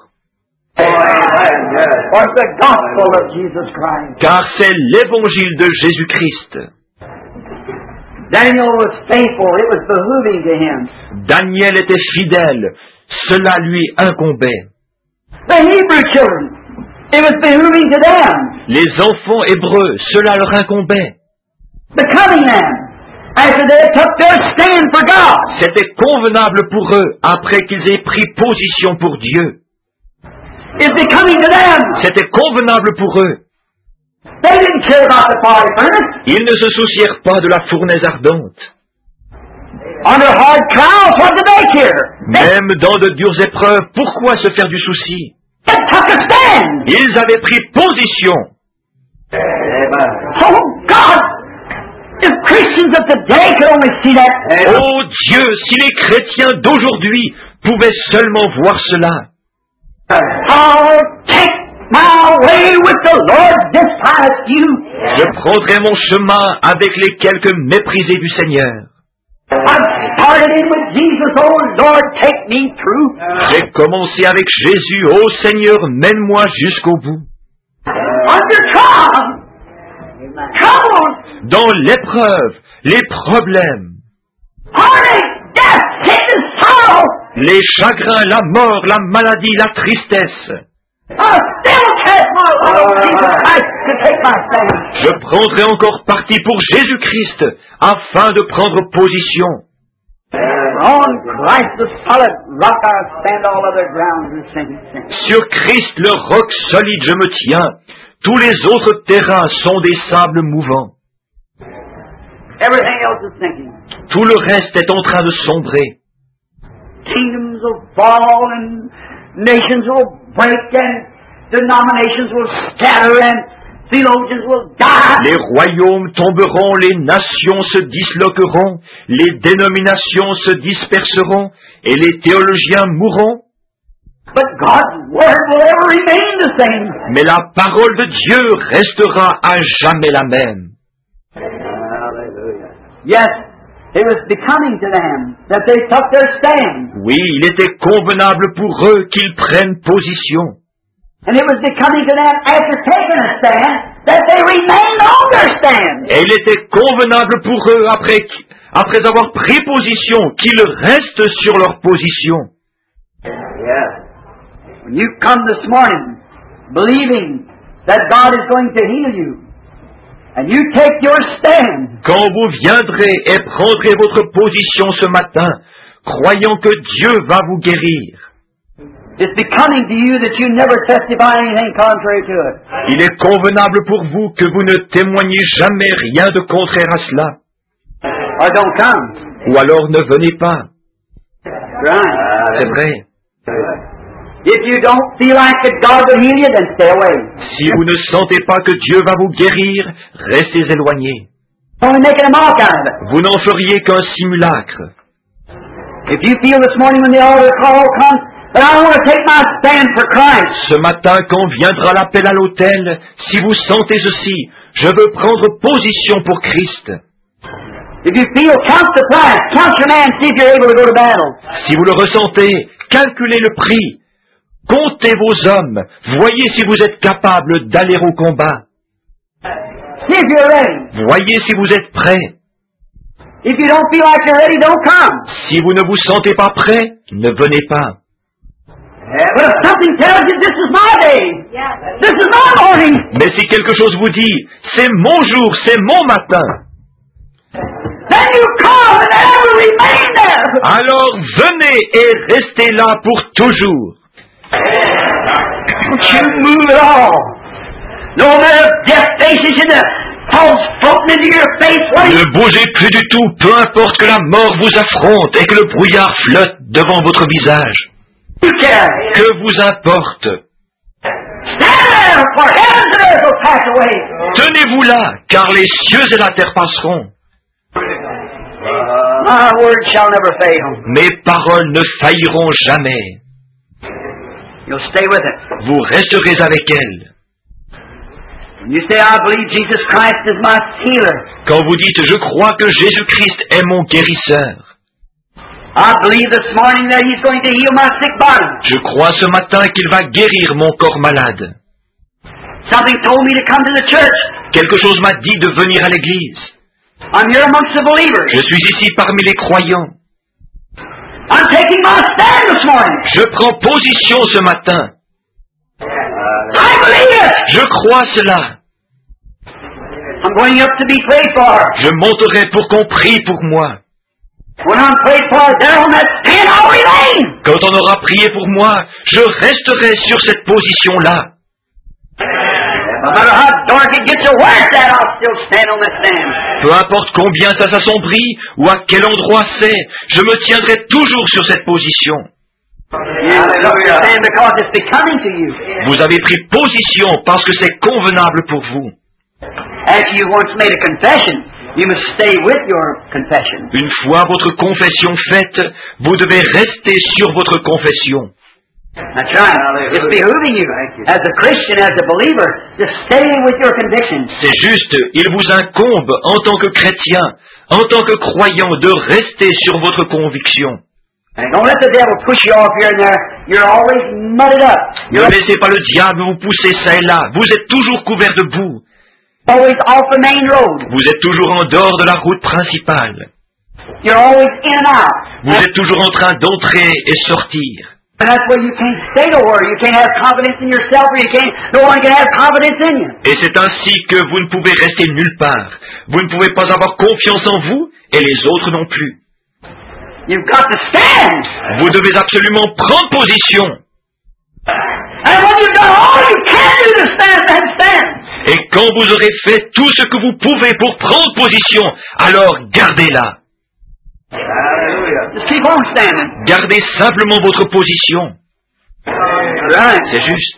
For it's the gospel of Jesus Christ. Car c'est l'évangile de Jésus-Christ. Daniel was faithful. It was behooving to him. Daniel était fidèle, cela lui incombait. The Hebrew children, it was behooving to them. Les enfants hébreux, cela leur incombait. The Cunningham, after they took their stand for God. C'était convenable pour eux après qu'ils aient pris position pour Dieu. It's becoming to them. C'était convenable pour eux. They didn't care about the fiery furnace. Ils ne se soucièrent pas de la fournaise ardente. Under hard trials, what did they care? Même dans de dures épreuves, pourquoi se faire du souci? They took a stand. Ils avaient pris position. Oh God! If Christians of today could only see that. Oh Dieu, si les chrétiens d'aujourd'hui pouvaient seulement voir cela. I'll take my way with the Lord despise you. Je prendrai mon chemin avec les quelques méprisés du Seigneur. I've started in with Jesus, oh Lord, take me through. J'ai commencé avec Jésus, ô Seigneur, mène-moi jusqu'au bout. Under trial, troubles, Dans l'épreuve, les problèmes, heartache, death, sickness, sorrow. les chagrins, la mort, la maladie, la tristesse. I still take my Lord Jesus Christ to take my stand. Je prendrai encore parti pour Jésus-Christ afin de prendre position. On Christ the solid rock I stand, all other grounds is sinking sand. Sur Christ, le roc solide, je me tiens. Tous les autres terrains sont des sables mouvants. Everything else is sinking. Tout le reste est en train de sombrer. Kingdoms will fall and nations will break and denominations will scatter and theologians will die. Les royaumes tomberont, les nations se disloqueront, les dénominations se disperseront et les théologiens mourront. But God's word will ever remain the same. Mais la parole de Dieu restera à jamais la même. Hallelujah. Yes, it was becoming to them that they took their stand. Oui, il était convenable pour eux qu'ils prennent position. And it was becoming to them after taking a stand that they remained on their stand. Et il était convenable pour eux après avoir pris position qu'ils restent sur leur position. Yes. When you come this morning believing that God is going to heal you, and you take your stand, Quand vous viendrez et prendrez votre position ce matin, croyant que Dieu va vous guérir, it's becoming to you that you never testify anything contrary to it. il est convenable pour vous que vous ne témoignez jamais rien de contraire à cela. Or don't come. Ou alors ne venez pas. Right. C'est vrai. If you don't feel like that God will heal you, then stay away. Si vous ne sentez pas que Dieu va vous guérir, restez éloignés. Only making a mock out of it. Vous n'en feriez qu'un simulacre. If you feel this morning when the altar call comes, that I want to take my stand for Christ, Ce matin, quand viendra l'appel à l'autel, si vous sentez ceci, je veux prendre position pour Christ. if you feel, count the price, count your man, see if you're able to go to battle. Si vous le ressentez, calculez le prix. Comptez vos hommes. Voyez si vous êtes capable d'aller au combat. See if you're ready. Voyez si vous êtes prêts. If you don't feel like you're ready, don't come. Si vous ne vous sentez pas prêt, ne venez pas. But if something tells you this is my day, this is my morning, Mais si quelque chose vous dit, c'est mon jour, c'est mon matin, then you come and ever remain there. alors venez et restez là pour toujours. Don't you move at all. No matter if death faces you, the falls floating into your face. What Ne bougez plus du tout, peu importe que la mort vous affronte et que le brouillard flotte devant votre visage. you care? Que vous importe? Stand there, for heavens and earth will pass away. Tenez-vous là, car les cieux et la terre passeront. My word shall never fail. Mes paroles ne failliront jamais. You'll stay with it. Vous resterez avec elles. When you say, I believe Jesus Christ is my healer, Quand vous dites « Je crois que Jésus-Christ est mon guérisseur », I believe this morning that He's going to heal my sick body. je crois ce matin qu'il va guérir mon corps malade. Something told me to come to the church. Quelque chose m'a dit de venir à l'église. I'm here amongst the believers. Je suis ici parmi les croyants. I'm taking my stand this morning. Je prends position ce matin. I believe it. Je crois cela. I'm going up to be prayed for. Je monterai pour qu'on prie pour moi. When I'm prayed for, there on that stand I'll remain. Quand on aura prié pour moi, je resterai sur cette position-là. No matter how dark it gets or where it's at, I'll still stand on that stand. Peu importe combien ça s'assombrit ou à quel endroit c'est, je me tiendrai toujours sur cette position. You took your stand because it's becoming to you. Vous avez pris position parce que c'est convenable pour vous. After you once made a confession, you must stay with your confession. Une fois votre confession faite, vous devez rester sur votre confession. That's right. It's behooving you, as a Christian, as a believer, to stay with your convictions. C'est juste, il vous incombe en tant que chrétien, en tant que croyant, de rester sur votre conviction. And don't let the devil push you off here and there. You're always mudded up. Ne You're laissez pas le diable vous pousser ça et là. Vous êtes toujours couvert de boue. always off the main road. Vous êtes toujours en dehors de la route principale. You're always in and out. Vous êtes toujours en train d'entrer et sortir. And that's where you can't stay nowhere. You can't have confidence in yourself, or no one can have confidence in you. Et c'est ainsi que vous ne pouvez rester nulle part. Vous ne pouvez pas avoir confiance en vous et les autres non plus. You've got to stand. Vous devez absolument prendre position. And when you've done all you can do to stand, then stand. Et quand vous aurez fait tout ce que vous pouvez pour prendre position, alors gardez-la. Just keep on standing. Gardez simplement votre position. Right. C'est juste.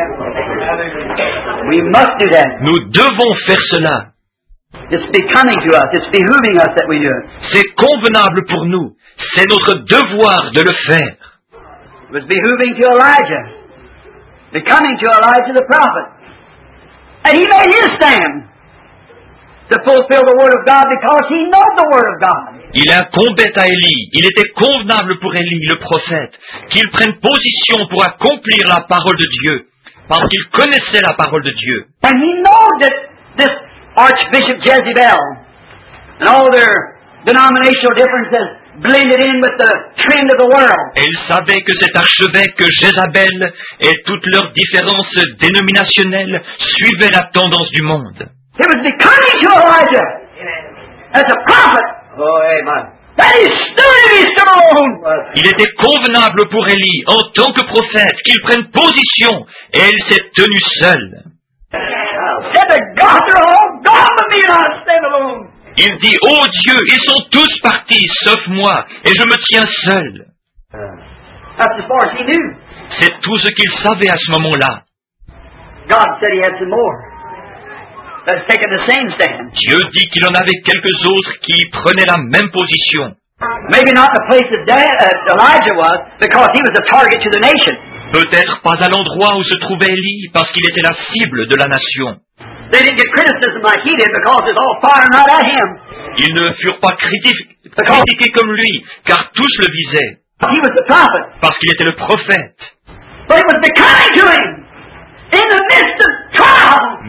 We must do that. Nous devons faire cela. It's becoming to us. It's behooving us that we do it. C'est convenable pour nous. C'est notre devoir de le faire. It was behooving to Elijah. Becoming to Elijah the prophet. And he made his stand to fulfill the Word of God because he knows the Word of God. Il incombait à Élie, il était convenable pour Élie, le prophète, qu'il prenne position pour accomplir la parole de Dieu, parce qu'il connaissait la parole de Dieu. And he knows that this Archbishop Jezebel and all their denominational differences blended in with the trend of the world. Et il savait que cet archevêque Jézabel et toutes leurs différences dénominationnelles suivaient la tendance du monde. It was becoming to Elijah as a prophet. Oh, amen. That he stood in his throne. Il était convenable pour Élie, en tant que prophète, qu'il prenne position, et elle s'est tenue seule. Said to God, they're all gone but me and I stand alone. Il dit, « Oh Dieu, ils sont tous partis, sauf moi, et je me tiens seul. » That's as far as he knew. C'est tout ce qu'il savait à ce moment-là. God said he had some more that's taken the same stand. Dieu dit qu'il en avait quelques autres qui prenaient la même position. Maybe not the place that Elijah was, because he was a target to the nation. Peut-être pas à l'endroit où se trouvait Élie, parce qu'il était la cible de la nation. They didn't get criticism like he did because it's all firing right at him. Ils ne furent pas critiqués comme lui, car tous le visaient, He was the prophet. parce qu'il était le prophète. But it was becoming to him in the midst of trial.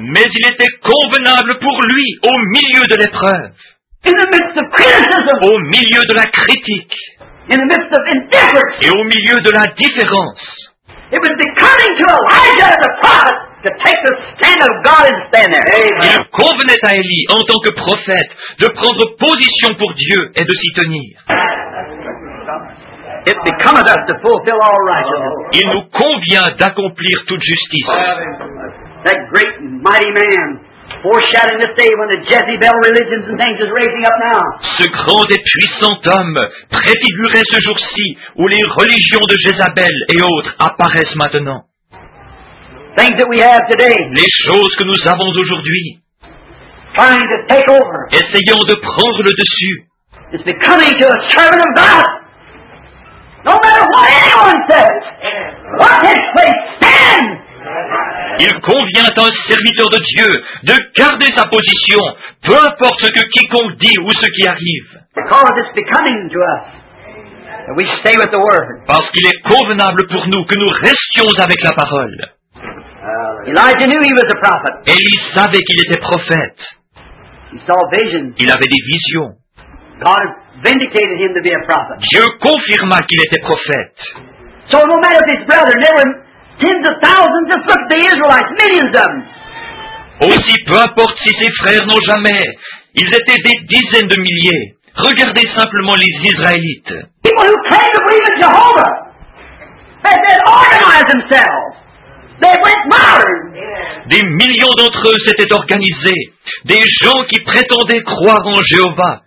Mais il était convenable pour lui au milieu de l'épreuve, in the midst of criticism, au milieu de la critique in the midst of indifference. et au milieu de l'indifférence. It was becoming to Elijah as a prophet to take the stand of God and stand there. Il convenait à Élie, en tant que prophète, de prendre position pour Dieu et de s'y tenir. It becometh us to fulfill all righteousness. Il nous convient d'accomplir toute justice. That great and mighty man, foreshadowing this day when the Jezebel religions and things is raising up now. Ce grand et puissant homme préfigurait ce jour-ci où les religions de Jézabel et autres apparaissent maintenant. Things that we have today, Les choses que nous avons aujourd'hui, trying to take over. essayant de prendre le dessus. It's becoming to a servant of God. No matter what anyone says, what his place stand. Il convient à un serviteur de Dieu de garder sa position, peu importe ce que quiconque dit ou ce qui arrive. Because it's becoming to us that we stay with the Word. Parce qu'il est convenable pour nous que nous restions avec la parole. Elijah knew he was a prophet. Élie savait qu'il était prophète. He saw visions. Il avait des visions. God vindicated him to be a prophet. Dieu confirma qu'il était prophète. So no matter if his brethren, there were tens of thousands, just look at the Israelites, millions of them. Aussi, peu importe si ses frères n'ont jamais, ils étaient des dizaines de milliers. Regardez simplement les Israélites. People who claim to believe in Jehovah, they organized themselves. They went modern. Des millions d'entre eux s'étaient organisés. Des gens qui prétendaient croire en Jéhovah.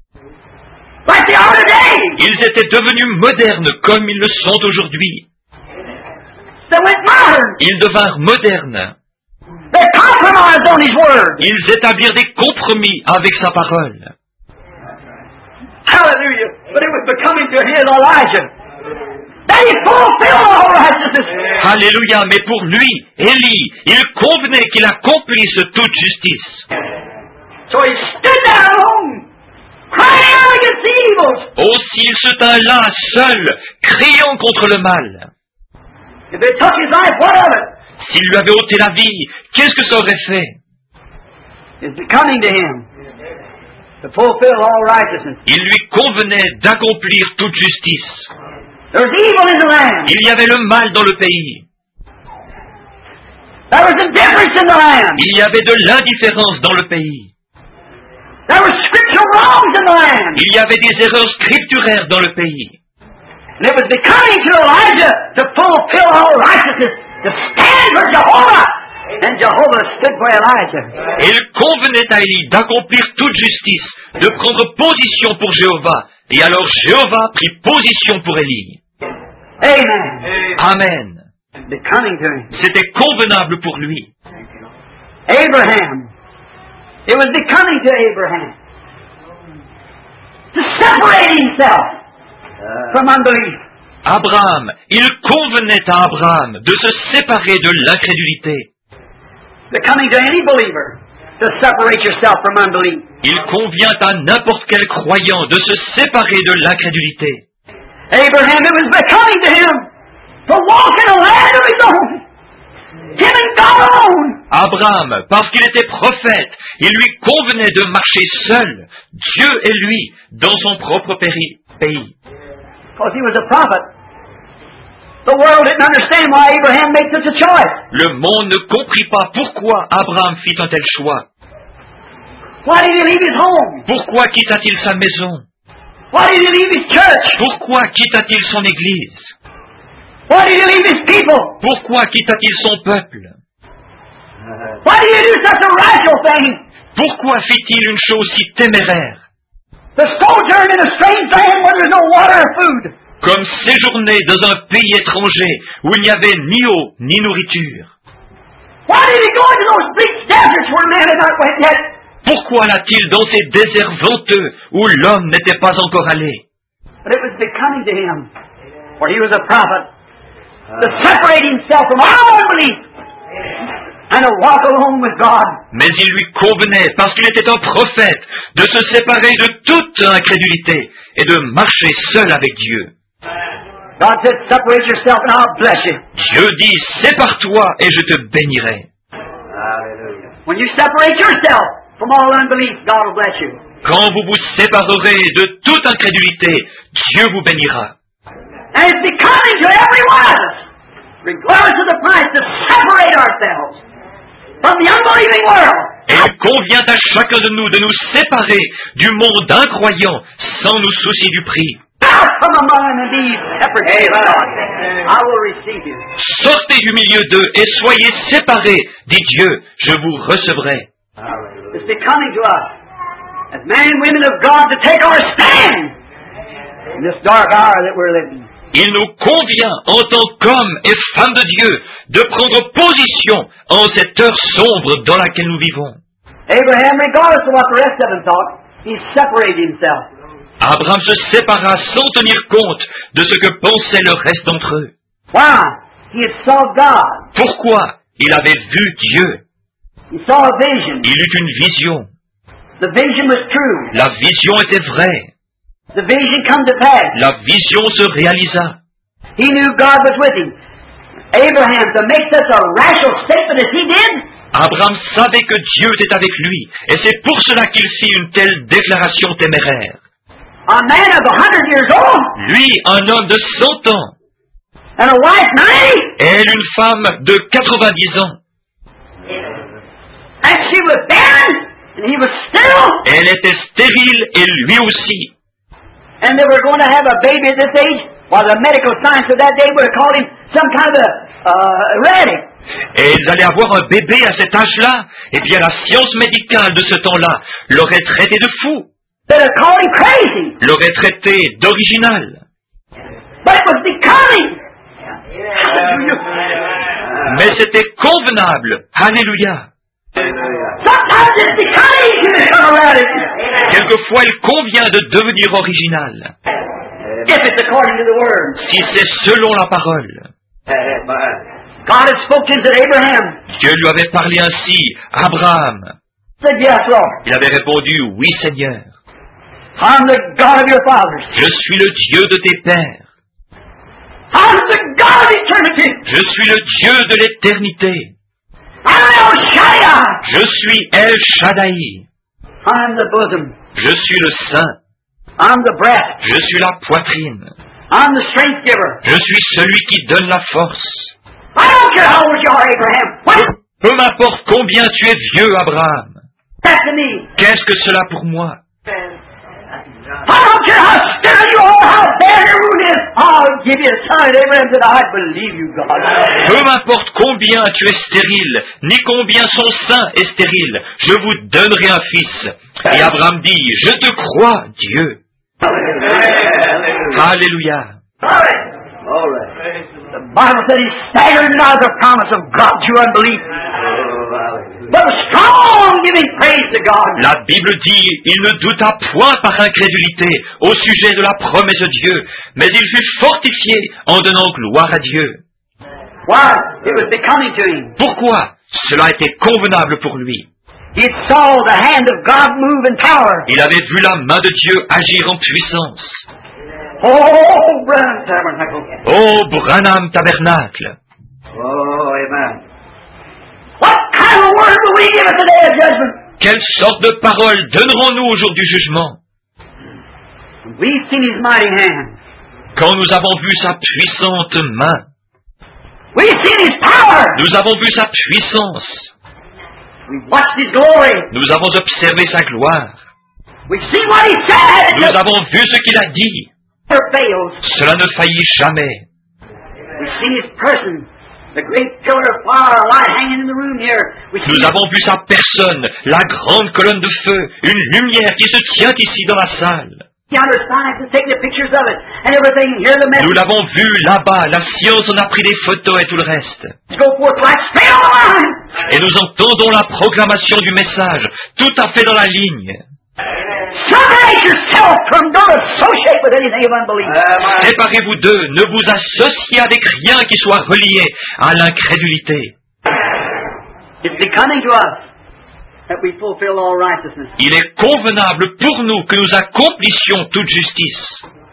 Like they are today. Ils étaient devenus modernes comme ils le sont aujourd'hui. They went modern. Ils devinrent modernes. They compromised on his word. Ils établirent des compromis avec sa parole. Hallelujah. But it was becoming to his Elijah. They fulfilled all righteousness. Alléluia, mais pour lui, Élie, il convenait qu'il accomplisse toute justice. So he stood there alone, crying out against the evils. Aussi il se tint là, seul, criant contre le mal. If they took his life, what of it? S'il lui avait ôté la vie, qu'est-ce que ça aurait fait? It's becoming to him to fulfill all righteousness. Il lui convenait d'accomplir toute justice. There was evil in the land. Il y avait le mal dans le pays. There was indifference in the land. Il y avait de l'indifférence dans le pays. There were scriptural wrongs in the land. Il y avait des erreurs scripturaires dans le pays. And it was becoming to Elijah to fulfill all righteousness, to stand for Jehovah. And Jehovah stood for Elijah. Et il convenait à Élie d'accomplir toute justice, de prendre position pour Jéhovah. Et alors Jéhovah prit position pour Élie. Amen. Amen. Becoming to him. C'était convenable pour lui. Abraham. It was becoming to Abraham to separate himself from unbelief. Abraham, il convenait à Abraham de se séparer de l'incrédulité. Becoming to any believer to separate yourself from unbelief. Il convient à n'importe quel croyant de se séparer de l'incrédulité. Abraham, it was becoming to him to walk in a land of his own. Him and God alone. Abraham, parce qu'il était prophète, il lui convenait de marcher seul, Dieu et lui, dans son propre pays. Because he was a prophet. The world didn't understand why Abraham made such a choice. Le monde ne comprit pas pourquoi Abraham fit un tel choix. Why did he leave his home? Pourquoi quitta-t-il sa maison? Why did he leave his church? Pourquoi quitta-t-il son église? Why did he leave his people? Pourquoi quitta-t-il son peuple? Why did he do such a rational thing? Pourquoi fit-il une chose si téméraire? To sojourn in a strange land where there's no water or food. Comme séjourner dans un pays étranger où il n'y avait ni eau ni nourriture. Why did he go into those bleak deserts where man had not went yet? Pourquoi alla-t-il dans ces déserts venteux où l'homme n'était pas encore allé? But it was becoming to him, for he was a prophet, to separate himself from all unbelief and to walk alone with God. Mais il lui convenait, parce qu'il était un prophète, de se séparer de toute incrédulité et de marcher seul avec Dieu. God said, separate yourself and I'll bless you. Dieu dit, sépare-toi et je te bénirai. When you separate yourself from all unbelief, God will bless you. Quand vous vous séparerez de toute incrédulité, Dieu vous bénira. And it's becoming to every one of us, regardless of the price, to separate ourselves from the unbelieving world. Et il convient à chacun de nous séparer du monde incroyant sans nous soucier du prix. Out from among them and be separate. I will receive you. Sortez du milieu d'eux et soyez séparés, dit Dieu, je vous recevrai. It's becoming to us, as men and women of God, to take our stand in this dark hour that we're living. Il nous convient, en tant qu'hommes et femmes de Dieu, de prendre position en cette heure sombre dans laquelle nous vivons. Abraham, regardless of what the rest of them thought, he separated himself. Abraham se sépara sans tenir compte de ce que pensait le reste d'entre eux. Why? He had saw God. Pourquoi? Il avait vu Dieu. He saw a vision. Il eut une vision. The vision was true. La vision était vraie. The vision come to pass. La vision se réalisa. He knew God was with him. Abraham, to make such a rational statement as he did, Abraham savait que Dieu était avec lui, et c'est pour cela qu'il fit une telle déclaration téméraire. a man of 100 years old, Lui, un homme de 100 ans, and a wife 90, elle, une femme de 90 ans. and she was barren, and he was still, Elle était stérile, et lui aussi. and they were going to have a baby at this age. Well, the medical science of that day would have called him some kind of erratic. Et ils allaient avoir un bébé à cet âge-là, et bien la science médicale de ce temps-là l'aurait traité de fou, They'd have called him crazy. l'aurait traité d'original. But it was becoming. Mais c'était convenable. Alléluia. Sometimes it's becoming to become erratic. Quelquefois, il convient de devenir original, If it's according to the Word. si c'est selon la parole. God had spoken to Abraham. Dieu lui avait parlé ainsi. Abraham. Said, yes, Lord. Il avait répondu, oui Seigneur. I'm the God of your fathers. Je suis le Dieu de tes pères. I'm the God of eternity. Je suis le Dieu de l'éternité. I'm El Shaddai. Je suis El Shaddai. I'm the bosom. Je suis le sein. I'm the breath. Je suis la poitrine. I'm the strength giver. Je suis celui qui donne la force. I don't care how old you are, Abraham. What? Peu m'importe combien tu es vieux, Abraham. That's to me. Qu'est-ce que cela pour moi? I don't care how sterile you are, how bad your wound is. I'll give you a sign. Abraham said, I believe you, God. Peu m'importe combien tu es stérile, ni combien son sein est stérile, je vous donnerai un fils. Et Abraham dit, je te crois, Dieu. Alléluia. All right. The Bible said he staggered not at the promise of God through unbelief, but was strong, giving praise to God. La Bible dit, il ne douta point par incrédulité au sujet de la promesse de Dieu, mais il fut fortifié en donnant gloire à Dieu. Why? It was becoming to him. Pourquoi? Cela était convenable pour lui. He saw the hand of God move in power. Il avait vu la main de Dieu agir en puissance. Oh, Branham Tabernacle. Ô Branham Tabernacle! Oh, amen. What kind of word will we give at the day of judgment? Quelle sorte de parole donnerons-nous au jour du jugement? We've seen his mighty hand. Quand nous avons vu sa puissante main, We've seen his power. nous avons vu sa puissance, We've watched his glory. nous avons observé sa gloire, We've seen what he said. It nous just avons vu ce qu'il a dit, never fails. cela ne faillit jamais. We've seen his person. The great pillar of fire, light hanging in the room here. We've seen Nous avons vu sa personne, la grande colonne de feu, une lumière qui se tient ici dans la salle. yonder science and taking the pictures of it and everything. Hear the Nous message l'avons vu là-bas, la science en a pris des photos et tout le reste. go forth like stay on the line. Et nous entendons la proclamation du message, tout à fait dans la ligne. Separate yourself from, don't associate with anything of unbelief. Séparez-vous d'eux, ne vous associez avec rien qui soit relié à l'incrédulité. It's becoming to us that we fulfill all righteousness. Il est convenable pour nous que nous accomplissions toute justice.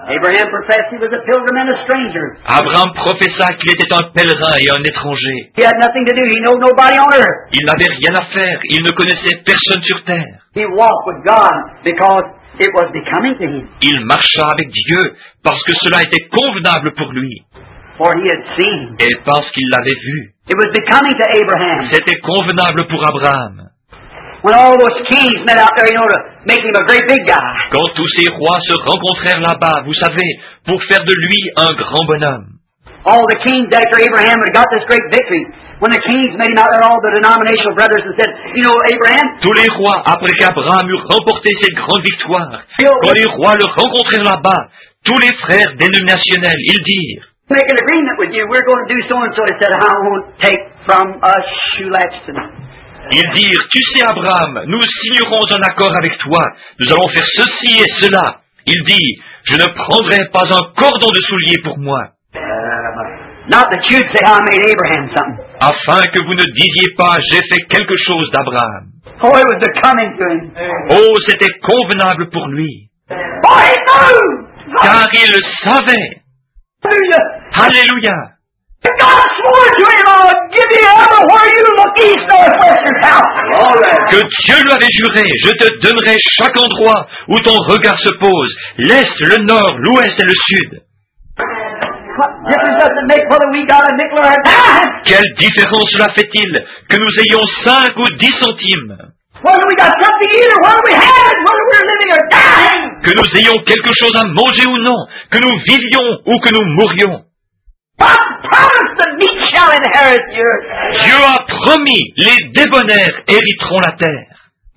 Abraham professed he was a pilgrim and a stranger. Abraham professa qu'il était un pèlerin et un étranger. He had nothing to do. He knew nobody on earth. Il n'avait rien à faire, il ne connaissait personne sur terre. He walked with God because it was becoming to him. Il marcha avec Dieu parce que cela était convenable pour lui For he had seen. et parce qu'il l'avait vu. It was becoming to Abraham. C'était convenable pour Abraham. When all those kings met out there, to make him a great big guy. Quand tous ces rois se rencontrèrent là-bas, vous savez, pour faire de lui un grand bonhomme. All the kings after Abraham had got this great victory. When the kings met him out there, all the denominational brothers, and said, Abraham. Tous les rois, après qu'Abraham eut remporté cette grande victoire, quand les rois le rencontrèrent là-bas, tous les frères dénominationnels, ils dirent, Make an agreement with you. We're going to do so and so. He said, I won't take from us shoe latch tonight. Ils dirent, tu sais Abraham, nous signerons un accord avec toi, nous allons faire ceci et cela. Il dit, je ne prendrai pas un cordon de soulier pour moi. Not that you'd say, I made Abraham something. Afin que vous ne disiez pas, j'ai fait quelque chose d'Abraham. Oh, it was becoming to him. Oh, c'était convenable pour lui. Oh, he knew! Car il le savait. Alléluia. God swore to him, I'll give you everywhere you look, east, north, west, and south. Que Dieu lui avait juré, je te donnerai chaque endroit où ton regard se pose, l'est, le nord, l'ouest et le sud. What difference does it make whether we got a nickel or a dime? Quelle différence cela fait-il que nous ayons 5 ou 10 centimes? Whether we got something to eat or whether we have it, whether we're living or dying. Que nous ayons quelque chose à manger ou non, que nous vivions ou que nous mourions. God promised the meek shall inherit the earth. Dieu a promis, les débonnaires hériteront la terre.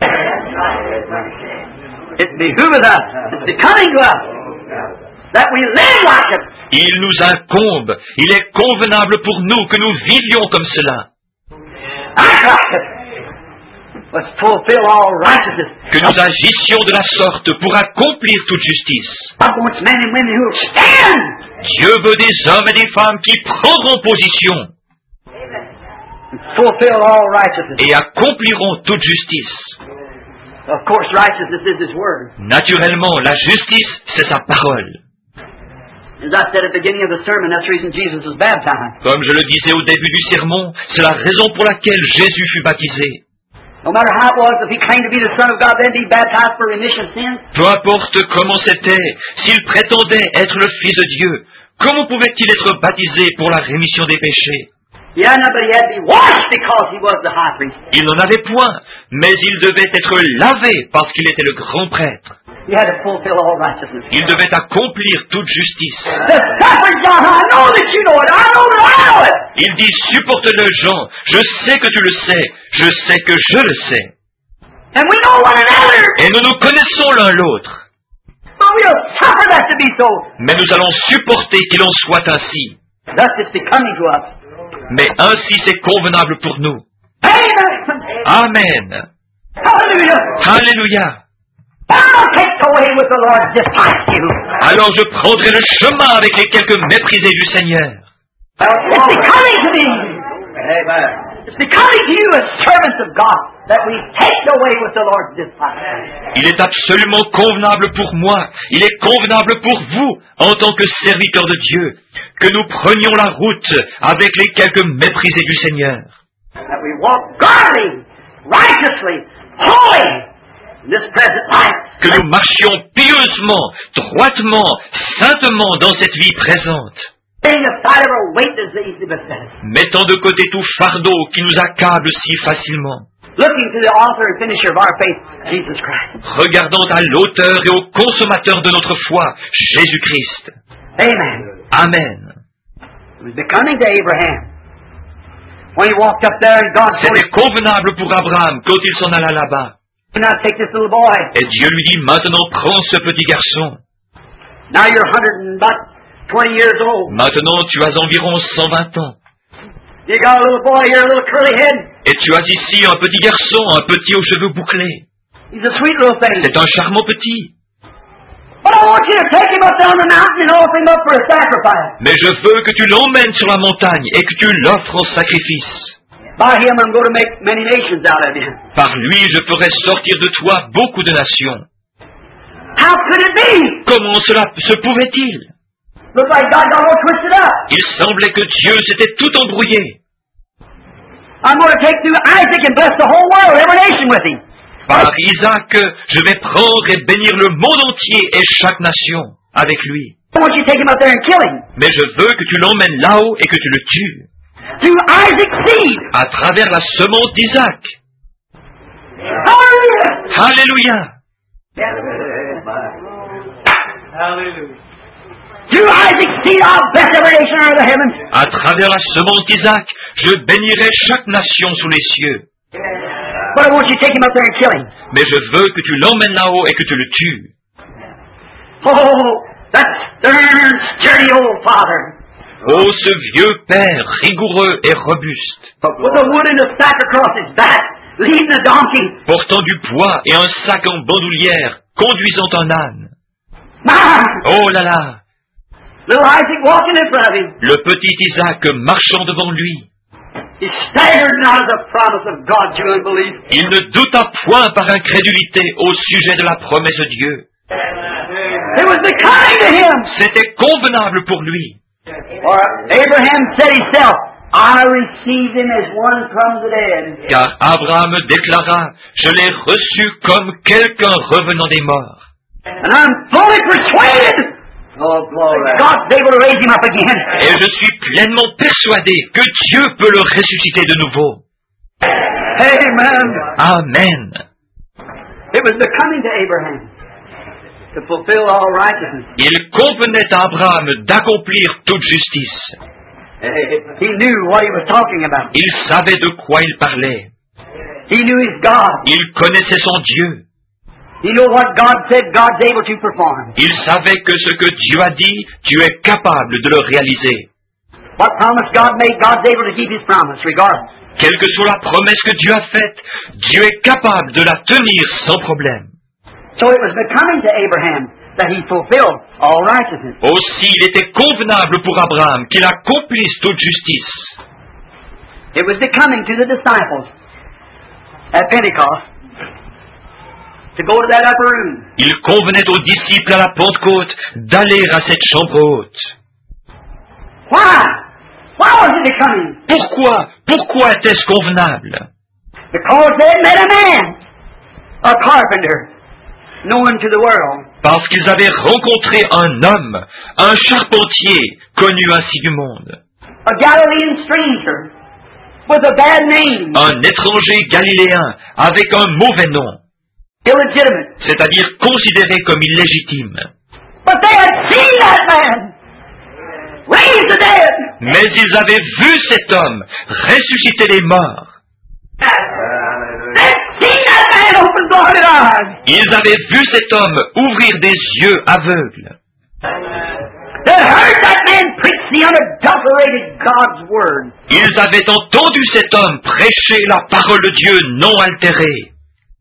It behooveth us, it's becoming to us, that we live like it. Il nous incombe, il est convenable pour nous que nous vivions comme cela. Act like it. Let's fulfill all righteousness. Que nous agissions de la sorte pour accomplir toute justice. God wants men and women who will stand. Dieu veut des hommes et des femmes qui prendront position Fulfill all righteousness. et accompliront toute justice. Of course, righteousness is His Word. Naturellement, la justice, c'est sa parole. As I said at the beginning of the sermon, that's the reason Jesus was baptized. Comme je le disais au début du sermon, c'est la raison pour laquelle Jésus fut baptisé. No matter how it was, if He claimed to be the Son of God, then be baptized for remission of sins. Peu importe comment c'était, s'il prétendait être le Fils de Dieu, comment pouvait-il être baptisé pour la rémission des péchés? Yeah, no, but He had to be washed because He was the high priest. Il n'en avait point, mais il devait être lavé parce qu'il était le grand prêtre. He had to fulfill all righteousness. Il devait accomplir toute justice. The suffering God, I know that you know it. I know that I know it. Il dit, supporte-le, Jean, je sais que tu le sais, je sais que je le sais. And we know one another. Et nous nous connaissons l'un l'autre. But we'll suffer that to be so. Mais nous allons supporter qu'il en soit ainsi. Thus it's becoming to us. Mais ainsi c'est convenable pour nous. Amen. Amen. Hallelujah. Alléluia. I'll take the way with the Lord just like you. Alors je prendrai le chemin avec les quelques méprisés du Seigneur. It's becoming to me. Amen. It's becoming to you as servants of God that we take the way with the Lord just like you. Il est absolument convenable pour moi, il est convenable pour vous, en tant que serviteurs de Dieu, que nous prenions la route avec les quelques méprisés du Seigneur. That we walk godly, righteously, holy. This present life. Que nous marchions pieusement, droitement, saintement dans cette vie présente. Laying aside every weight that is easily beset us. Mettant de côté tout fardeau qui nous accable si facilement. Looking to the author and finisher of our faith, Jesus Christ. Regardant à l'auteur et au consommateur de notre foi, Jésus-Christ. Amen. Amen. It was becoming to Abraham. When he walked up there and God told C'était him, convenable pour Abraham quand il s'en alla là-bas. now take this little boy. Et Dieu lui dit, maintenant prends ce petit garçon. Now you're 120 years old. Maintenant tu as environ 120 ans. You got a little boy here, a little curly head. Et tu as ici un petit garçon, un petit aux cheveux bouclés. He's a sweet little thing. C'est un charmant petit. But I want you to take him up down the mountain and offer him up for a sacrifice. Mais je veux que tu l'emmènes sur la montagne et que tu l'offres en sacrifice. By him I'm going to make many nations out of you. Par lui, je ferai sortir de toi beaucoup de nations. How could it be? Comment cela se pouvait-il? Looked like God got all twisted up. Il semblait que Dieu s'était tout embrouillé. I'm going to take through Isaac and bless the whole world, every nation with him. Par Isaac, je vais prendre et bénir le monde entier et chaque nation avec lui. I want you to take him up there and kill him. Mais je veux que tu l'emmènes là-haut et que tu le tues. Through Isaac's seed. À travers la semence d'Isaac. Hallelujah. Alléluia. Hallelujah. Through Isaac's seed, I'll bless every nation under the heavens. À travers la semence d'Isaac, je bénirai chaque nation sous les cieux. But I want you to take him up there and kill him. Mais je veux que tu l'emmènes là-haut et que tu le tues. Oh, that stern, sturdy old father. Oh, ce vieux père rigoureux et robuste, With the wood and the sack across his back, leading the donkey. portant du poids et un sac en bandoulière, conduisant un âne. Man, Oh là là! little Isaac walking in front of him. Le petit Isaac marchant devant lui. He staggered not at the promise of God to unbelief. Il ne douta point par incrédulité au sujet de la promesse de Dieu. It was becoming to him. C'était convenable pour lui. For Abraham said himself, I received him as one from the dead. Car Abraham déclara, je l'ai reçu comme quelqu'un revenant des morts. And I'm fully persuaded God's able to raise him up again. Et je suis pleinement persuadé que Dieu peut le ressusciter de nouveau. Amen. Amen. It was becoming to Abraham to fulfill all righteousness. Il convenait à Abraham d'accomplir toute justice. He knew what he was talking about. Il savait de quoi il parlait. He knew his God. Il connaissait son Dieu. He knew what God said God's able to perform. Il savait que ce que Dieu a dit, Dieu est capable de le réaliser. What promise God made, God's able to keep his promise, regardless. Quelle que soit la promesse que Dieu a faite, Dieu est capable de la tenir sans problème. So it was becoming to Abraham that he fulfilled all righteousness. Aussi, il était convenable pour Abraham qu'il accomplisse toute justice. It was becoming to the disciples at Pentecost to go to that upper room. Il convenait aux disciples à la Pentecôte d'aller à cette chambre haute. Why? Why was it becoming? Pourquoi était-ce convenable? Because they had met a man, a carpenter, known to the world. Parce qu'ils avaient rencontré un homme, un charpentier, connu ainsi du monde. A Galilean stranger with a bad name. Un étranger galiléen avec un mauvais nom, Illegitimate. c'est-à-dire considéré comme illégitime. But they had seen that man raise the dead. Mais ils avaient vu cet homme ressusciter les morts. They had seen that man open blinded eyes. Ils avaient vu cet homme ouvrir des yeux aveugles. They had heard that man preach the unadulterated God's word. Ils avaient entendu cet homme prêcher la parole de Dieu non altérée.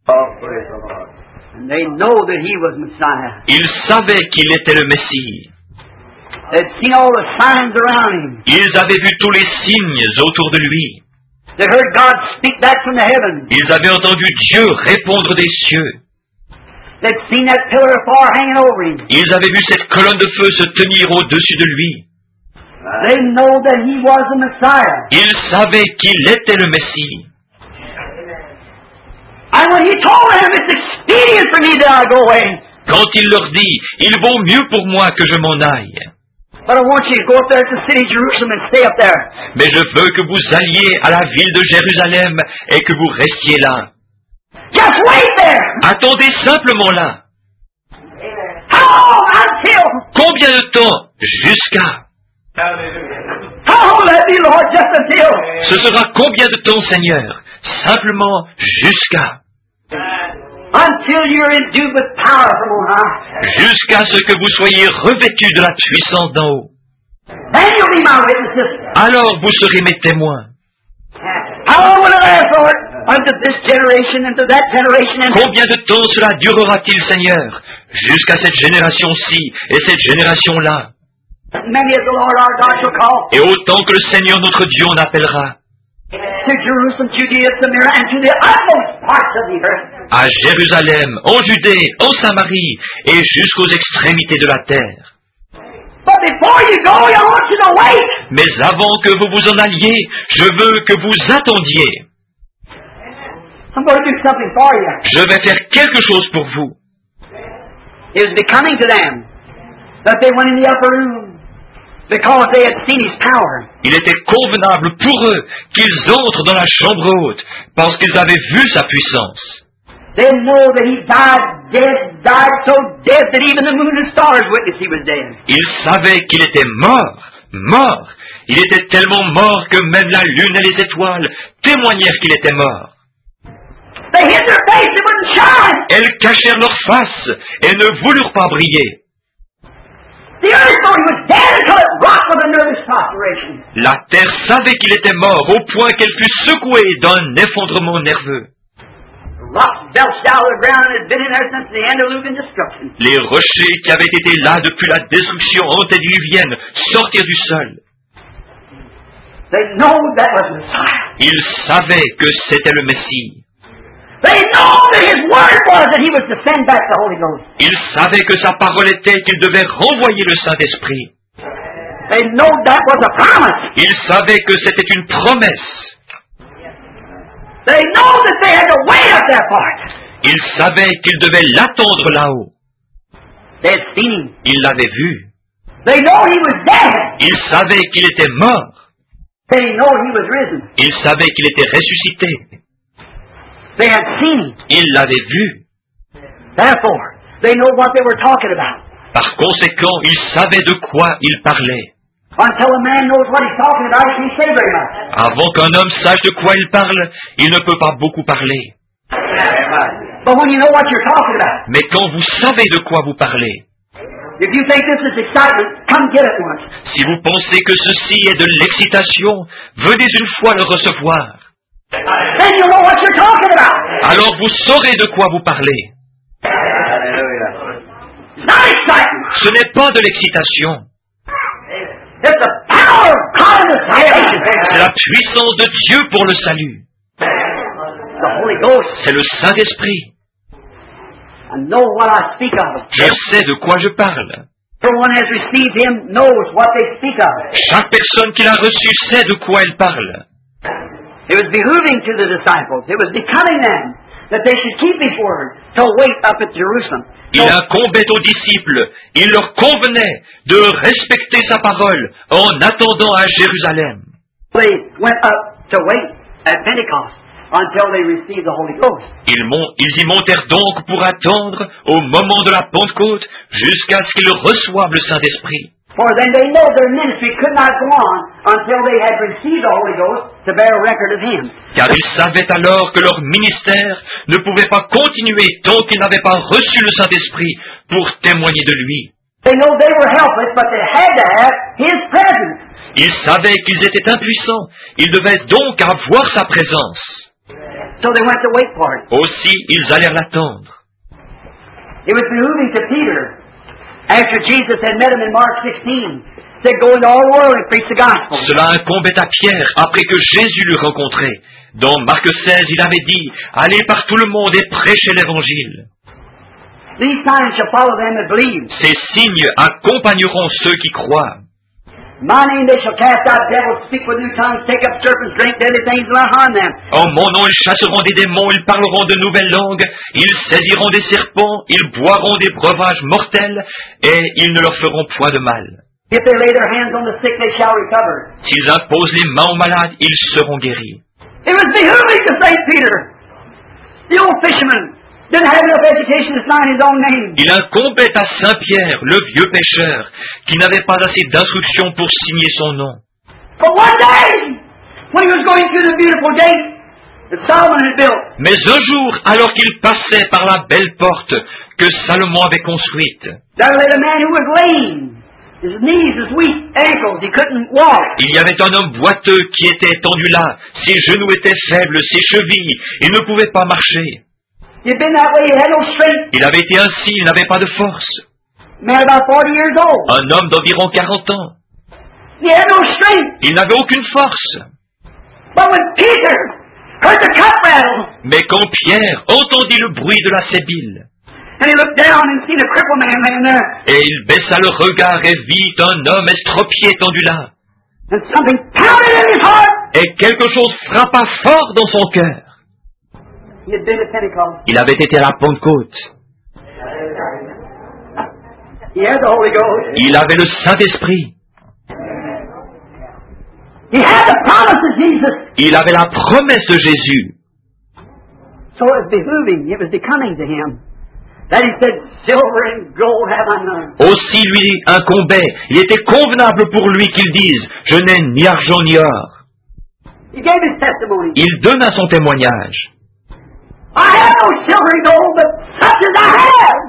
And they know that he was Messiah. Ils savaient qu'il était le Messie. They'd seen all the signs around him. Ils avaient vu tous les signes autour de lui. They heard God speak back from the heavens. Ils avaient entendu Dieu répondre des cieux. They'd seen that pillar of fire hanging over him. Ils avaient vu cette colonne de feu se tenir au-dessus de lui. They know that he was the Messiah. Ils savaient qu'il était le Messie. And when he told them, it's expedient for me that I go away. Quand il leur dit, il vaut mieux pour moi que je m'en aille. But I want you to go up there to the city of Jerusalem and stay up there. Mais je veux que vous alliez à la ville de Jérusalem et que vous restiez là. Just wait there. Attendez simplement là. How long? Until. Combien de temps? Jusqu'à. How long that be, Lord? Just until. Ce sera combien de temps, Seigneur? Simplement jusqu'à. Until you're endued with power from on high. Jusqu'à ce que vous soyez revêtus de la puissance d'en haut. Then you'll be my witnesses. Alors vous serez mes témoins. How long will it last, Lord? Unto this generation, and to that generation, and Combien de temps cela durera-t-il, Seigneur? Jusqu'à cette génération-ci et cette génération-là. many as the Lord our God shall call. Et autant que le Seigneur notre Dieu en appellera. To Jerusalem, Judea, Samaria, and to the utmost parts of the earth. à Jérusalem, en Judée, en Samarie et jusqu'aux extrémités de la terre. But before you go, I want you to wait. Mais avant que vous vous en alliez, je veux que vous attendiez. I'm going to do something for you. Je vais faire quelque chose pour vous. It was becoming to them that they went in the upper room because they had seen His power. Il était convenable pour eux qu'ils entrent dans la chambre haute parce qu'ils avaient vu sa puissance. They know that He died so dead that even the moon and stars witnessed He was dead. Ils savaient qu'il était mort. Il était tellement mort que même la lune et les étoiles témoignèrent qu'il était mort. They hid their face, it wouldn't shine. Elles cachèrent leur face et ne voulurent pas briller. The earth thought He was dead until it rocked with a nervous prostration. La terre savait qu'il était mort au point qu'elle fut secouée d'un effondrement nerveux. The rocks belched out of the ground and had been in there since the Antediluvian destruction. Les rochers qui avaient été là depuis la destruction antédiluvienne sortirent du sol. They know that was Messiah. Ils savaient que c'était le Messie. They know that His word was that He was to send back the Holy Ghost. Ils savaient que sa parole était qu'il devait renvoyer le Saint-Esprit. They know that was a promise. Ils savaient que c'était une promesse. They know that they had to wait up that part. Ils savaient qu'ils devaient l'attendre là-haut. They had seen Him. Ils l'avaient vu. They know He was dead. Ils savaient qu'il était mort. They know He was risen. Ils savaient qu'il était ressuscité. They had seen Him. Ils l'avaient vu. Therefore, they know what they were talking about. Par conséquent, ils savaient de quoi ils parlaient. Until a man knows what he's talking about, he can't say very much. Avant qu'un homme sache de quoi il parle, il ne peut pas beaucoup parler. But when you know what you're talking about, Mais quand vous savez de quoi vous parlez, if you think this is excitement, come get it once. si vous pensez que ceci est de l'excitation, venez une fois le recevoir. Then you know what you're talking about. Alors vous saurez de quoi vous parlez. It's not excitement. Ce n'est pas de l'excitation. It's the power of God in the salvation. C'est la puissance de Dieu pour le salut. The Holy Ghost. C'est le Saint-Esprit. I know what I speak of. Je sais de quoi je parle. Everyone has received Him knows what they speak of. Chaque personne qui l'a reçu sait de quoi elle parle. It was behooving to the disciples. It was becoming them that they should keep His word to wait up at Jerusalem. Il incombait aux disciples, il leur convenait de respecter sa parole en attendant à Jérusalem. They went up to wait at Pentecost until they received the Holy Ghost. Ils y montèrent donc pour attendre au moment de la Pentecôte jusqu'à ce qu'ils reçoivent le Saint-Esprit. For then they know their ministry could not go on until they had received the Holy Ghost to bear a record of Him. Car ils savaient alors que leur ministère ne pouvait pas continuer tant qu'ils n'avaient pas reçu le Saint-Esprit pour témoigner de lui. They know they were helpless, but they had to have His presence. Ils savaient qu'ils étaient impuissants. Ils devaient donc avoir sa présence. So they went to wait for it. Aussi, ils allèrent l'attendre. It was behooving to Peter, after Jesus had met him in Mark 16, said, "Go into all the world and preach the gospel." Cela incombait à Pierre après que Jésus l'eut rencontré. Dans Marc 16, il avait dit, « Allez par tout le monde et prêchez l'Évangile. These signs shall follow them that believe. Ces signes accompagneront ceux qui croient. My name they shall cast out devils, speak with new tongues, take up serpents, drink deadly things, and not harm them." En mon nom, ils chasseront des démons, ils parleront de nouvelles langues, ils saisiront des serpents, ils boiront des breuvages mortels, et ils ne leur feront point de mal. If they lay their hands on the sick, they shall recover. S'ils imposent les mains aux malades, ils seront guéris. It was behooving to St. Peter, the old fisherman, didn't have enough education to sign his own name. Il incombait à Saint-Pierre, le vieux pêcheur, qui n'avait pas assez d'instruction pour signer son nom. But one day, when he was going through the beautiful gate that Solomon had built, Mais un jour, alors qu'il passait par la belle porte que Salomon avait construite, there lay a man who was lame. His knees, his weak ankles, he couldn't walk. il y avait un homme boiteux qui était étendu là. Ses genoux étaient faibles, ses chevilles, il ne pouvait pas marcher. He'd been that way, he had no strength. Il avait été ainsi, il n'avait pas de force. Man about 40 years old. Un homme d'environ 40 ans. He had no strength. Il n'avait aucune force. But when Peter heard the cup rattle. Mais quand Pierre entendit le bruit de la sébile, And he looked down and seen a crippled man laying there. et il baissa le regard et vit un homme estropié étendu là, And something pounded in his heart. et quelque chose frappa fort dans son cœur. He had been at Pentecost. Il avait été à la Pentecôte. He had the Holy Ghost. Il avait le Saint-Esprit. He had the promise of Jesus. Il avait la promesse de Jésus. So it was behooving, it was becoming to him. That he said, silver and gold have I none. Aussi lui incombait, il était convenable pour lui qu'il dise, je n'ai ni argent ni or. He gave his testimony. Il donna son témoignage. I have no silver and gold, but such as I have.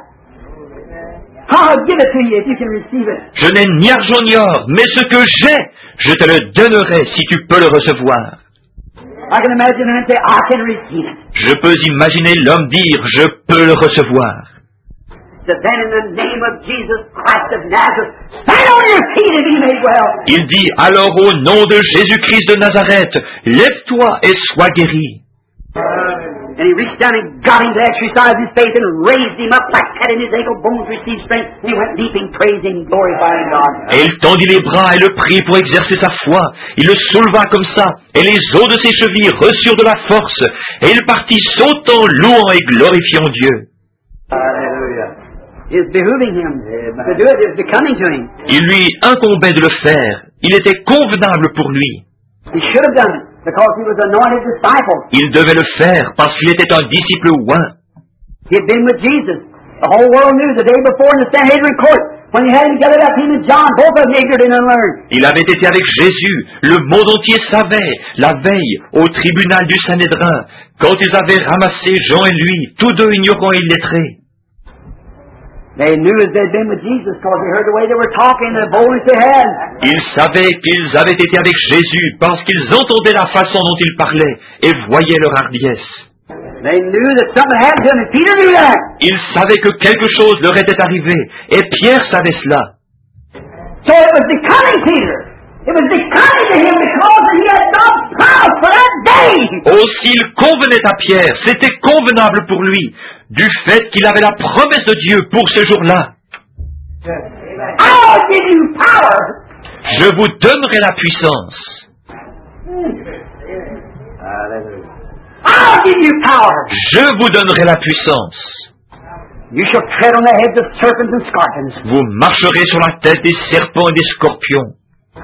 I'll give it to you if you can receive it. Je n'ai ni argent ni or, mais ce que j'ai, je te le donnerai si tu peux le recevoir. I can imagine him say, I can receive it. Je peux imaginer l'homme dire, je peux le recevoir. So then in the name of Jesus Christ of Nazareth, stand on your feet and be made well. Il dit, alors au nom de Jésus-Christ de Nazareth, lève-toi et sois guéri. And he reached down and got him to exercise his faith and raised him up like that, and his ankle bones received strength. And he went leaping, praising, glorifying God. Et il tendit les bras et le prit pour exercer sa foi. Il le souleva comme ça, et les os de ses chevilles reçurent de la force. Et il partit sautant, louant et glorifiant Dieu. Hallelujah. It's behooving him to do it. It's becoming to him. Il lui incombait de le faire. Il était convenable pour lui. He should have done it because he was an anointed disciple. Il devait le faire parce qu'il était un disciple oint. He had been with Jesus. The whole world knew the day before in the Sanhedrin court when he had him gathered up, him and John, both of them ignorant and unlearned. Il avait été avec Jésus. Le monde entier savait, la veille, au tribunal du Sanhédrin, quand ils avaient ramassé Jean et lui, tous deux ignorants et illettrés. They knew as they'd been with Jesus because they heard the way they were talking, the boldness they had. Ils savaient qu'ils avaient été avec Jésus parce qu'ils entendaient la façon dont il parlait et voyaient leur hardiesse. They knew that something had happened to him, and Peter knew that. Ils savaient que quelque chose leur était arrivé, et Pierre savait cela. So it was becoming Peter. It was becoming to him because he had God's promise for that day. Aussi il convenait à Pierre, c'était convenable pour lui, du fait qu'il avait la promesse de Dieu pour ce jour-là. I'll give you power. Je vous donnerai la puissance. I'll give you power. Je vous donnerai la puissance. You shall tread on the heads of serpents and scorpions. Vous marcherez sur la tête des serpents et des scorpions.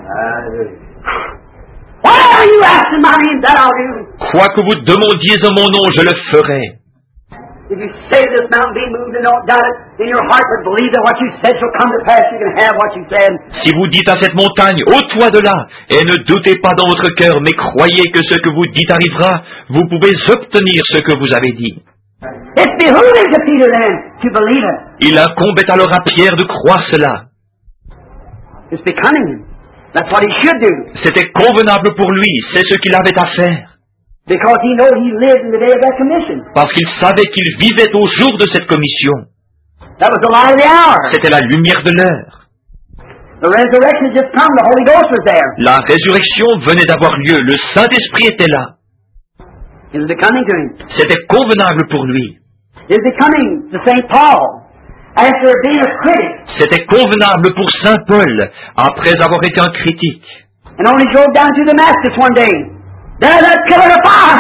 Whatever you ask in my name, that I'll do. Quoi que vous demandiez en mon nom, je le ferai. If you say to this mountain, be moved, and don't doubt it in your heart, but believe that what you said shall come to pass, you can have what you said. Si vous dites à cette montagne, ôte-toi de là, et ne doutez pas dans votre cœur, mais croyez que ce que vous dites arrivera, vous pouvez obtenir ce que vous avez dit. It's behooving to Peter then to believe it. Il incombait alors à Pierre de croire cela. It's becoming him. That's what he should do. C'était convenable pour lui, c'est ce qu'il avait à faire. Because he knew he lived in the day of that commission. Parce qu'il savait qu'il vivait au jour de cette commission. That was the light of the hour. C'était la lumière de l'heure. The resurrection had just come. The Holy Ghost was there. La résurrection venait d'avoir lieu, le Saint-Esprit était là. It was becoming to him. C'était convenable pour lui. It was becoming to St. Paul. After being a critic. C'était convenable pour Saint Paul, après avoir été un critique. And only drove down to Damascus one day. There's that pillar of fire.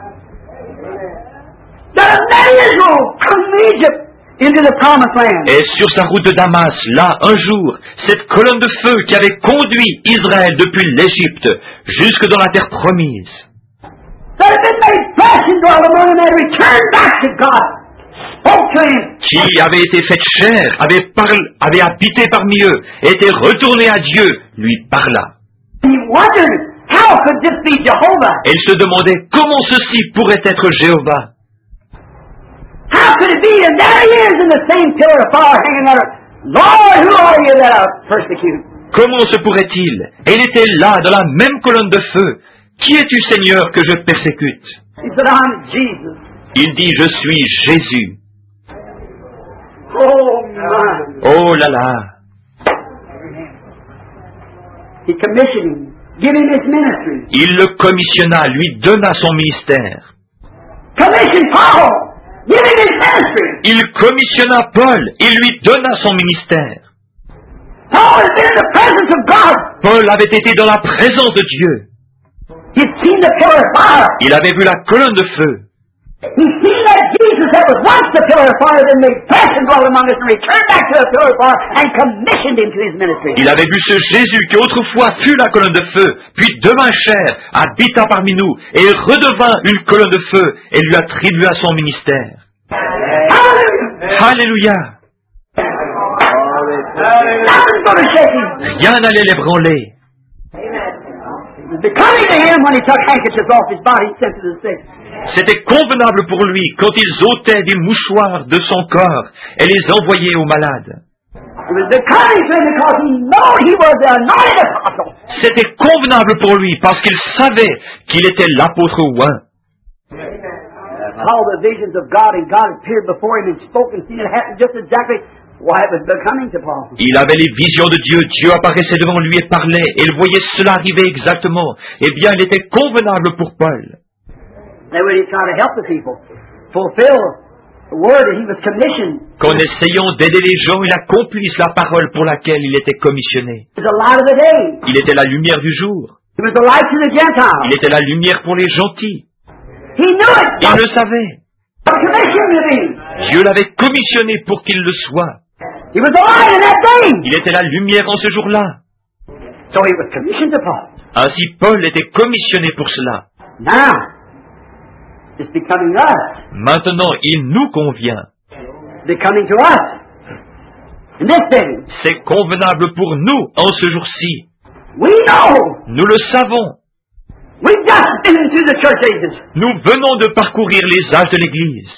That led Israel from Egypt into the promised land. Et sur sa route de Damas, là, un jour, cette colonne de feu qui avait conduit Israël depuis l'Égypte jusque dans la terre promise. That had been made flesh and dwelt among them and returned back to God. Spoke to him. Qui avait été faite chair, avait habité parmi eux, était retourné à Dieu, lui parla. He wondered, how could this be Jehovah? Et il se demandait comment ceci pourrait être Jéhovah. How could it be? And there he is in the same pillar of fire hanging there. Lord, who are you that I persecute? Comment se pourrait-il? Et il était là, dans la même colonne de feu. Qui es-tu, Seigneur, que je persécute? He said, I'm Jesus. Il dit, je suis Jésus. Oh, man. Oh là là. He commissioned him give him his ministry. Il le commissionna, lui donna son ministère. Commission Paul, give him his ministry. Il commissionna Paul et lui donna son ministère. Paul has been in the presence of God. Paul avait été dans la présence de Dieu. He'd seen the pillar of fire. Il avait vu la colonne de feu. He'd seen that Jesus that was once the pillar of fire, then made flesh and dwelt among us, and returned back to the pillar of fire and commissioned him to his ministry. Il avait vu ce Jésus qui autrefois fut la colonne de feu, puis devint chair, habita parmi nous, et redevint une colonne de feu, et lui attribua son ministère. Hallelujah! Alléluia! Nothing's going to shake him. Rien n'allait l'ébranler. It was becoming to him when he took handkerchiefs off his body and sent to the sick. C'était convenable pour lui quand ils ôtaient des mouchoirs de son corps et les envoyaient aux malades. It was becoming to him because he knew he was the anointed apostle. C'était convenable pour lui parce qu'il savait qu'il était l'apôtre oint. All the visions of God, and God appeared before him and spoke and seen it happen just exactly why it was becoming to Paul. Il avait les visions de Dieu, Dieu apparaissait devant lui et parlait, et il voyait cela arriver exactement. Eh bien, il était convenable pour Paul. That way he tried to help the people fulfill the word that he was commissioned. Qu'en essayant d'aider les gens, il accomplisse la parole pour laquelle il était commissionné. He was the light of the day. Il était la lumière du jour. He was the light to the Gentiles. Il était la lumière pour les gentils. He knew it. Il le savait. God commissioned him to be. Dieu l'avait commissionné pour qu'il le soit. He was the light in that day. Il était la lumière en ce jour-là. So he was commissioned to Paul. Ainsi, Paul était commissionné pour cela. Now, it's becoming us. Maintenant, il nous convient. Becoming to us. In this day. C'est convenable pour nous en ce jour-ci. We know. Nous le savons. We've just been through the church ages. Nous venons de parcourir les âges de l'Église.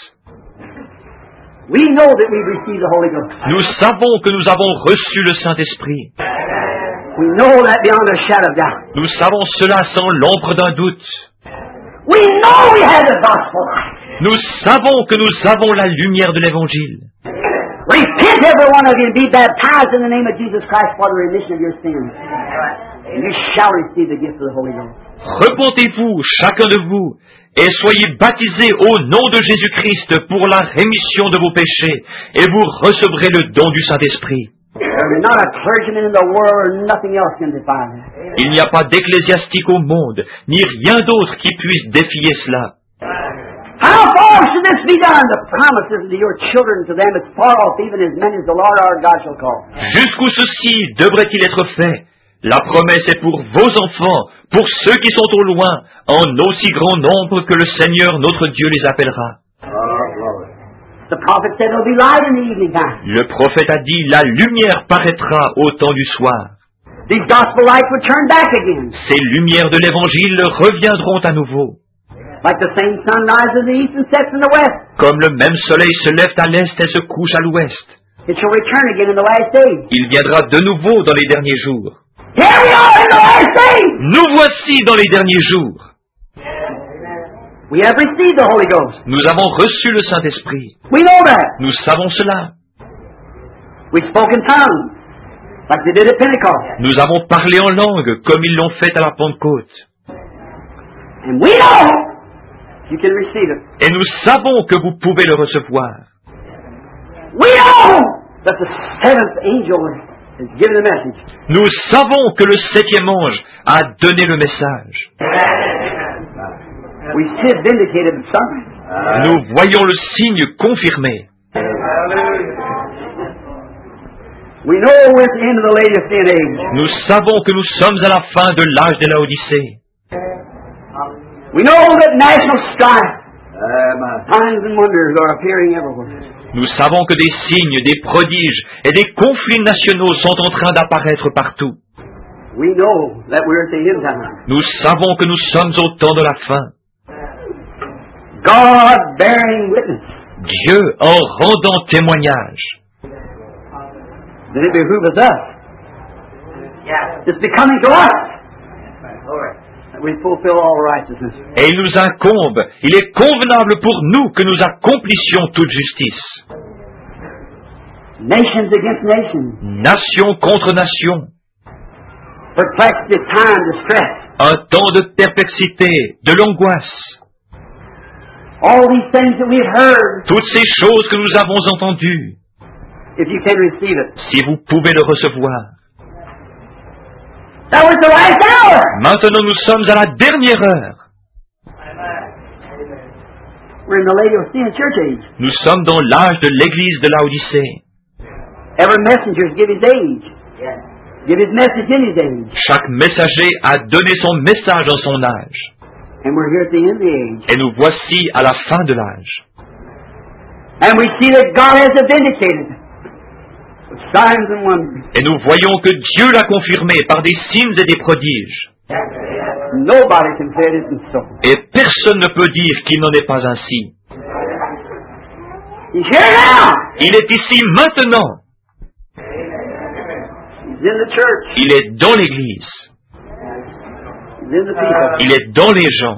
We know that we've received the Holy Ghost. Nous savons que nous avons reçu le Saint-Esprit. We know that beyond a shadow of doubt. Nous savons cela sans l'ombre d'un doute. We know we have the gospel light. Nous savons que nous avons la lumière de l'Évangile. Repent, every one of you, and be baptized in the name of Jesus Christ for the remission of your sins. And you shall receive the gift of the Holy Ghost. Repentez-vous, chacun de vous, et soyez baptisés au nom de Jésus-Christ pour la rémission de vos péchés, et vous recevrez le don du Saint-Esprit. There's not a clergyman in the world, nothing else can defy that. Il n'y a pas d'ecclésiastique au monde, ni rien d'autre qui puisse défier cela. How far should this be done? The promises to your children, to them, it's far off, even as many as the Lord our God shall call. Jusqu'où ceci devrait-il être fait? La promesse est pour vos enfants, pour ceux qui sont au loin, en aussi grand nombre que le Seigneur notre Dieu les appellera. The prophet said there'll be light in the evening time. Le prophète a dit, la lumière paraîtra au temps du soir. These gospel lights will turn back again. Ces lumières de l'Évangile reviendront à nouveau. Like the same sun rises in the east and sets in the west. Comme le même soleil se lève à l'est et se couche à l'ouest. It shall return again in the last days. Il viendra de nouveau dans les derniers jours. Here we are in the last days. Nous voici dans les derniers jours. We have received the Holy Ghost. Nous avons reçu le Saint-Esprit. We know that. Nous savons cela. We spoke in tongues, like they did at Pentecost. Nous avons parlé en langue, comme ils l'ont fait à la Pentecôte. And we know you can receive it. Et nous savons que vous pouvez le recevoir. We know that the seventh angel has given the message. Nous savons que le septième ange a donné le message. We see it vindicated in something. Nous voyons le signe confirmé. We know we're at the end of the Laodicean age. Nous savons que nous sommes à la fin de l'âge de Laodicée. We know that national strife, signs and wonders are appearing everywhere. Nous savons que des signes, des prodiges et des conflits nationaux sont en train d'apparaître partout. We know that we're at the end time. Nous savons que nous sommes au temps de la fin. God bearing witness. Dieu en rendant témoignage. Then it behooves us. It's becoming to us that we fulfill all righteousness. Et il nous incombe, il est convenable pour nous que nous accomplissions toute justice. Nations against nations. Nation contre nation. perplexity, time, distress. Un temps de perplexité, de l'angoisse. All these things that we've heard, Toutes ces choses que nous avons entendues, if you can receive it. si vous pouvez le recevoir. That was the last hour. Maintenant, nous sommes à la dernière heure. We're in the Laodicean church age. Nous sommes dans l'âge de l'église de Laodicée. Every messenger give his age. Give his message in his age. Chaque messager a donné son message en son âge. And we're here at the end of the age. Et nous voici à la fin de l'âge. And we see that God has vindicated with signs and wonders. Et nous voyons que Dieu l'a confirmé par des signes et des prodiges. Nobody can say it isn't so. Et personne ne peut dire qu'il n'en est pas ainsi. He's here now. Il est ici maintenant. He's in the church. Il est dans l'église. He's in the people. Il est dans les gens.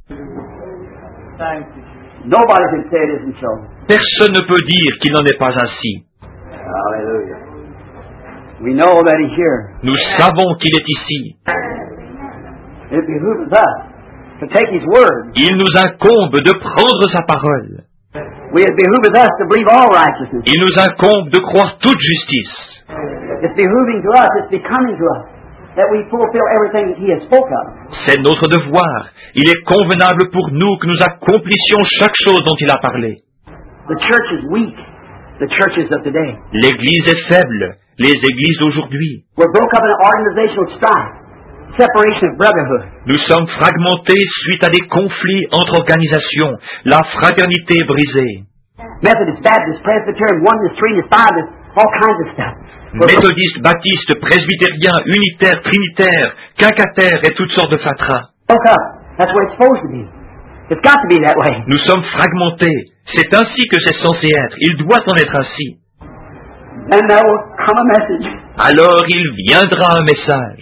Nobody can say it isn't so. Personne ne peut dire qu'il n'en est pas ainsi. Hallelujah. We know that he's here. Nous savons qu'il est ici. It behooves us to take his word. Il nous incombe de prendre sa parole. It behooves us to believe all righteousness. Il nous incombe de croire toute justice. It's behooving to us, it's becoming to us, that we fulfill everything that he has spoke of. C'est notre devoir. Il est convenable pour nous que nous accomplissions chaque chose dont il a parlé. The church is weak. The churches of today. L'Église est faible. Les églises d'aujourd'hui. We're broke up in an organizational strife. Separation of brotherhood. Nous sommes fragmentés suite à des conflits entre organisations. La fraternité est brisée. Methodist, Baptist, Presbyterian, Oneness, Trinity, Five, all kinds of stuff. Méthodistes, baptistes, presbytériens, unitaires, trinitaires, quinquataires et toutes sortes de fatras. Broke up. That's what it's supposed to be. It's got to be that way. Nous sommes fragmentés. C'est ainsi que c'est censé être. Il doit en être ainsi. And there will come a message. Alors il viendra un message.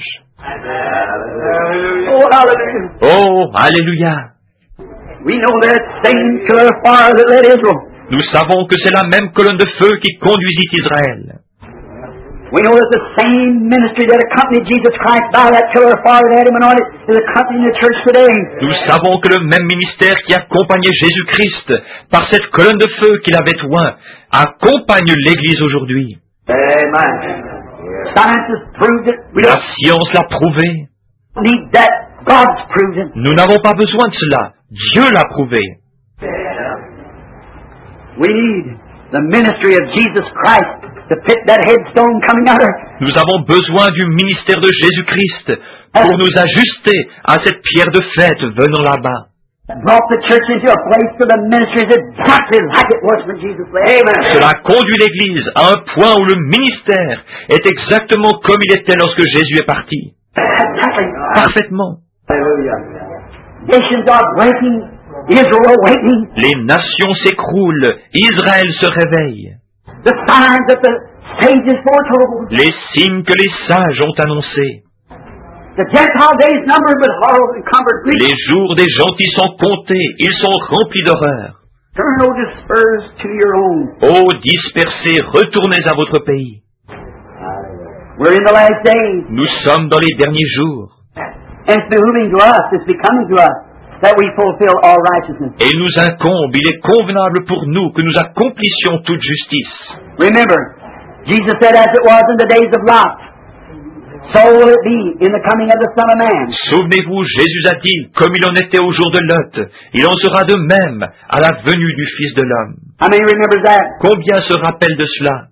Oh, hallelujah. Oh, alléluia. We know that same pillar of fire that led Israel. Nous savons que c'est la même colonne de feu qui conduisit Israël. We know that the same ministry that accompanied Jesus Christ by that pillar of fire that had him anointed is accompanying the church today. Nous savons que le même ministère qui accompagnait Jésus-Christ par cette colonne de feu qu'il avait oint accompagne l'Église aujourd'hui. Amen. Science has proved it. We La don't science l'a prouvé. need that. God's proved it. Nous n'avons pas besoin de cela. Dieu l'a prouvé. We need the ministry of Jesus Christ to fit that headstone coming out of. Nous avons besoin du ministère de Jésus-Christ pour nous ajuster à cette pierre de fête venant là-bas. Brought the church into a place where the ministry is exactly like it was when Jesus left. Amen. Cela conduit l'Église à un point où le ministère est exactement comme il était lorsque Jésus est parti. Exactly. Parfaitement. Hallelujah. Nations are breaking. Israel awakening. Les nations s'écroulent. Israël se réveille. The signs that the sages foretold. Les signes que les sages ont annoncés. The Gentile days numbered with horror and comfort. Les jours des gentils sont comptés. Ils sont remplis d'horreur. Turn, O dispersed, to your own. Ô dispersés, retournez à votre pays. We're in the last days. Nous sommes dans les derniers jours. And it's behooving to us, it's becoming to us, that we fulfill all righteousness. Et il nous incombe, il est convenable pour nous que nous accomplissions toute justice. Remember, Jesus said, as it was in the days of Lot, so will it be in the coming of the Son of Man. Souvenez-vous, Jésus a dit, comme il en était au jour de Lot, il en sera de même à la venue du Fils de l'homme. How many remembers that? Combien se rappellent de cela?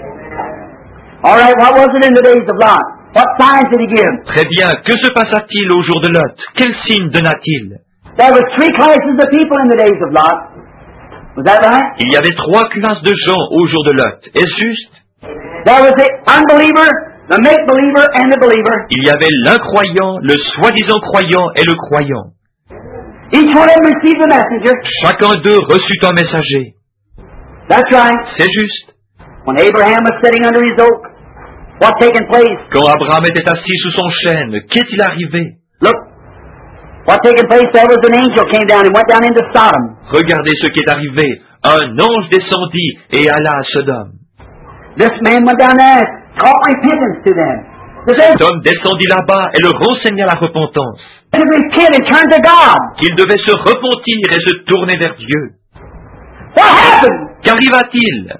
All right, what was it in the days of Lot? What signs did he give? Très bien, que se passa-t-il au jour de Lot? Quel signe donna-t-il? There were three classes of people in the days of Lot. Was that right? Il y avait trois classes de gens au jour de Lot. Est-ce juste? There was the unbeliever, the make-believer, and the believer. Il y avait l'incroyant, le soi-disant croyant et le croyant. Each one of them received a messenger. Chacun d'eux reçut un messager. That's right. C'est juste. When Abraham was sitting under his oak, what taken place? Quand Abraham était assis sous son chêne, qu'est-il arrivé? Look, what taken place? There was an angel came down and went down into Sodom. Regardez ce qui est arrivé. Un ange descendit et alla à Sodome. This man went down there and taught repentance to them. Cet homme descendit là-bas et le renseigna la repentance, to repent and turn to God. qu'il devait se repentir et se tourner vers Dieu. What happened? Qu'arriva-t-il?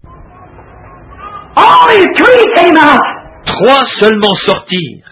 Only 3 came out. 3 seulement sortirent.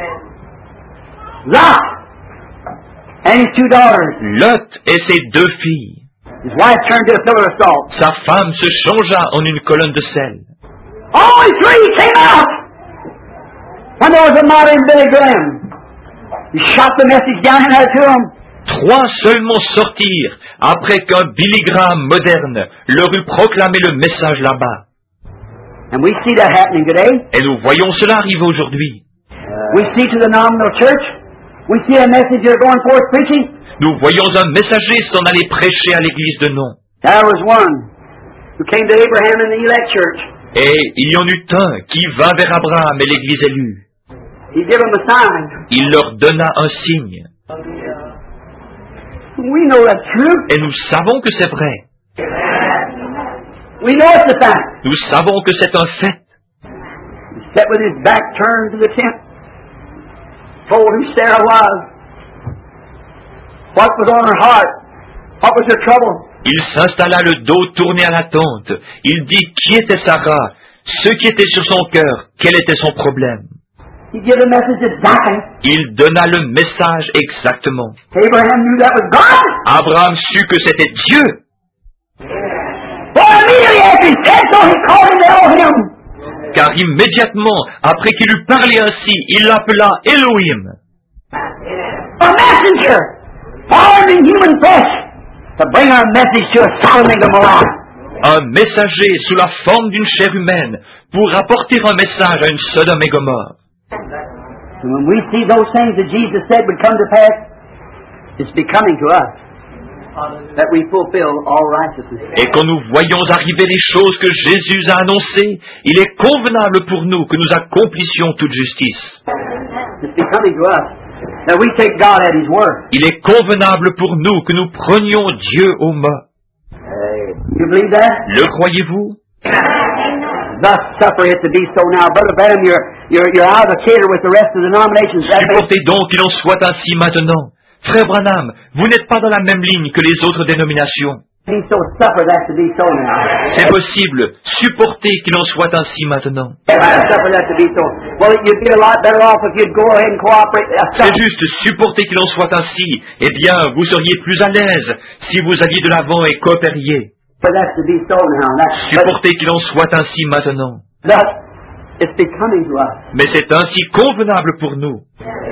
Lot and his 2 daughters. Lot et ses 2 filles. His wife turned to a pillar of salt. Sa femme se changea en une colonne de sel. Only 3 came out. When there was a modern Billy Graham, he shot the message down in there to them. 3 seulement sortirent après qu'un Billy Graham moderne leur eut proclamé le message là-bas. And we see that happening today. Et nous voyons cela arriver aujourd'hui. We see to the nominal church. We see a messenger going forth preaching. Nous voyons un messager s'en aller prêcher à l'église de nom. There was one who came to Abraham in the elect church. Et il y en eut un qui vint vers Abraham et l'église élue. He gave him a sign. Il leur donna un signe. We know that's true. Et nous savons que c'est vrai. We know it's a fact. Nous savons que c'est un fait. He sat with his back turned to the tent, told who Sarah was, what was on her heart, what was her trouble. Il s'installa le dos tourné à la tente. Il dit qui était Sarah, ce qui était sur son cœur, quel était son problème. He gave the message exactly. Il donna le message exactement. Abraham knew that was God. Abraham sut que c'était Dieu. Well, immediately after he said so, he called him Elohim. Car immédiatement, après qu'il eut parlé ainsi, il l'appela Elohim. A messenger, born in human flesh, to bring our message to a Sodom and Gomorrah. Un messager sous la forme d'une chair humaine pour apporter un message à une Sodome et Gomorrhe. And when we see those things that Jesus said would come to pass, it's becoming to us that we fulfill all righteousness. Et quand nous voyons arriver les choses que Jésus a annoncées, il est convenable pour nous que nous accomplissions toute justice. It's becoming to us that we take God at His word. Il est convenable pour nous que nous prenions Dieu au mot. You believe that? Le croyez-vous? Thus suffer it to be so now. Brother Branham, you're out of cater with the rest of the denominations. Supportez donc qu'il en soit ainsi maintenant. Frère Branham, vous n'êtes pas dans la même ligne que les autres dénominations. Be so suffer that to be so now. C'est possible. Supportez qu'il en soit ainsi maintenant. Suffer that to be so. Well, you'd be a lot better off if you'd go ahead and cooperate. C'est juste, supportez qu'il en soit ainsi. Eh bien, vous seriez plus à l'aise si vous alliez de l'avant et coopériez. For that to be so now. Supportez qu'il en soit ainsi maintenant. Thus, it's becoming to us. Mais c'est ainsi convenable pour nous.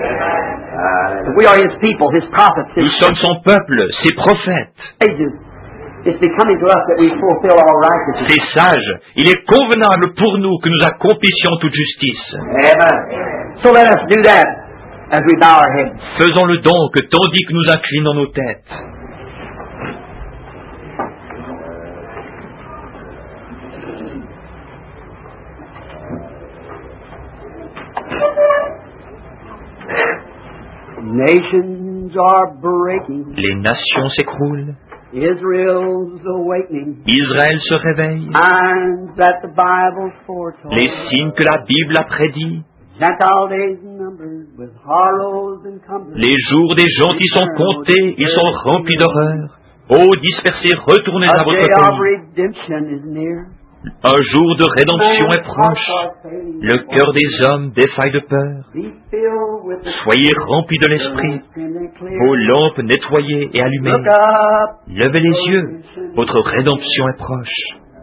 We are His people, His prophets, His Nous sommes son peuple, ses prophètes, sages. It's becoming to us that we fulfill all righteousness. ses sages. Il est convenable pour nous que nous accomplissions toute justice. Amen. So let us do that as we bow our heads. Faisons-le donc, tandis que nous inclinons nos têtes. Nations are breaking. Les nations s'écroulent. Israel's awakening. Israël se réveille. Signs that the Bible foretold. Les signes que la Bible a prédits. Gentile days numbered with horrors and cumbrous. Les jours des gentils sont comptés, ils sont remplis d'horreur. Ô dispersés, retournez à A votre day of pays. redemption is near. Un jour de rédemption est proche. Le cœur des hommes défaille de peur. Be filled with the Soyez remplis de l'esprit. Vos lampes nettoyées et allumées. Look up. Levez les yeux. Votre rédemption est proche.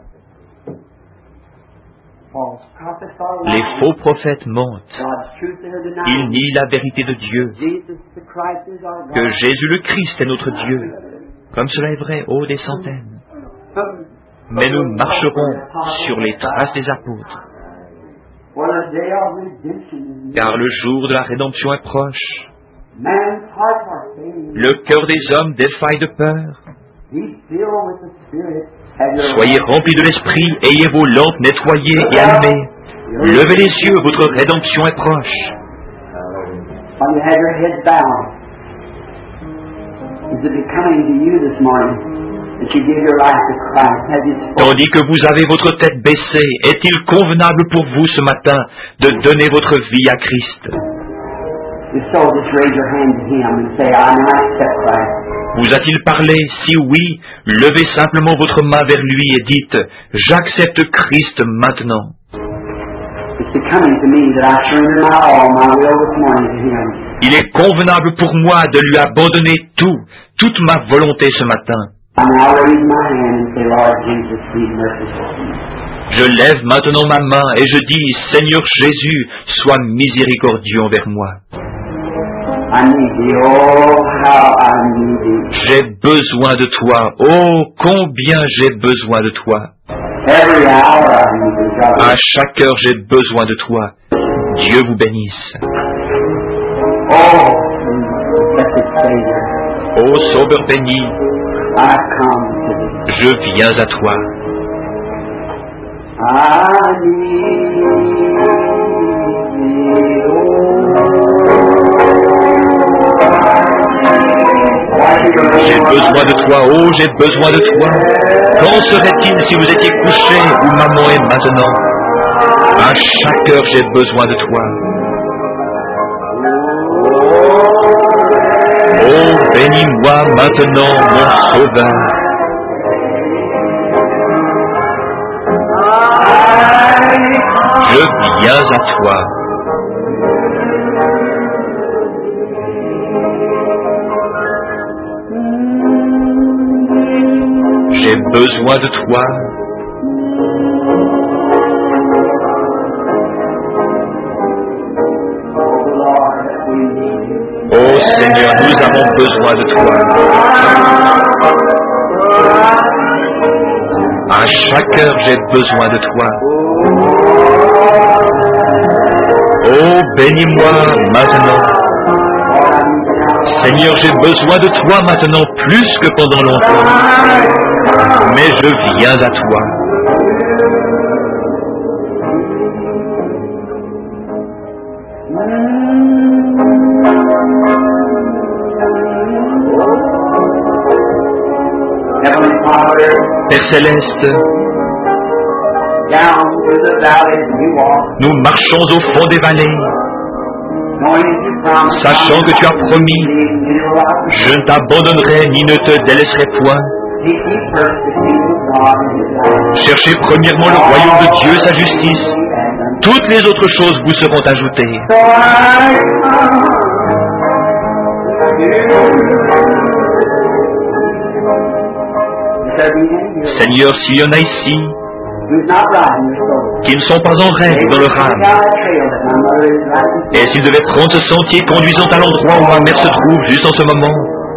False prophets are Les lying. faux prophètes mentent. God's truth is Ils denied. nient la vérité de Dieu. Jesus the Christ is our God. Que Jésus le Christ est notre Dieu. Comme cela est vrai, ô des centaines. Mais nous marcherons sur les traces des apôtres. For the day of redemption is near. Car le jour de la rédemption est proche. Man's hearts are failing. Le cœur des hommes défaille de peur. Be filled with the Spirit. Have your Soyez remplis de l'esprit, ayez vos lampes nettoyées et allumées. Levez les yeux, votre rédemption est proche. While you have your heads bowed, is it becoming to you this morning that you give your life to Christ? Has He spoken? Tandis que vous avez votre tête baissée, est-il convenable pour vous ce matin de donner votre vie à Christ? If so, just raise your hand to Him and say, I now accept Christ. Vous a-t-il parlé? Si oui, levez simplement votre main vers lui et dites, j'accepte Christ maintenant. It's becoming to me that I surrender my all, my will this morning to Him. Il est convenable pour moi de lui abandonner tout, toute ma volonté ce matin. I now raise my hand and say, Lord Jesus, be merciful to me. Je lève maintenant ma main et je dis, Seigneur Jésus, sois miséricordieux envers moi. I need Thee, oh, how I need Thee. J'ai besoin de toi, oh, combien j'ai besoin de toi. Every hour I need Thee, God. À chaque heure j'ai besoin de toi. Dieu vous bénisse. Oh, blessed Savior, Ô Sauveur béni, I come to Thee. je viens à toi. I need Thee, J'ai besoin de toi, oh, j'ai besoin de toi. Quand serait-il si vous étiez couché où maman est maintenant? À chaque heure j'ai besoin de toi. Oh, bénis-moi maintenant, mon Sauveur. Je viens à toi. J'ai besoin de toi. Oh Seigneur, nous avons besoin de toi. À chaque heure, j'ai besoin de toi. Oh, bénis-moi maintenant. Seigneur, j'ai besoin de toi maintenant plus que pendant longtemps. Mais je viens à toi. Père Céleste, nous marchons au fond des vallées, sachant que tu as promis, je ne t'abandonnerai ni ne te délaisserai point. Cherchez premièrement le royaume de Dieu, sa justice. Toutes les autres choses vous seront ajoutées. Seigneur, s'il y en a ici qui ne sont pas en règle dans leur âme, et s'ils devaient prendre ce sentier conduisant à l'endroit où ma mère se trouve juste en ce moment,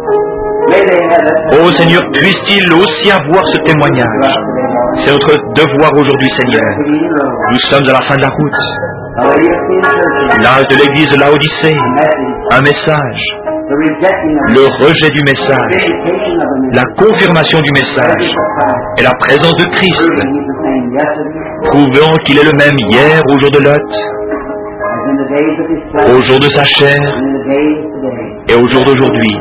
ô Seigneur, puisse-t-il aussi avoir ce témoignage. C'est notre devoir aujourd'hui, Seigneur. Nous sommes à la fin de la route. L'âge de l'église de Laodicée, un message, le rejet du message, la confirmation du message et la présence de Christ, prouvant qu'il est le même hier au jour de Lot, au jour de sa chair et au jour d'aujourd'hui,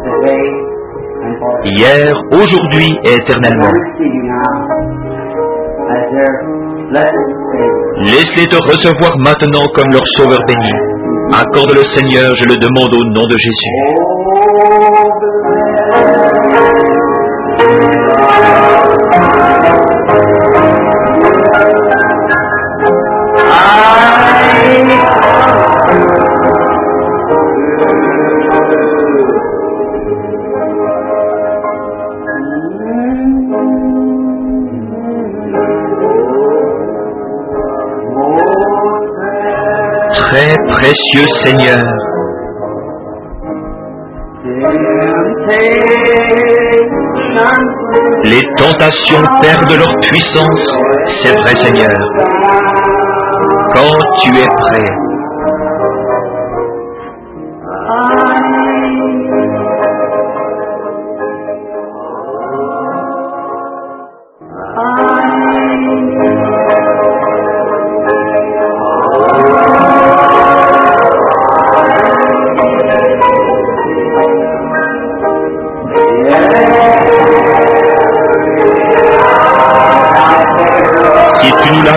hier, aujourd'hui et éternellement. Laisse-les te recevoir maintenant comme leur sauveur béni. Accorde-le, Seigneur, je le demande au nom de Jésus. Très précieux Seigneur, les tentations perdent leur puissance, c'est vrai Seigneur, quand tu es prêt.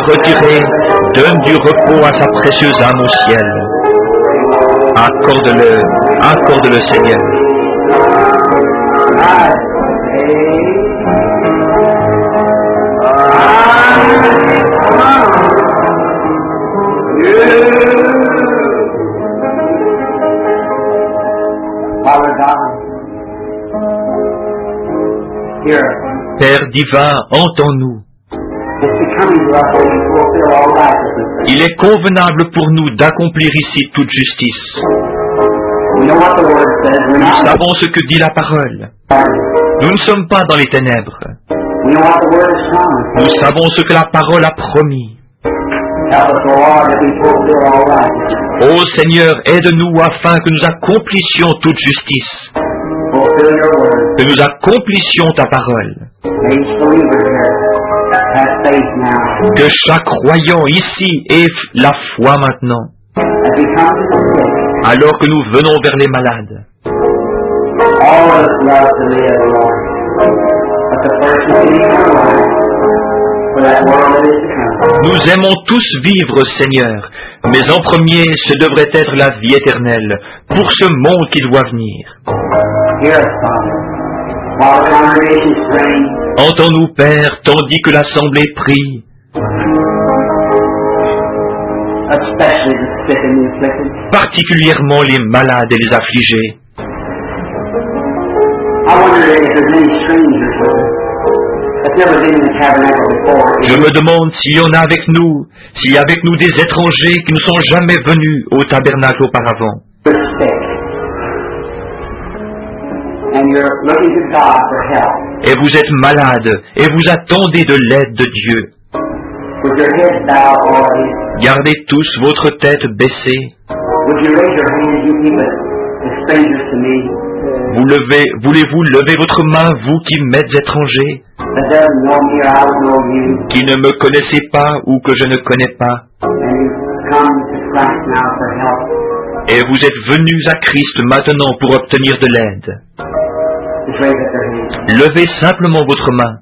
retiré, donne du repos à sa précieuse âme au ciel. Accorde-le, Seigneur. Père divin, entends-nous. Il est convenable pour nous d'accomplir ici toute justice. Nous savons ce que dit la parole. Nous ne sommes pas dans les ténèbres. Nous savons ce que la parole a promis. Ô Seigneur, aide-nous afin que nous accomplissions toute justice, que nous accomplissions ta parole. Que chaque croyant ici ait la foi maintenant, alors que nous venons vers les malades. Nous aimons tous vivre, Seigneur, mais en premier, ce devrait être la vie éternelle, pour ce monde qui doit venir. Entends-nous, Père, tandis que l'Assemblée prie, particulièrement les malades et les affligés. Je me demande s'il y en a avec nous, s'il y a avec nous des étrangers qui ne sont jamais venus au tabernacle auparavant. Et vous êtes malades et vous attendez de l'aide de Dieu. Gardez tous votre tête baissée. Voulez-vous lever votre main, vous qui m'êtes étrangers, qui ne me connaissez pas ou que je ne connais pas, et vous êtes venus à Christ maintenant pour obtenir de l'aide. Levez simplement votre main.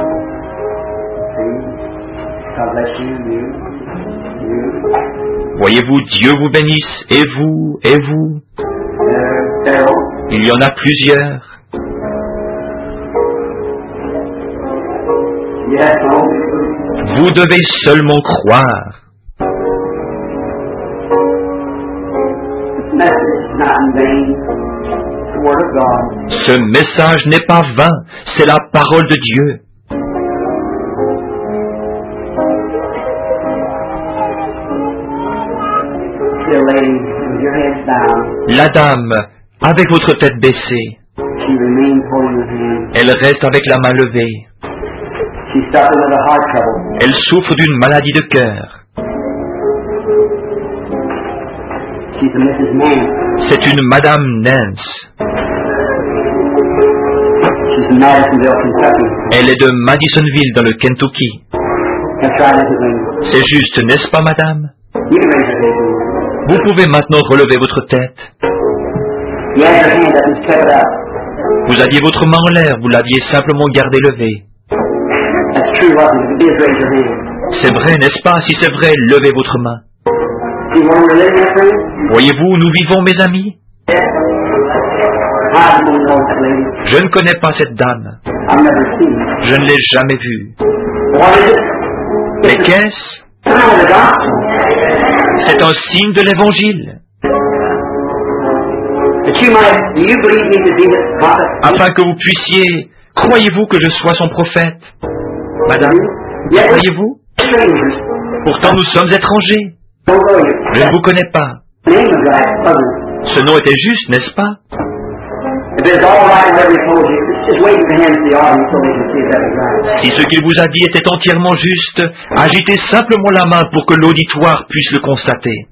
Voyez-vous, Dieu vous bénisse, et vous. Il y en a plusieurs. Vous devez seulement croire. Ce message n'est pas vain, c'est la parole de Dieu. La dame, avec votre tête baissée, elle reste avec la main levée. Elle souffre d'une maladie de cœur. C'est une Madame Nance. Elle est de Madisonville dans le Kentucky. C'est juste, n'est-ce pas, madame? Vous pouvez maintenant relever votre tête. Vous aviez votre main en l'air, vous l'aviez simplement gardée levée. C'est vrai, n'est-ce pas? Si c'est vrai, levez votre main. Voyez-vous, nous vivons, mes amis. Je ne connais pas cette dame. Je ne l'ai jamais vue. Mais qu'est-ce? C'est un signe de l'Évangile. Afin que vous puissiez... Croyez-vous que je sois son prophète? Madame, croyez-vous? Pourtant nous sommes étrangers. Je ne vous connais pas. Ce nom était juste, n'est-ce pas? Si ce qu'il vous a dit était entièrement juste, agitez simplement la main pour que l'auditoire puisse le constater.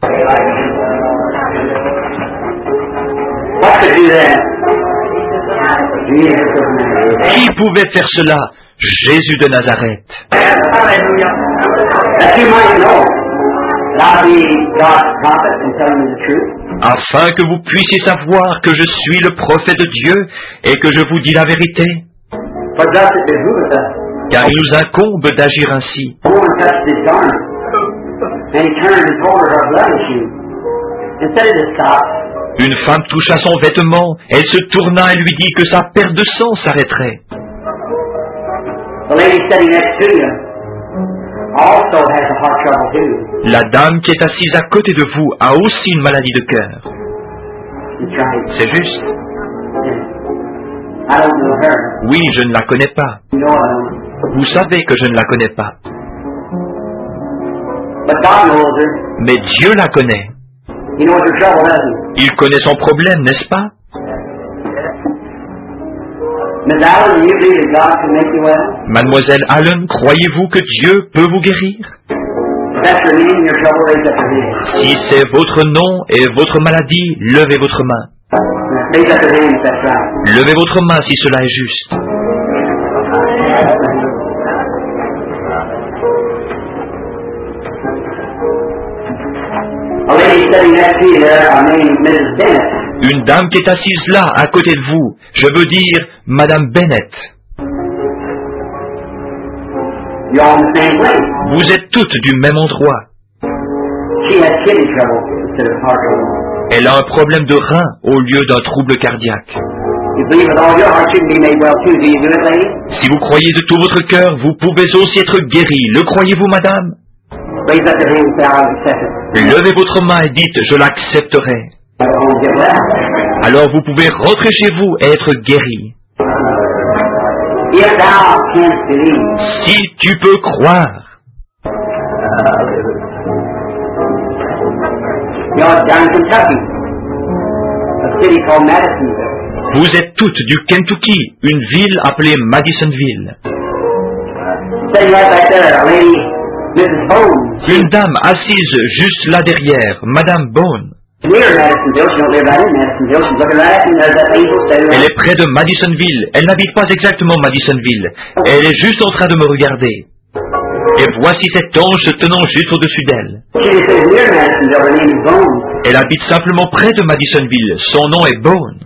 Qui pouvait faire cela? Jésus de Nazareth. Afin que vous puissiez savoir que je suis le prophète de Dieu et que je vous dis la vérité. Car il nous incombe d'agir ainsi. A woman touched his garment, and he turned and told her blood issue. Instead of to stop, Une femme toucha son vêtement, elle se tourna et lui dit que sa perte de sang s'arrêterait. the lady sitting next to you also has a heart trouble too. La dame qui est assise à côté de vous a aussi une maladie de cœur. That's right. C'est juste. Yes. I don't know her. Oui, je ne la connais pas. You know I don't. Vous savez que je ne la connais pas. But God knows her. Mais Dieu la connaît. He knows her trouble, doesn't he? Il connaît son problème, n'est-ce pas? Miss Allen, do you believe that God can make you well? Mademoiselle Allen, croyez-vous que Dieu peut vous guérir? If that's your name, your trouble, raise up your hand. Si c'est votre nom et votre maladie, levez votre main. Raise up your hand if that's right. Levez votre main si cela est juste. A lady sitting next to you there, her name is Mrs. Bennett. Une dame qui est assise là, à côté de vous, je veux dire Madame Bennett. You're all in the same place. Vous êtes toutes du même endroit. She has kidney trouble instead of heart trouble. Elle a un problème de rein au lieu d'un trouble cardiaque. You believe with all your heart you can be made well too. Do you do it, lady? Si vous croyez de tout votre cœur, vous pouvez aussi être guéri. Le croyez-vous, madame? Raise up your hand and say, I'll accept it. Levez votre main et dites, je l'accepterai. Go home and get well. Alors vous pouvez rentrer chez vous et être guéri. If thou canst believe. Si tu peux croire. You're down in Kentucky, a city called Madisonville. Vous êtes toutes du Kentucky, une ville appelée Madisonville. Sitting right back there, a lady, Mrs. Bone. Une dame assise juste là derrière, Madame Bone. Near Madisonville, she don't live right in Madisonville. She's looking right at you, and there's that angel standing Elle right. est près de Madisonville. Elle n'habite pas exactement Madisonville. Elle est juste en train de me regarder. Et voici cet ange se tenant juste au-dessus d'elle. She just says near Madisonville, her name is Bone. Elle habite simplement près de Madisonville. Son nom est Bone.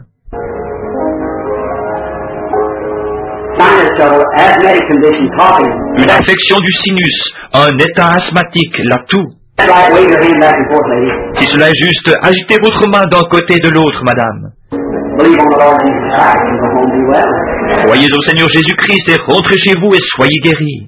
Sinus trouble, asthmatic condition, coughing. Une affection du sinus, un état asthmatique, la toux. That's right, wave your hand back and forth, lady. Si cela est juste, agitez votre main d'un côté et de l'autre, madame. Believe on the Lord Jesus Christ and go home and be well. Croyez au Seigneur Jésus-Christ et rentrez chez vous et soyez guéris.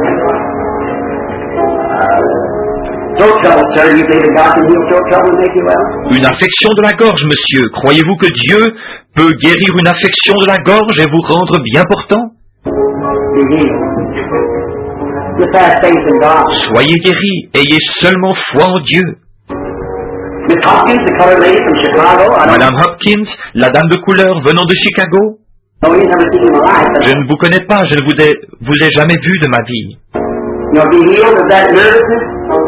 Throat trouble, sir, you believe that God can heal throat trouble and make you well? Une affection de la gorge, monsieur. Croyez-vous que Dieu peut guérir une affection de la gorge et vous rendre bien portant? Be healed. Just have faith in God. Soyez guéris, ayez seulement foi en Dieu. Miss Hopkins, the colored lady from Chicago, I don't Madame Hopkins, la dame de couleur venant de Chicago, know you never seen in my life, but je ne vous connais pas, je ne vous ai jamais vu de ma vie. you'll be healed of that nervousness,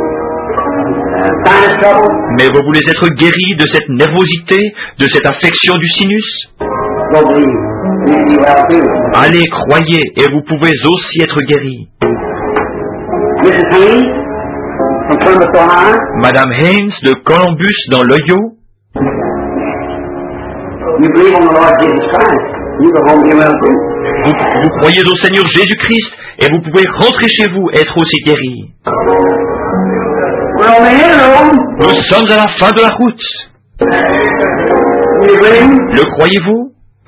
sinus trouble. Mais vous voulez être guéri de cette nervosité, de cette affection du sinus? Go believe. You can be well too. Allez, croyez, et vous pouvez aussi être guéri. Mrs. Haynes from Columbus, Ohio. Madame Haynes de Columbus dans l'Ohio, You believe on the Lord Jesus Christ. You go home and be well too. vous croyez au Seigneur Jésus-Christ, et vous pouvez rentrer chez vous et être aussi guéri. We're on the end road. Nous sommes à la fin de la route. You believe? Le croyez-vous?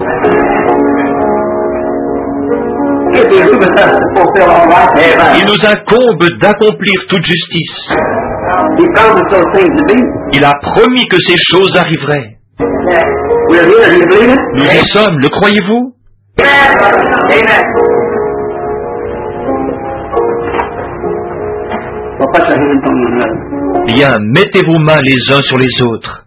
If you do with us to fulfill all righteousness. Il nous incombe d'accomplir toute justice. He promised those things to be. Il a promis que ces choses arriveraient. We're here. Do you believe it? Nous y sommes, le croyez-vous? Amen. Well, put your hands on one another. Bien, mettez vos mains les uns sur les autres.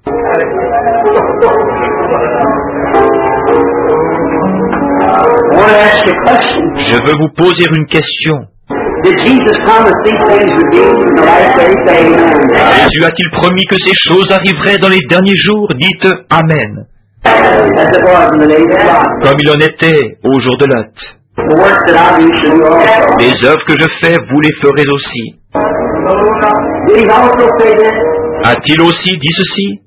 I want to ask you a question. Je veux vous poser une question. Did Jesus promise these things would be in the last days? Say amen. Jésus a-t-il promis que ces choses arriveraient dans les derniers jours? Dites Amen. As it was in the days of Lot. Comme il en était au jour de Lot. The works that I do shall you also. Les œuvres que je fais, vous les ferez aussi. Did he also say this? A-t-il aussi dit ceci?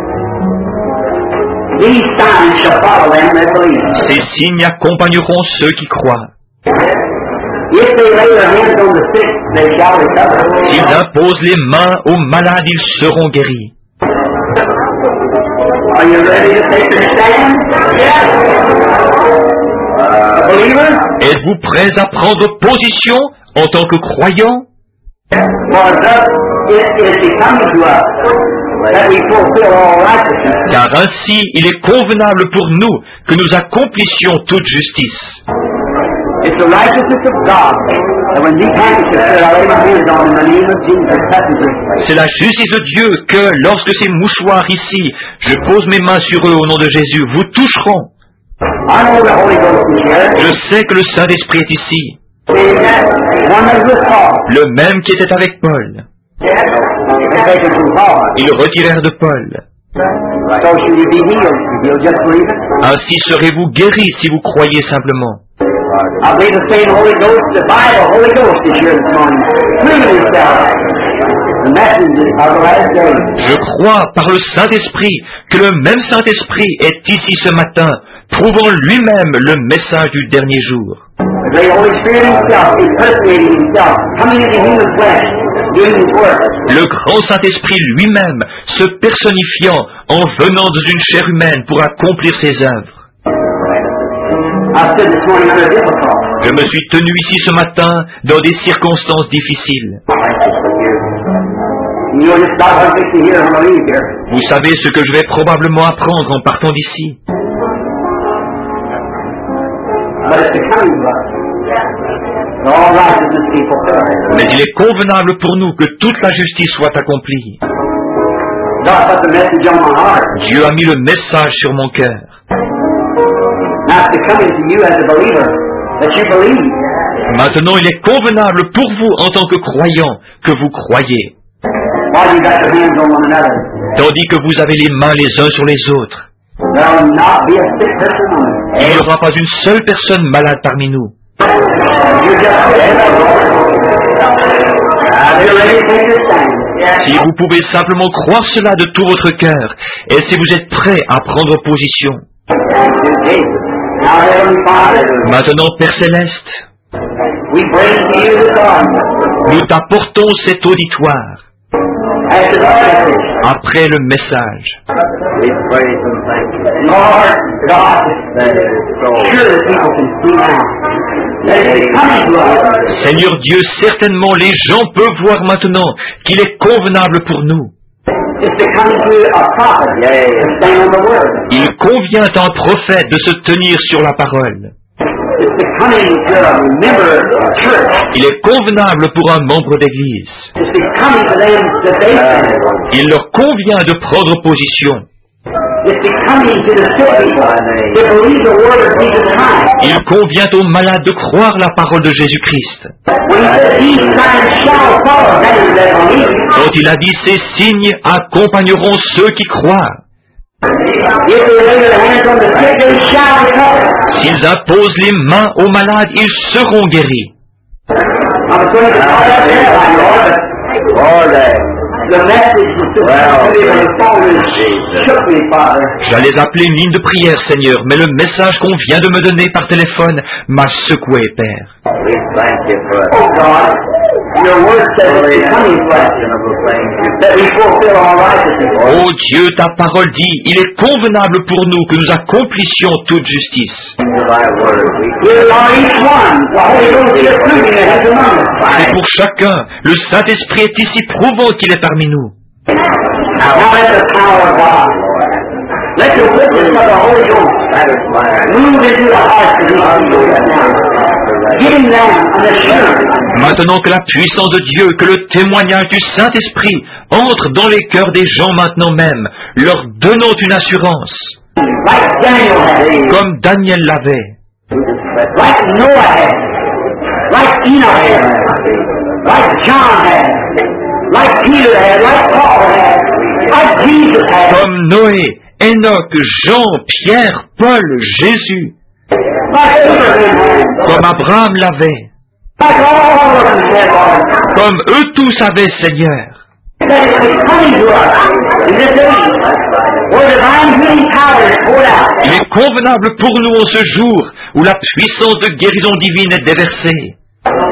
These signs shall follow them that believe. Ces signes accompagneront ceux qui croient. If they lay their hands on the sick, they shall recover. S'ils imposent les mains aux malades, ils seront guéris. Are you ready to take your stand? Yes. Believer? Êtes-vous prêts à prendre position en tant que croyants? For thus it is becoming to us that we fulfill all righteousness. Car ainsi il est convenable pour nous que nous accomplissions toute justice. It's the righteousness of God that when these handkerchiefs that I lay my hands on in the name of Jesus touches this place. C'est la justice de Dieu que lorsque ces mouchoirs ici, je pose mes mains sur eux au nom de Jésus, vous toucheront. I know the Holy Ghost is here. Je sais que le Saint-Esprit est ici, One that was Paul. le même qui était avec Paul. They take it from Paul. Ils retirèrent de Paul. So should you be healed if you'll just believe it? Ainsi serez-vous guéris si vous croyez simplement. I believe the same Holy Ghost, the Bible, Holy Ghost is here this morning. Proving himself. The message of the last days. Je crois par le Saint-Esprit que le même Saint-Esprit est ici ce matin, prouvant lui-même le message du dernier jour. The great Holy Spirit himself, impersonating himself, coming into human flesh, doing his work. Le grand Saint-Esprit lui-même se personnifiant en venant dans une chair humaine pour accomplir ses œuvres. I stood this morning under difficulty. Je me suis tenu ici ce matin dans des circonstances difficiles. You know just about what I fix to hear when I leave here. Vous savez ce que je vais probablement apprendre en partant d'ici. But it's becoming to us. All righteousness be fulfilled. Mais il est convenable pour nous que toute la justice soit accomplie. God put the message on my heart. Dieu a mis le message sur mon cœur. Now it's becoming to you as a believer that you believe. Maintenant, il est convenable pour vous en tant que croyant que vous croyez. While you got your hands on one another. Tandis que vous avez les mains les uns sur les autres. There'll not be a sick person on it. Il n'y aura pas une seule personne malade parmi nous. You just you're ready to take your stand. Si vous pouvez simplement croire cela de tout votre cœur, et si vous êtes prêt à prendre position. Now, Heavenly Father, Maintenant, Père Céleste, we bring to you this offering. nous t'apportons cet auditoire After the message, après le message. we praise and thank you. Lord God, sure the people can see now that it's coming to us. Seigneur Dieu, certainement les gens peuvent voir maintenant qu'il est convenable pour nous. It's becoming to a prophet to stand on the word. Il convient à un prophète de se tenir sur la parole. It's becoming to a member of a church. Il est convenable pour un membre d'église. It's becoming to them that they stand. Il leur convient de prendre position. It's becoming to the sick people to believe the word of Jesus Christ. Il convient aux malades de croire la parole de Jésus-Christ. When he said, these signs shall follow them that believe. Quand il a dit ces signes accompagneront ceux qui croient. If they lay their hands on the sick, they shall recover. S'ils imposent les mains aux malades, ils seront guéris. I was going to call that there, Lord. The message was so sensitive and the phone shook me, Father. J'allais appeler une ligne de prière, Seigneur, mais le message qu'on vient de me donner par téléphone m'a secoué, Père. We thank you for it. Oh God, your word says it's becoming flesh, that we fulfill all righteousness. Oh Dieu, ta parole dit, il est convenable pour nous que nous accomplissions toute justice. We are each one. The Holy Ghost is proving that He's among us. C'est pour chacun. Le Saint-Esprit est ici prouvant qu'il est parmi nous. Now let the power of God, let the witness of the Holy Ghost move into the hearts of these people right now, giving them an assurance. Maintenant que la puissance de Dieu, que le témoignage du Saint-Esprit entre dans les cœurs des gens maintenant même, leur donnant une assurance, Like Daniel had, comme Daniel l'avait, like Noah had, like Enoch had, like John had, like Peter had, like Paul had, like Jesus had, comme Noé, Enoch, Jean, Pierre, Paul, Jésus, like Abraham had, comme Abraham l'avait, like all of them had, Lord. comme eux tous avaient, Seigneur. That is coming to us in this age, where divine healing power is poured out. Il est convenable pour nous en ce jour où la puissance de guérison divine est déversée.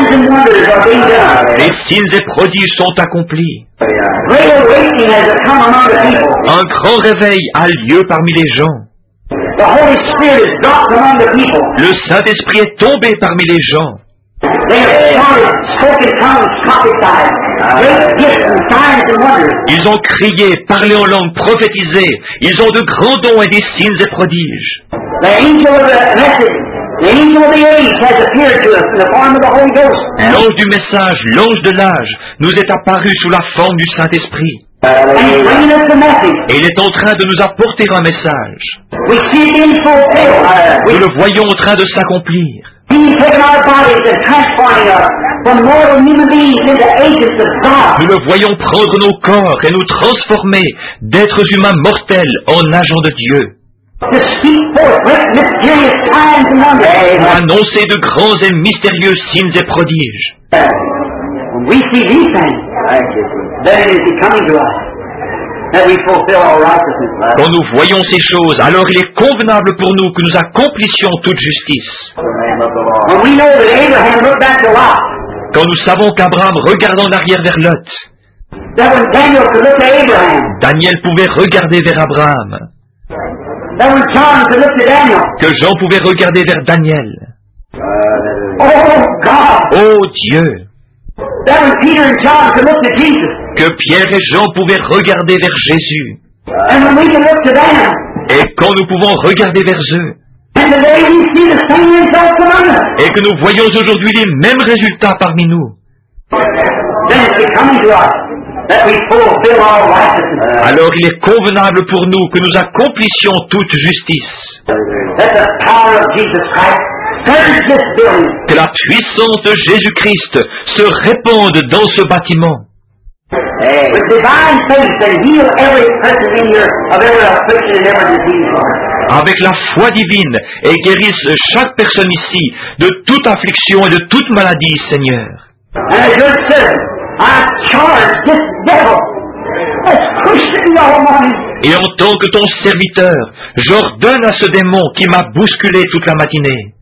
signs and wonders are being done. Les signes et prodiges sont accomplis. Great awakening has come among the people. Un grand réveil a lieu parmi les gens. The Holy Spirit is dropped among the people. Le Saint-Esprit est tombé parmi les gens. They have shouted, spoken tongues, prophesied. Great gifts and signs and wonders. Ils ont crié, parlé en langue, prophétisé. Ils ont de grands dons et des signes et prodiges. The angel of the message, the angel of the age has appeared to us in the form of the Holy Ghost. L'ange du message, l'ange de l'âge, nous est apparu sous la forme du Saint-Esprit. And he's bringing us the message. Et il est en train de nous apporter un message. We see it being fulfilled. Nous le voyons en train de s'accomplir. He's taking our bodies and transforming us from mortal human beings into agents of God. Nous le voyons prendre nos corps et nous transformer d'êtres humains mortels en agents de Dieu. To speak forth great mysterious signs and wonders. Pour annoncer de grands et mystérieux signes et prodiges. When we see these things, then it is becoming to us that we fulfill all righteousness. Quand nous voyons ces choses, alors il est convenable pour nous que nous accomplissions toute justice. When we know that Abraham looked back to Lot, Quand nous savons qu'Abraham regarde en arrière vers Lot, that when Daniel could look to Abraham, Daniel pouvait regarder vers Abraham, that when John could look to Daniel, que Jean pouvait regarder vers Daniel. oh God, Oh Dieu! that when Peter and John could look to Jesus, Que Pierre et Jean pouvaient regarder vers Jésus. and when we can look to them, Et quand nous pouvons regarder vers eux, and today we see the same results among us, et que nous voyons aujourd'hui les mêmes résultats parmi nous, then it's becoming to us that we fulfill all righteousness. alors il est convenable pour nous que nous accomplissions toute justice. That the power of Jesus Christ surges this building. Que la puissance de Jésus-Christ se répande dans ce bâtiment. With divine faith and heal every person in here of every affliction and every disease, Lord. Avec la foi divine et guérisse chaque personne ici de toute affliction et de toute maladie, Seigneur. And as your servant, I charge this devil that's pushing me all morning. Et en tant que ton serviteur, j'ordonne à ce démon qui m'a bousculé toute la matinée,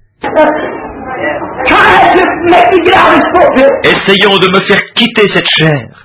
Try to make me get out of this pulpit. essayons de me faire quitter cette chair.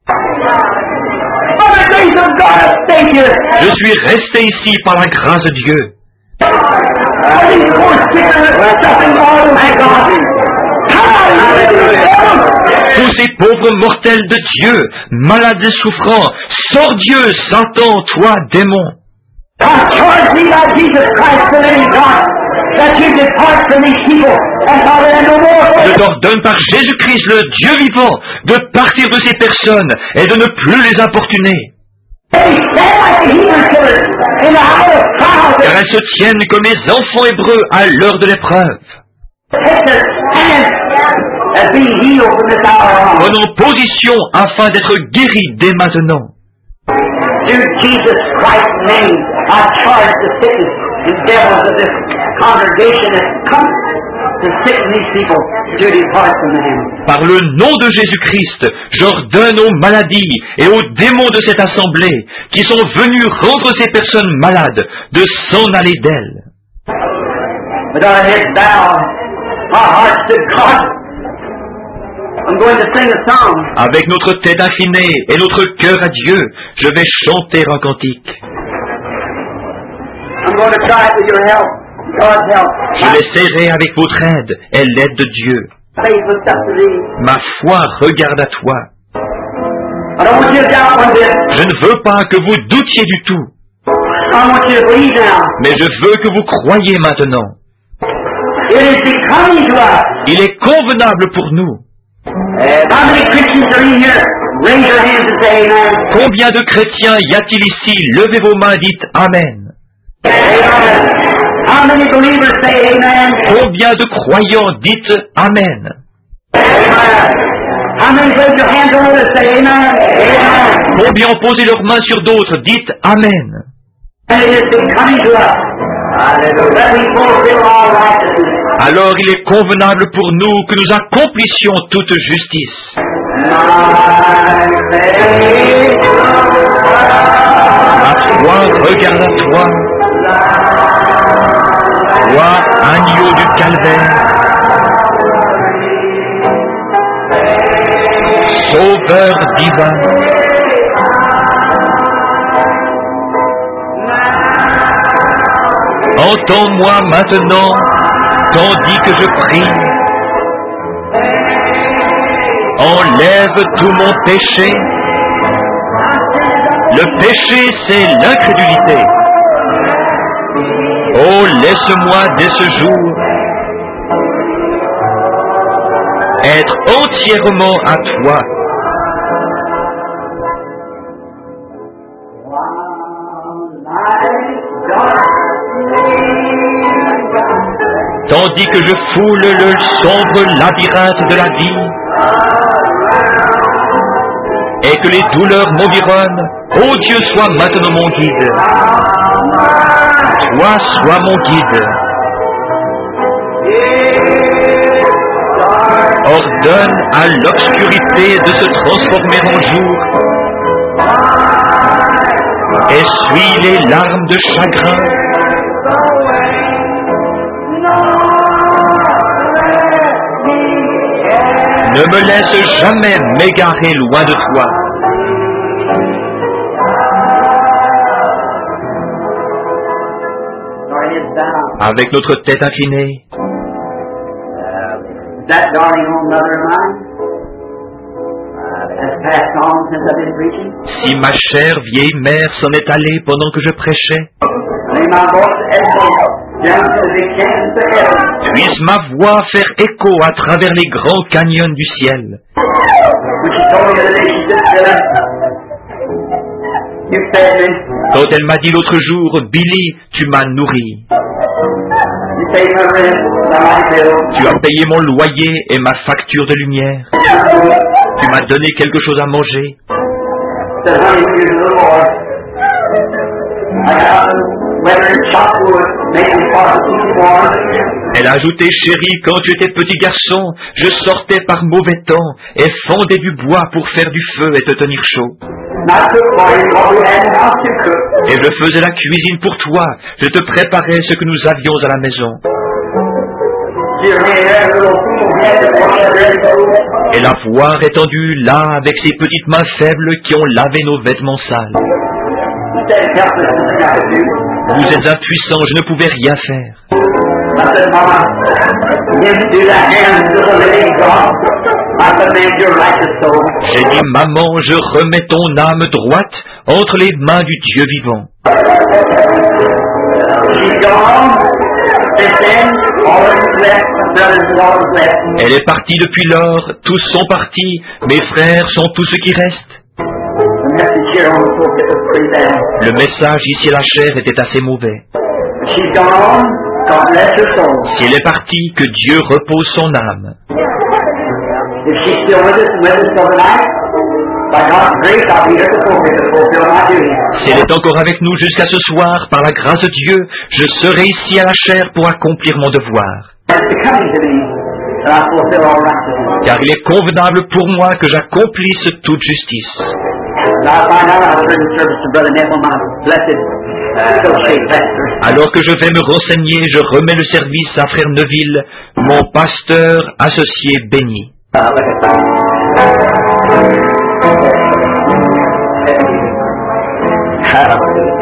By the grace of God, I stay here. Je suis resté ici par la grâce de Dieu. All these poor sinners are suffering all my God. Hallelujah. Tous ces pauvres mortels de Dieu, malades et souffrants, sors Dieu, Satan, toi, démon. I charge thee by Jesus Christ, the living God, that you depart from these people and follow them no more. Je t'ordonne par Jésus-Christ, le Dieu vivant, de partir de ces personnes et de ne plus les importuner. They stand like the Hebrew children in the hour of trial. Car elles se tiennent comme les enfants hébreux à l'heure de l'épreuve. Take their stand as being healed from this hour on. Prenons position afin d'être guéris dès maintenant. Through Jesus Christ's name, I charge the sickness and devils of this congregation that come to sicken these people to depart from them. Par le nom de Jésus-Christ, j'ordonne aux maladies et aux démons de cette assemblée qui sont venus rendre ces personnes malades de s'en aller d'elles. With our heads bowed, our hearts to God, I'm going to sing a song. Avec notre tête inclinée et notre cœur à Dieu, je vais chanter un cantique. I'm going to try it with your help, God's help. Je l'essaierai avec votre aide et l'aide de Dieu. Faith looks up to thee. Ma foi regarde à toi. I don't want you to doubt one bit. Je ne veux pas que vous doutiez du tout, I want you to believe now. mais je veux que vous croyiez maintenant. It is becoming to us. Il est convenable pour nous. How many Christians are in here? Raise your hands and say amen. Combien de chrétiens y a-t-il ici? Levez vos mains, dites Amen. Amen. How many believers say amen? Combien de croyants dites Amen? Amen. How many raise your hands on others say amen? Amen. Combien ont posé leurs mains sur d'autres? Dites Amen. And it is becoming to us. That we fulfill all righteousness. Alors il est convenable pour nous que nous accomplissions toute justice. Ma foi regarde à toi. Toi, agneau du calvaire. Sauveur divin. Entends-moi maintenant, tandis que je prie. Enlève tout mon péché. Le péché, c'est l'incrédulité. Oh, laisse-moi dès ce jour être entièrement à toi. Tandis que je foule le sombre labyrinthe de la vie et que les douleurs m'environnent, ô Dieu, sois maintenant mon guide. Toi, sois mon guide. Ordonne à l'obscurité de se transformer en jour. Essuie les larmes de chagrin. Ne me laisse jamais m'égarer loin de toi. Avec notre tête inclinée, that darling old mother of mine has passed on since I've been preaching. si ma chère vieille mère s'en est allée pendant que je prêchais, May my voice echo down to the big canyons of heaven. puisse ma voix faire écho à travers les grands canyons du ciel. When she told me the other day, she said, Billy, you fed me, Quand elle m'a dit l'autre jour, Billy, tu m'as nourri, you paid my rent, my light bill, tu as payé mon loyer et ma facture de lumière, tu m'as donné quelque chose à manger. said, honey, when you're a little boy, I got weathering chocolate, making barbecue for Elle a ajouté, chérie, quand tu étais petit garçon, je sortais par mauvais temps et fendais du bois pour faire du feu et te tenir chaud. Et je faisais la cuisine pour toi, je te préparais ce que nous avions à la maison. Et la voir étendue là avec ses petites mains faibles qui ont lavé nos vêtements sales. Vous êtes impuissant, je ne pouvais rien faire. J'ai dit, maman, je remets ton âme droite entre les mains du Dieu vivant. Elle est partie depuis lors, tous sont partis, mes frères sont tous ceux qui restent. Le message ici à la chair était assez mauvais. Si elle est partie, que Dieu repose son âme. Si elle est encore avec nous jusqu'à ce soir, par la grâce de Dieu, je serai ici à la chair pour accomplir mon devoir. Car il est convenable pour moi que j'accomplisse toute justice. Alors que je vais me renseigner, je remets le service à Frère Neville, mon pasteur associé béni. Hallelujah.